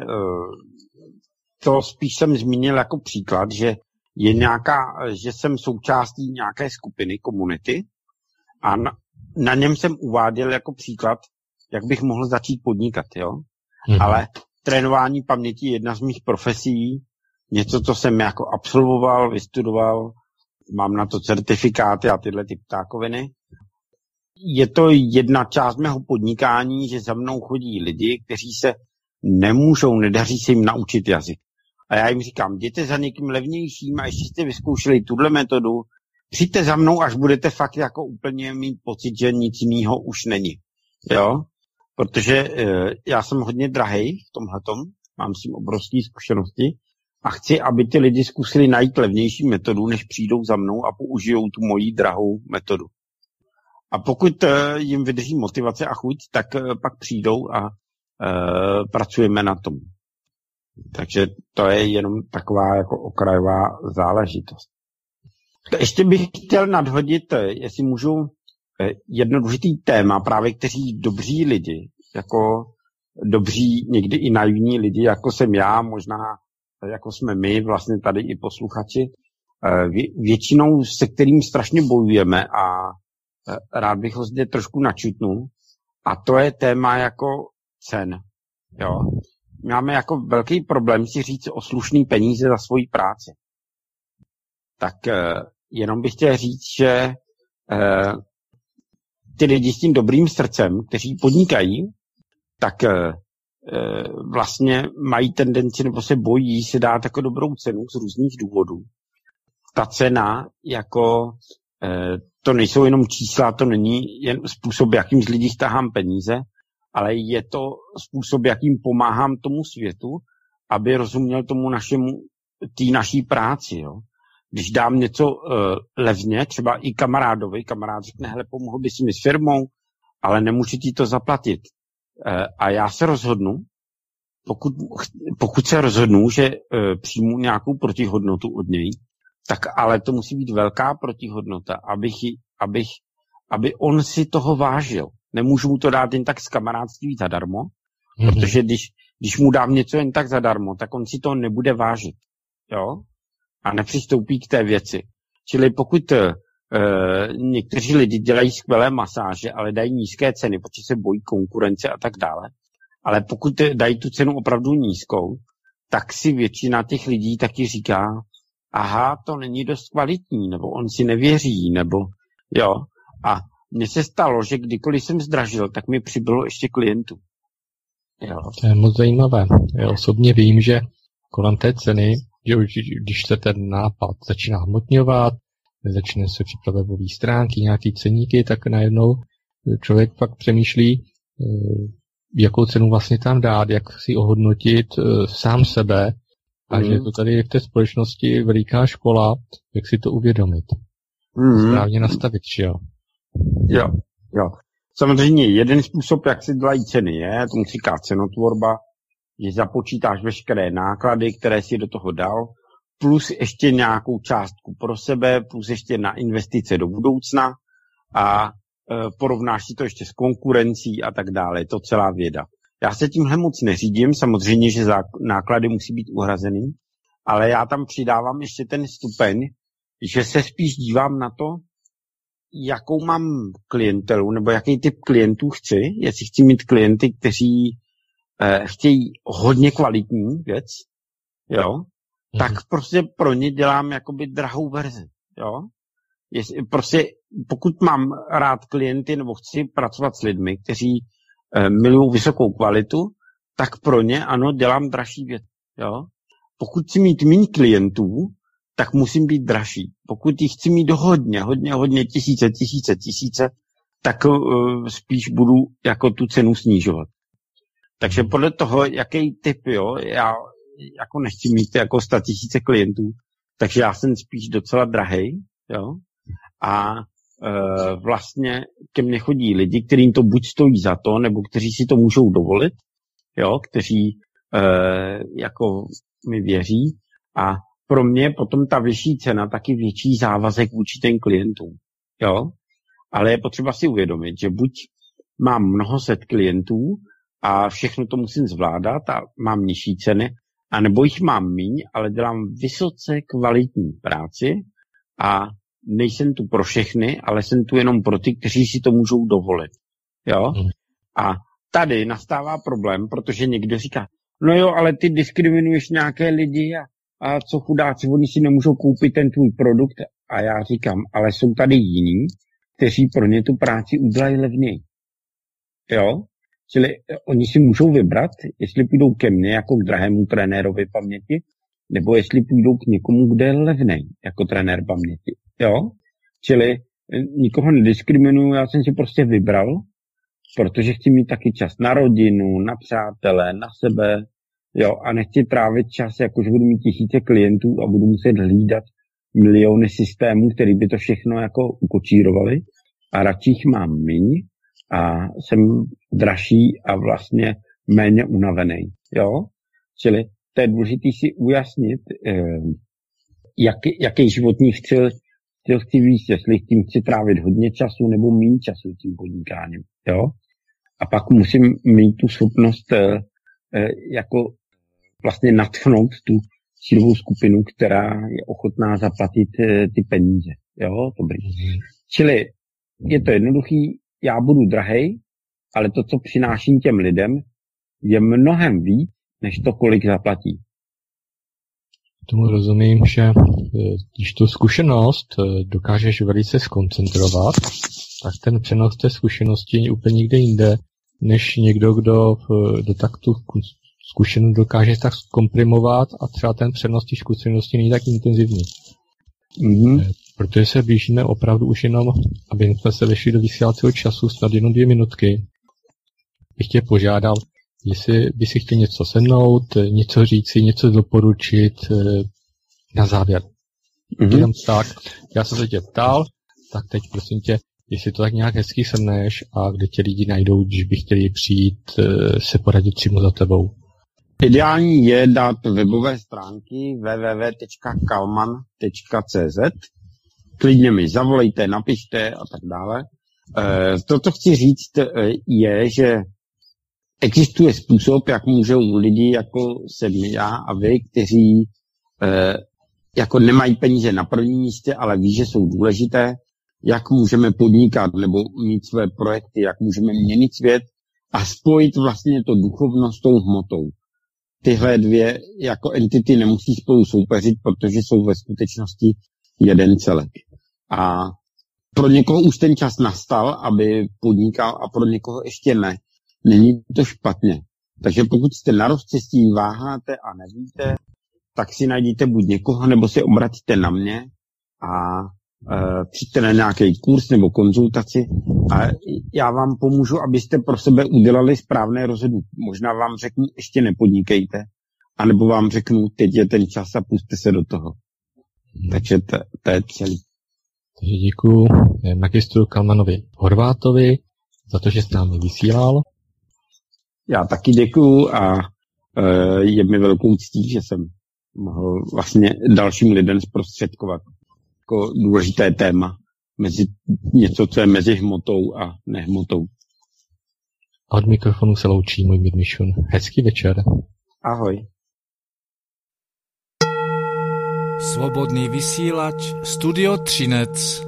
to spíš jsem zmínil jako příklad, že je nějaká, že jsem součástí nějaké skupiny, komunity a na, na něm jsem uváděl jako příklad, jak bych mohl začít podnikat, jo. Mhm. Ale trénování paměti je jedna z mých profesí, něco, co jsem jako absolvoval, vystudoval, mám na to certifikáty a tyhle ty ptákoviny. Je to jedna část mého podnikání, že za mnou chodí lidi, kteří se nemůžou, nedaří se jim naučit jazyk. A já jim říkám, jděte za někým levnějším a ještě jste vyzkoušeli tuhle metodu, přijďte za mnou, až budete fakt jako úplně mít pocit, že nic jiného už není. Jo? Protože e, já jsem hodně drahej v tomhletom, mám s tím obrovské zkušenosti a chci, aby ty lidi zkusili najít levnější metodu, než přijdou za mnou a použijou tu moji drahou metodu. A pokud e, jim vydrží motivace a chuť, tak e, pak přijdou a e, pracujeme na tom. Takže to je jenom taková jako okrajová záležitost. Ještě bych chtěl nadhodit, jestli můžu, jedno důležitý téma, právě kteří dobří lidi, jako dobří, někdy i naivní lidi, jako jsem já, možná jako jsme my, vlastně tady i posluchači, většinou se kterým strašně bojujeme a rád bych ho zde trošku načutnul, a to je téma jako cen. Jo. Máme jako velký problém si říct o slušný peníze za svoji práci. Tak eh, jenom bych chtěl říct, že eh, ty lidi s tím dobrým srdcem, kteří podnikají, tak eh, vlastně mají tendenci nebo se bojí si dát jako dobrou cenu z různých důvodů. Ta cena jako eh, to nejsou jenom čísla, to není jen způsob, jakým z lidí stahám peníze, ale je to způsob, jakým pomáhám tomu světu, aby rozuměl tomu našemu, té naší práci. Jo. Když dám něco uh, levně, třeba i kamarádovi, kamarád řekne, hele, pomohl bys mi s firmou, ale nemůžu ti to zaplatit. Uh, a já se rozhodnu, pokud, pokud se rozhodnu, že uh, přijmu nějakou protihodnotu od něj, tak ale to musí být velká protihodnota, abych, abych, aby on si toho vážil. Nemůžu mu to dát jen tak z kamarádství zadarmo, mm-hmm. protože když, když mu dám něco jen tak zadarmo, tak on si to nebude vážit. Jo? A nepřistoupí k té věci. Čili pokud e, někteří lidi dělají skvělé masáže, ale dají nízké ceny, protože se bojí konkurence a tak dále, ale pokud dají tu cenu opravdu nízkou, tak si většina těch lidí taky říká, aha, to není dost kvalitní, nebo on si nevěří, nebo jo. A mně se stalo, že kdykoliv jsem zdražil, tak mi přibylo ještě klientů. Jo. To je moc zajímavé. Já osobně vím, že kolem té ceny, že už, když se ten nápad začíná hmotňovat, začne se připravovat webové stránky, nějaký ceníky, tak najednou člověk pak přemýšlí, jakou cenu vlastně tam dát, jak si ohodnotit sám sebe, a mm. že to tady je v té společnosti veliká škola, jak si to uvědomit. Mm. Správně nastavit, jo. Jo, jo. Samozřejmě jeden způsob, jak se dělají ceny, je, tomu říká cenotvorba, že započítáš veškeré náklady, které si do toho dal, plus ještě nějakou částku pro sebe, plus ještě na investice do budoucna a e, porovnáš si to ještě s konkurencí a tak dále. Je to celá věda. Já se tímhle moc neřídím, samozřejmě, že náklady musí být uhrazený, ale já tam přidávám ještě ten stupeň, že se spíš dívám na to, jakou mám klientelu, nebo jaký typ klientů chci, jestli chci mít klienty, kteří eh, chtějí hodně kvalitní věc, jo, mm-hmm. tak prostě pro ně dělám jakoby drahou verzi, jo. Jestli, prostě pokud mám rád klienty, nebo chci pracovat s lidmi, kteří eh, milují vysokou kvalitu, tak pro ně, ano, dělám dražší věc, jo. Pokud chci mít méně klientů, tak musím být dražší. Pokud jich chci mít hodně, hodně, hodně, tisíce, tisíce, tisíce, tak uh, spíš budu jako tu cenu snižovat. Takže podle toho, jaký typ, jo, já jako nechci mít jako sta tisíce klientů, takže já jsem spíš docela drahej, jo, a uh, vlastně ke mně chodí lidi, kterým to buď stojí za to, nebo kteří si to můžou dovolit, jo, kteří uh, jako mi věří, a pro mě potom ta vyšší cena taky větší závazek vůči těm klientům. Jo? Ale je potřeba si uvědomit, že buď mám mnoho set klientů a všechno to musím zvládat a mám nižší ceny, anebo jich mám míň, ale dělám vysoce kvalitní práci a nejsem tu pro všechny, ale jsem tu jenom pro ty, kteří si to můžou dovolit. Jo? Hmm. A tady nastává problém, protože někdo říká, no jo, ale ty diskriminuješ nějaké lidi a a co chudáci, oni si nemůžou koupit ten tvůj produkt. A já říkám, ale jsou tady jiní, kteří pro ně tu práci udělají levněji. Jo? Čili oni si můžou vybrat, jestli půjdou ke mně jako k drahému trenérovi paměti, nebo jestli půjdou k někomu, kde je levnej jako trenér paměti. Jo? Čili nikoho nediskriminuju, já jsem si prostě vybral, protože chci mít taky čas na rodinu, na přátele, na sebe, jo, a nechci trávit čas, jakože budu mít tisíce klientů a budu muset hlídat miliony systémů, který by to všechno jako ukočírovali, a radši jich mám míň a jsem dražší a vlastně méně unavený, jo. Čili to je důležité si ujasnit, eh, jak, jaký životní styl, styl chci víc, jestli tím chci trávit hodně času nebo méně času tím podnikáním, jo. A pak musím mít tu schopnost eh, eh, jako vlastně natchnout tu cílovou skupinu, která je ochotná zaplatit e, ty peníze. Jo, dobrý. Mm-hmm. Čili je to jednoduchý, já budu drahej, ale to, co přináším těm lidem, je mnohem víc, než to, kolik zaplatí. Tomu rozumím, že když tu zkušenost dokážeš velice skoncentrovat, tak ten přenos té zkušenosti je úplně někde jinde, než někdo, kdo do taktu zkušenost dokáže tak zkomprimovat a třeba ten přenos těch zkušeností není tak intenzivní. Mm-hmm. Protože se blížíme opravdu už jenom, aby jsme se vešli do vysílacího času, snad jenom dvě minutky. Bych tě požádal, jestli by si chtěl něco sednout, něco říci, něco doporučit na závěr. Mm-hmm. Jenom tak, já jsem se tě ptal, tak teď prosím tě, jestli to tak nějak hezky shrneš a kde tě lidi najdou, když by chtěli přijít se poradit přímo za tebou. Ideální je dát webové stránky w w w tečka kalman tečka c z. Klidně mi zavolejte, napište a tak dále. E, to, co chci říct, je, že existuje způsob, jak můžou lidi jako jsem já a vy, kteří e, jako nemají peníze na prvním místě, ale ví, že jsou důležité, jak můžeme podnikat nebo mít své projekty, jak můžeme měnit svět a spojit vlastně to duchovno s tou hmotou. Tyhle dvě jako entity nemusí spolu soupeřit, protože jsou ve skutečnosti jeden celek. A pro někoho už ten čas nastal, aby podnikal a pro někoho ještě ne. Není to špatně. Takže pokud jste na rozcestí, váháte a nevíte, tak si najděte buď někoho, nebo se obratíte na mě a e, přijďte na nějaký kurz nebo konzultaci a já vám pomůžu, abyste pro sebe udělali správné rozhodnutí. Možná vám řeknu, ještě nepodnikejte, anebo vám řeknu, teď je ten čas a pusťte se do toho. Hmm. Takže to, to je celý. Takže děkuju magistru Kalmanovi Horvátovi za to, že s námi vysílal. Já taky děkuju a e, je mi velkou ctí, že jsem mohl vlastně dalším lidem zprostředkovat jako důležité téma, mezi něco, co je mezi hmotou a nehmotou. A od mikrofonu se loučí můj Midmišun. Hezký večer. Ahoj. Slobodný vysílač, Studio Třinec.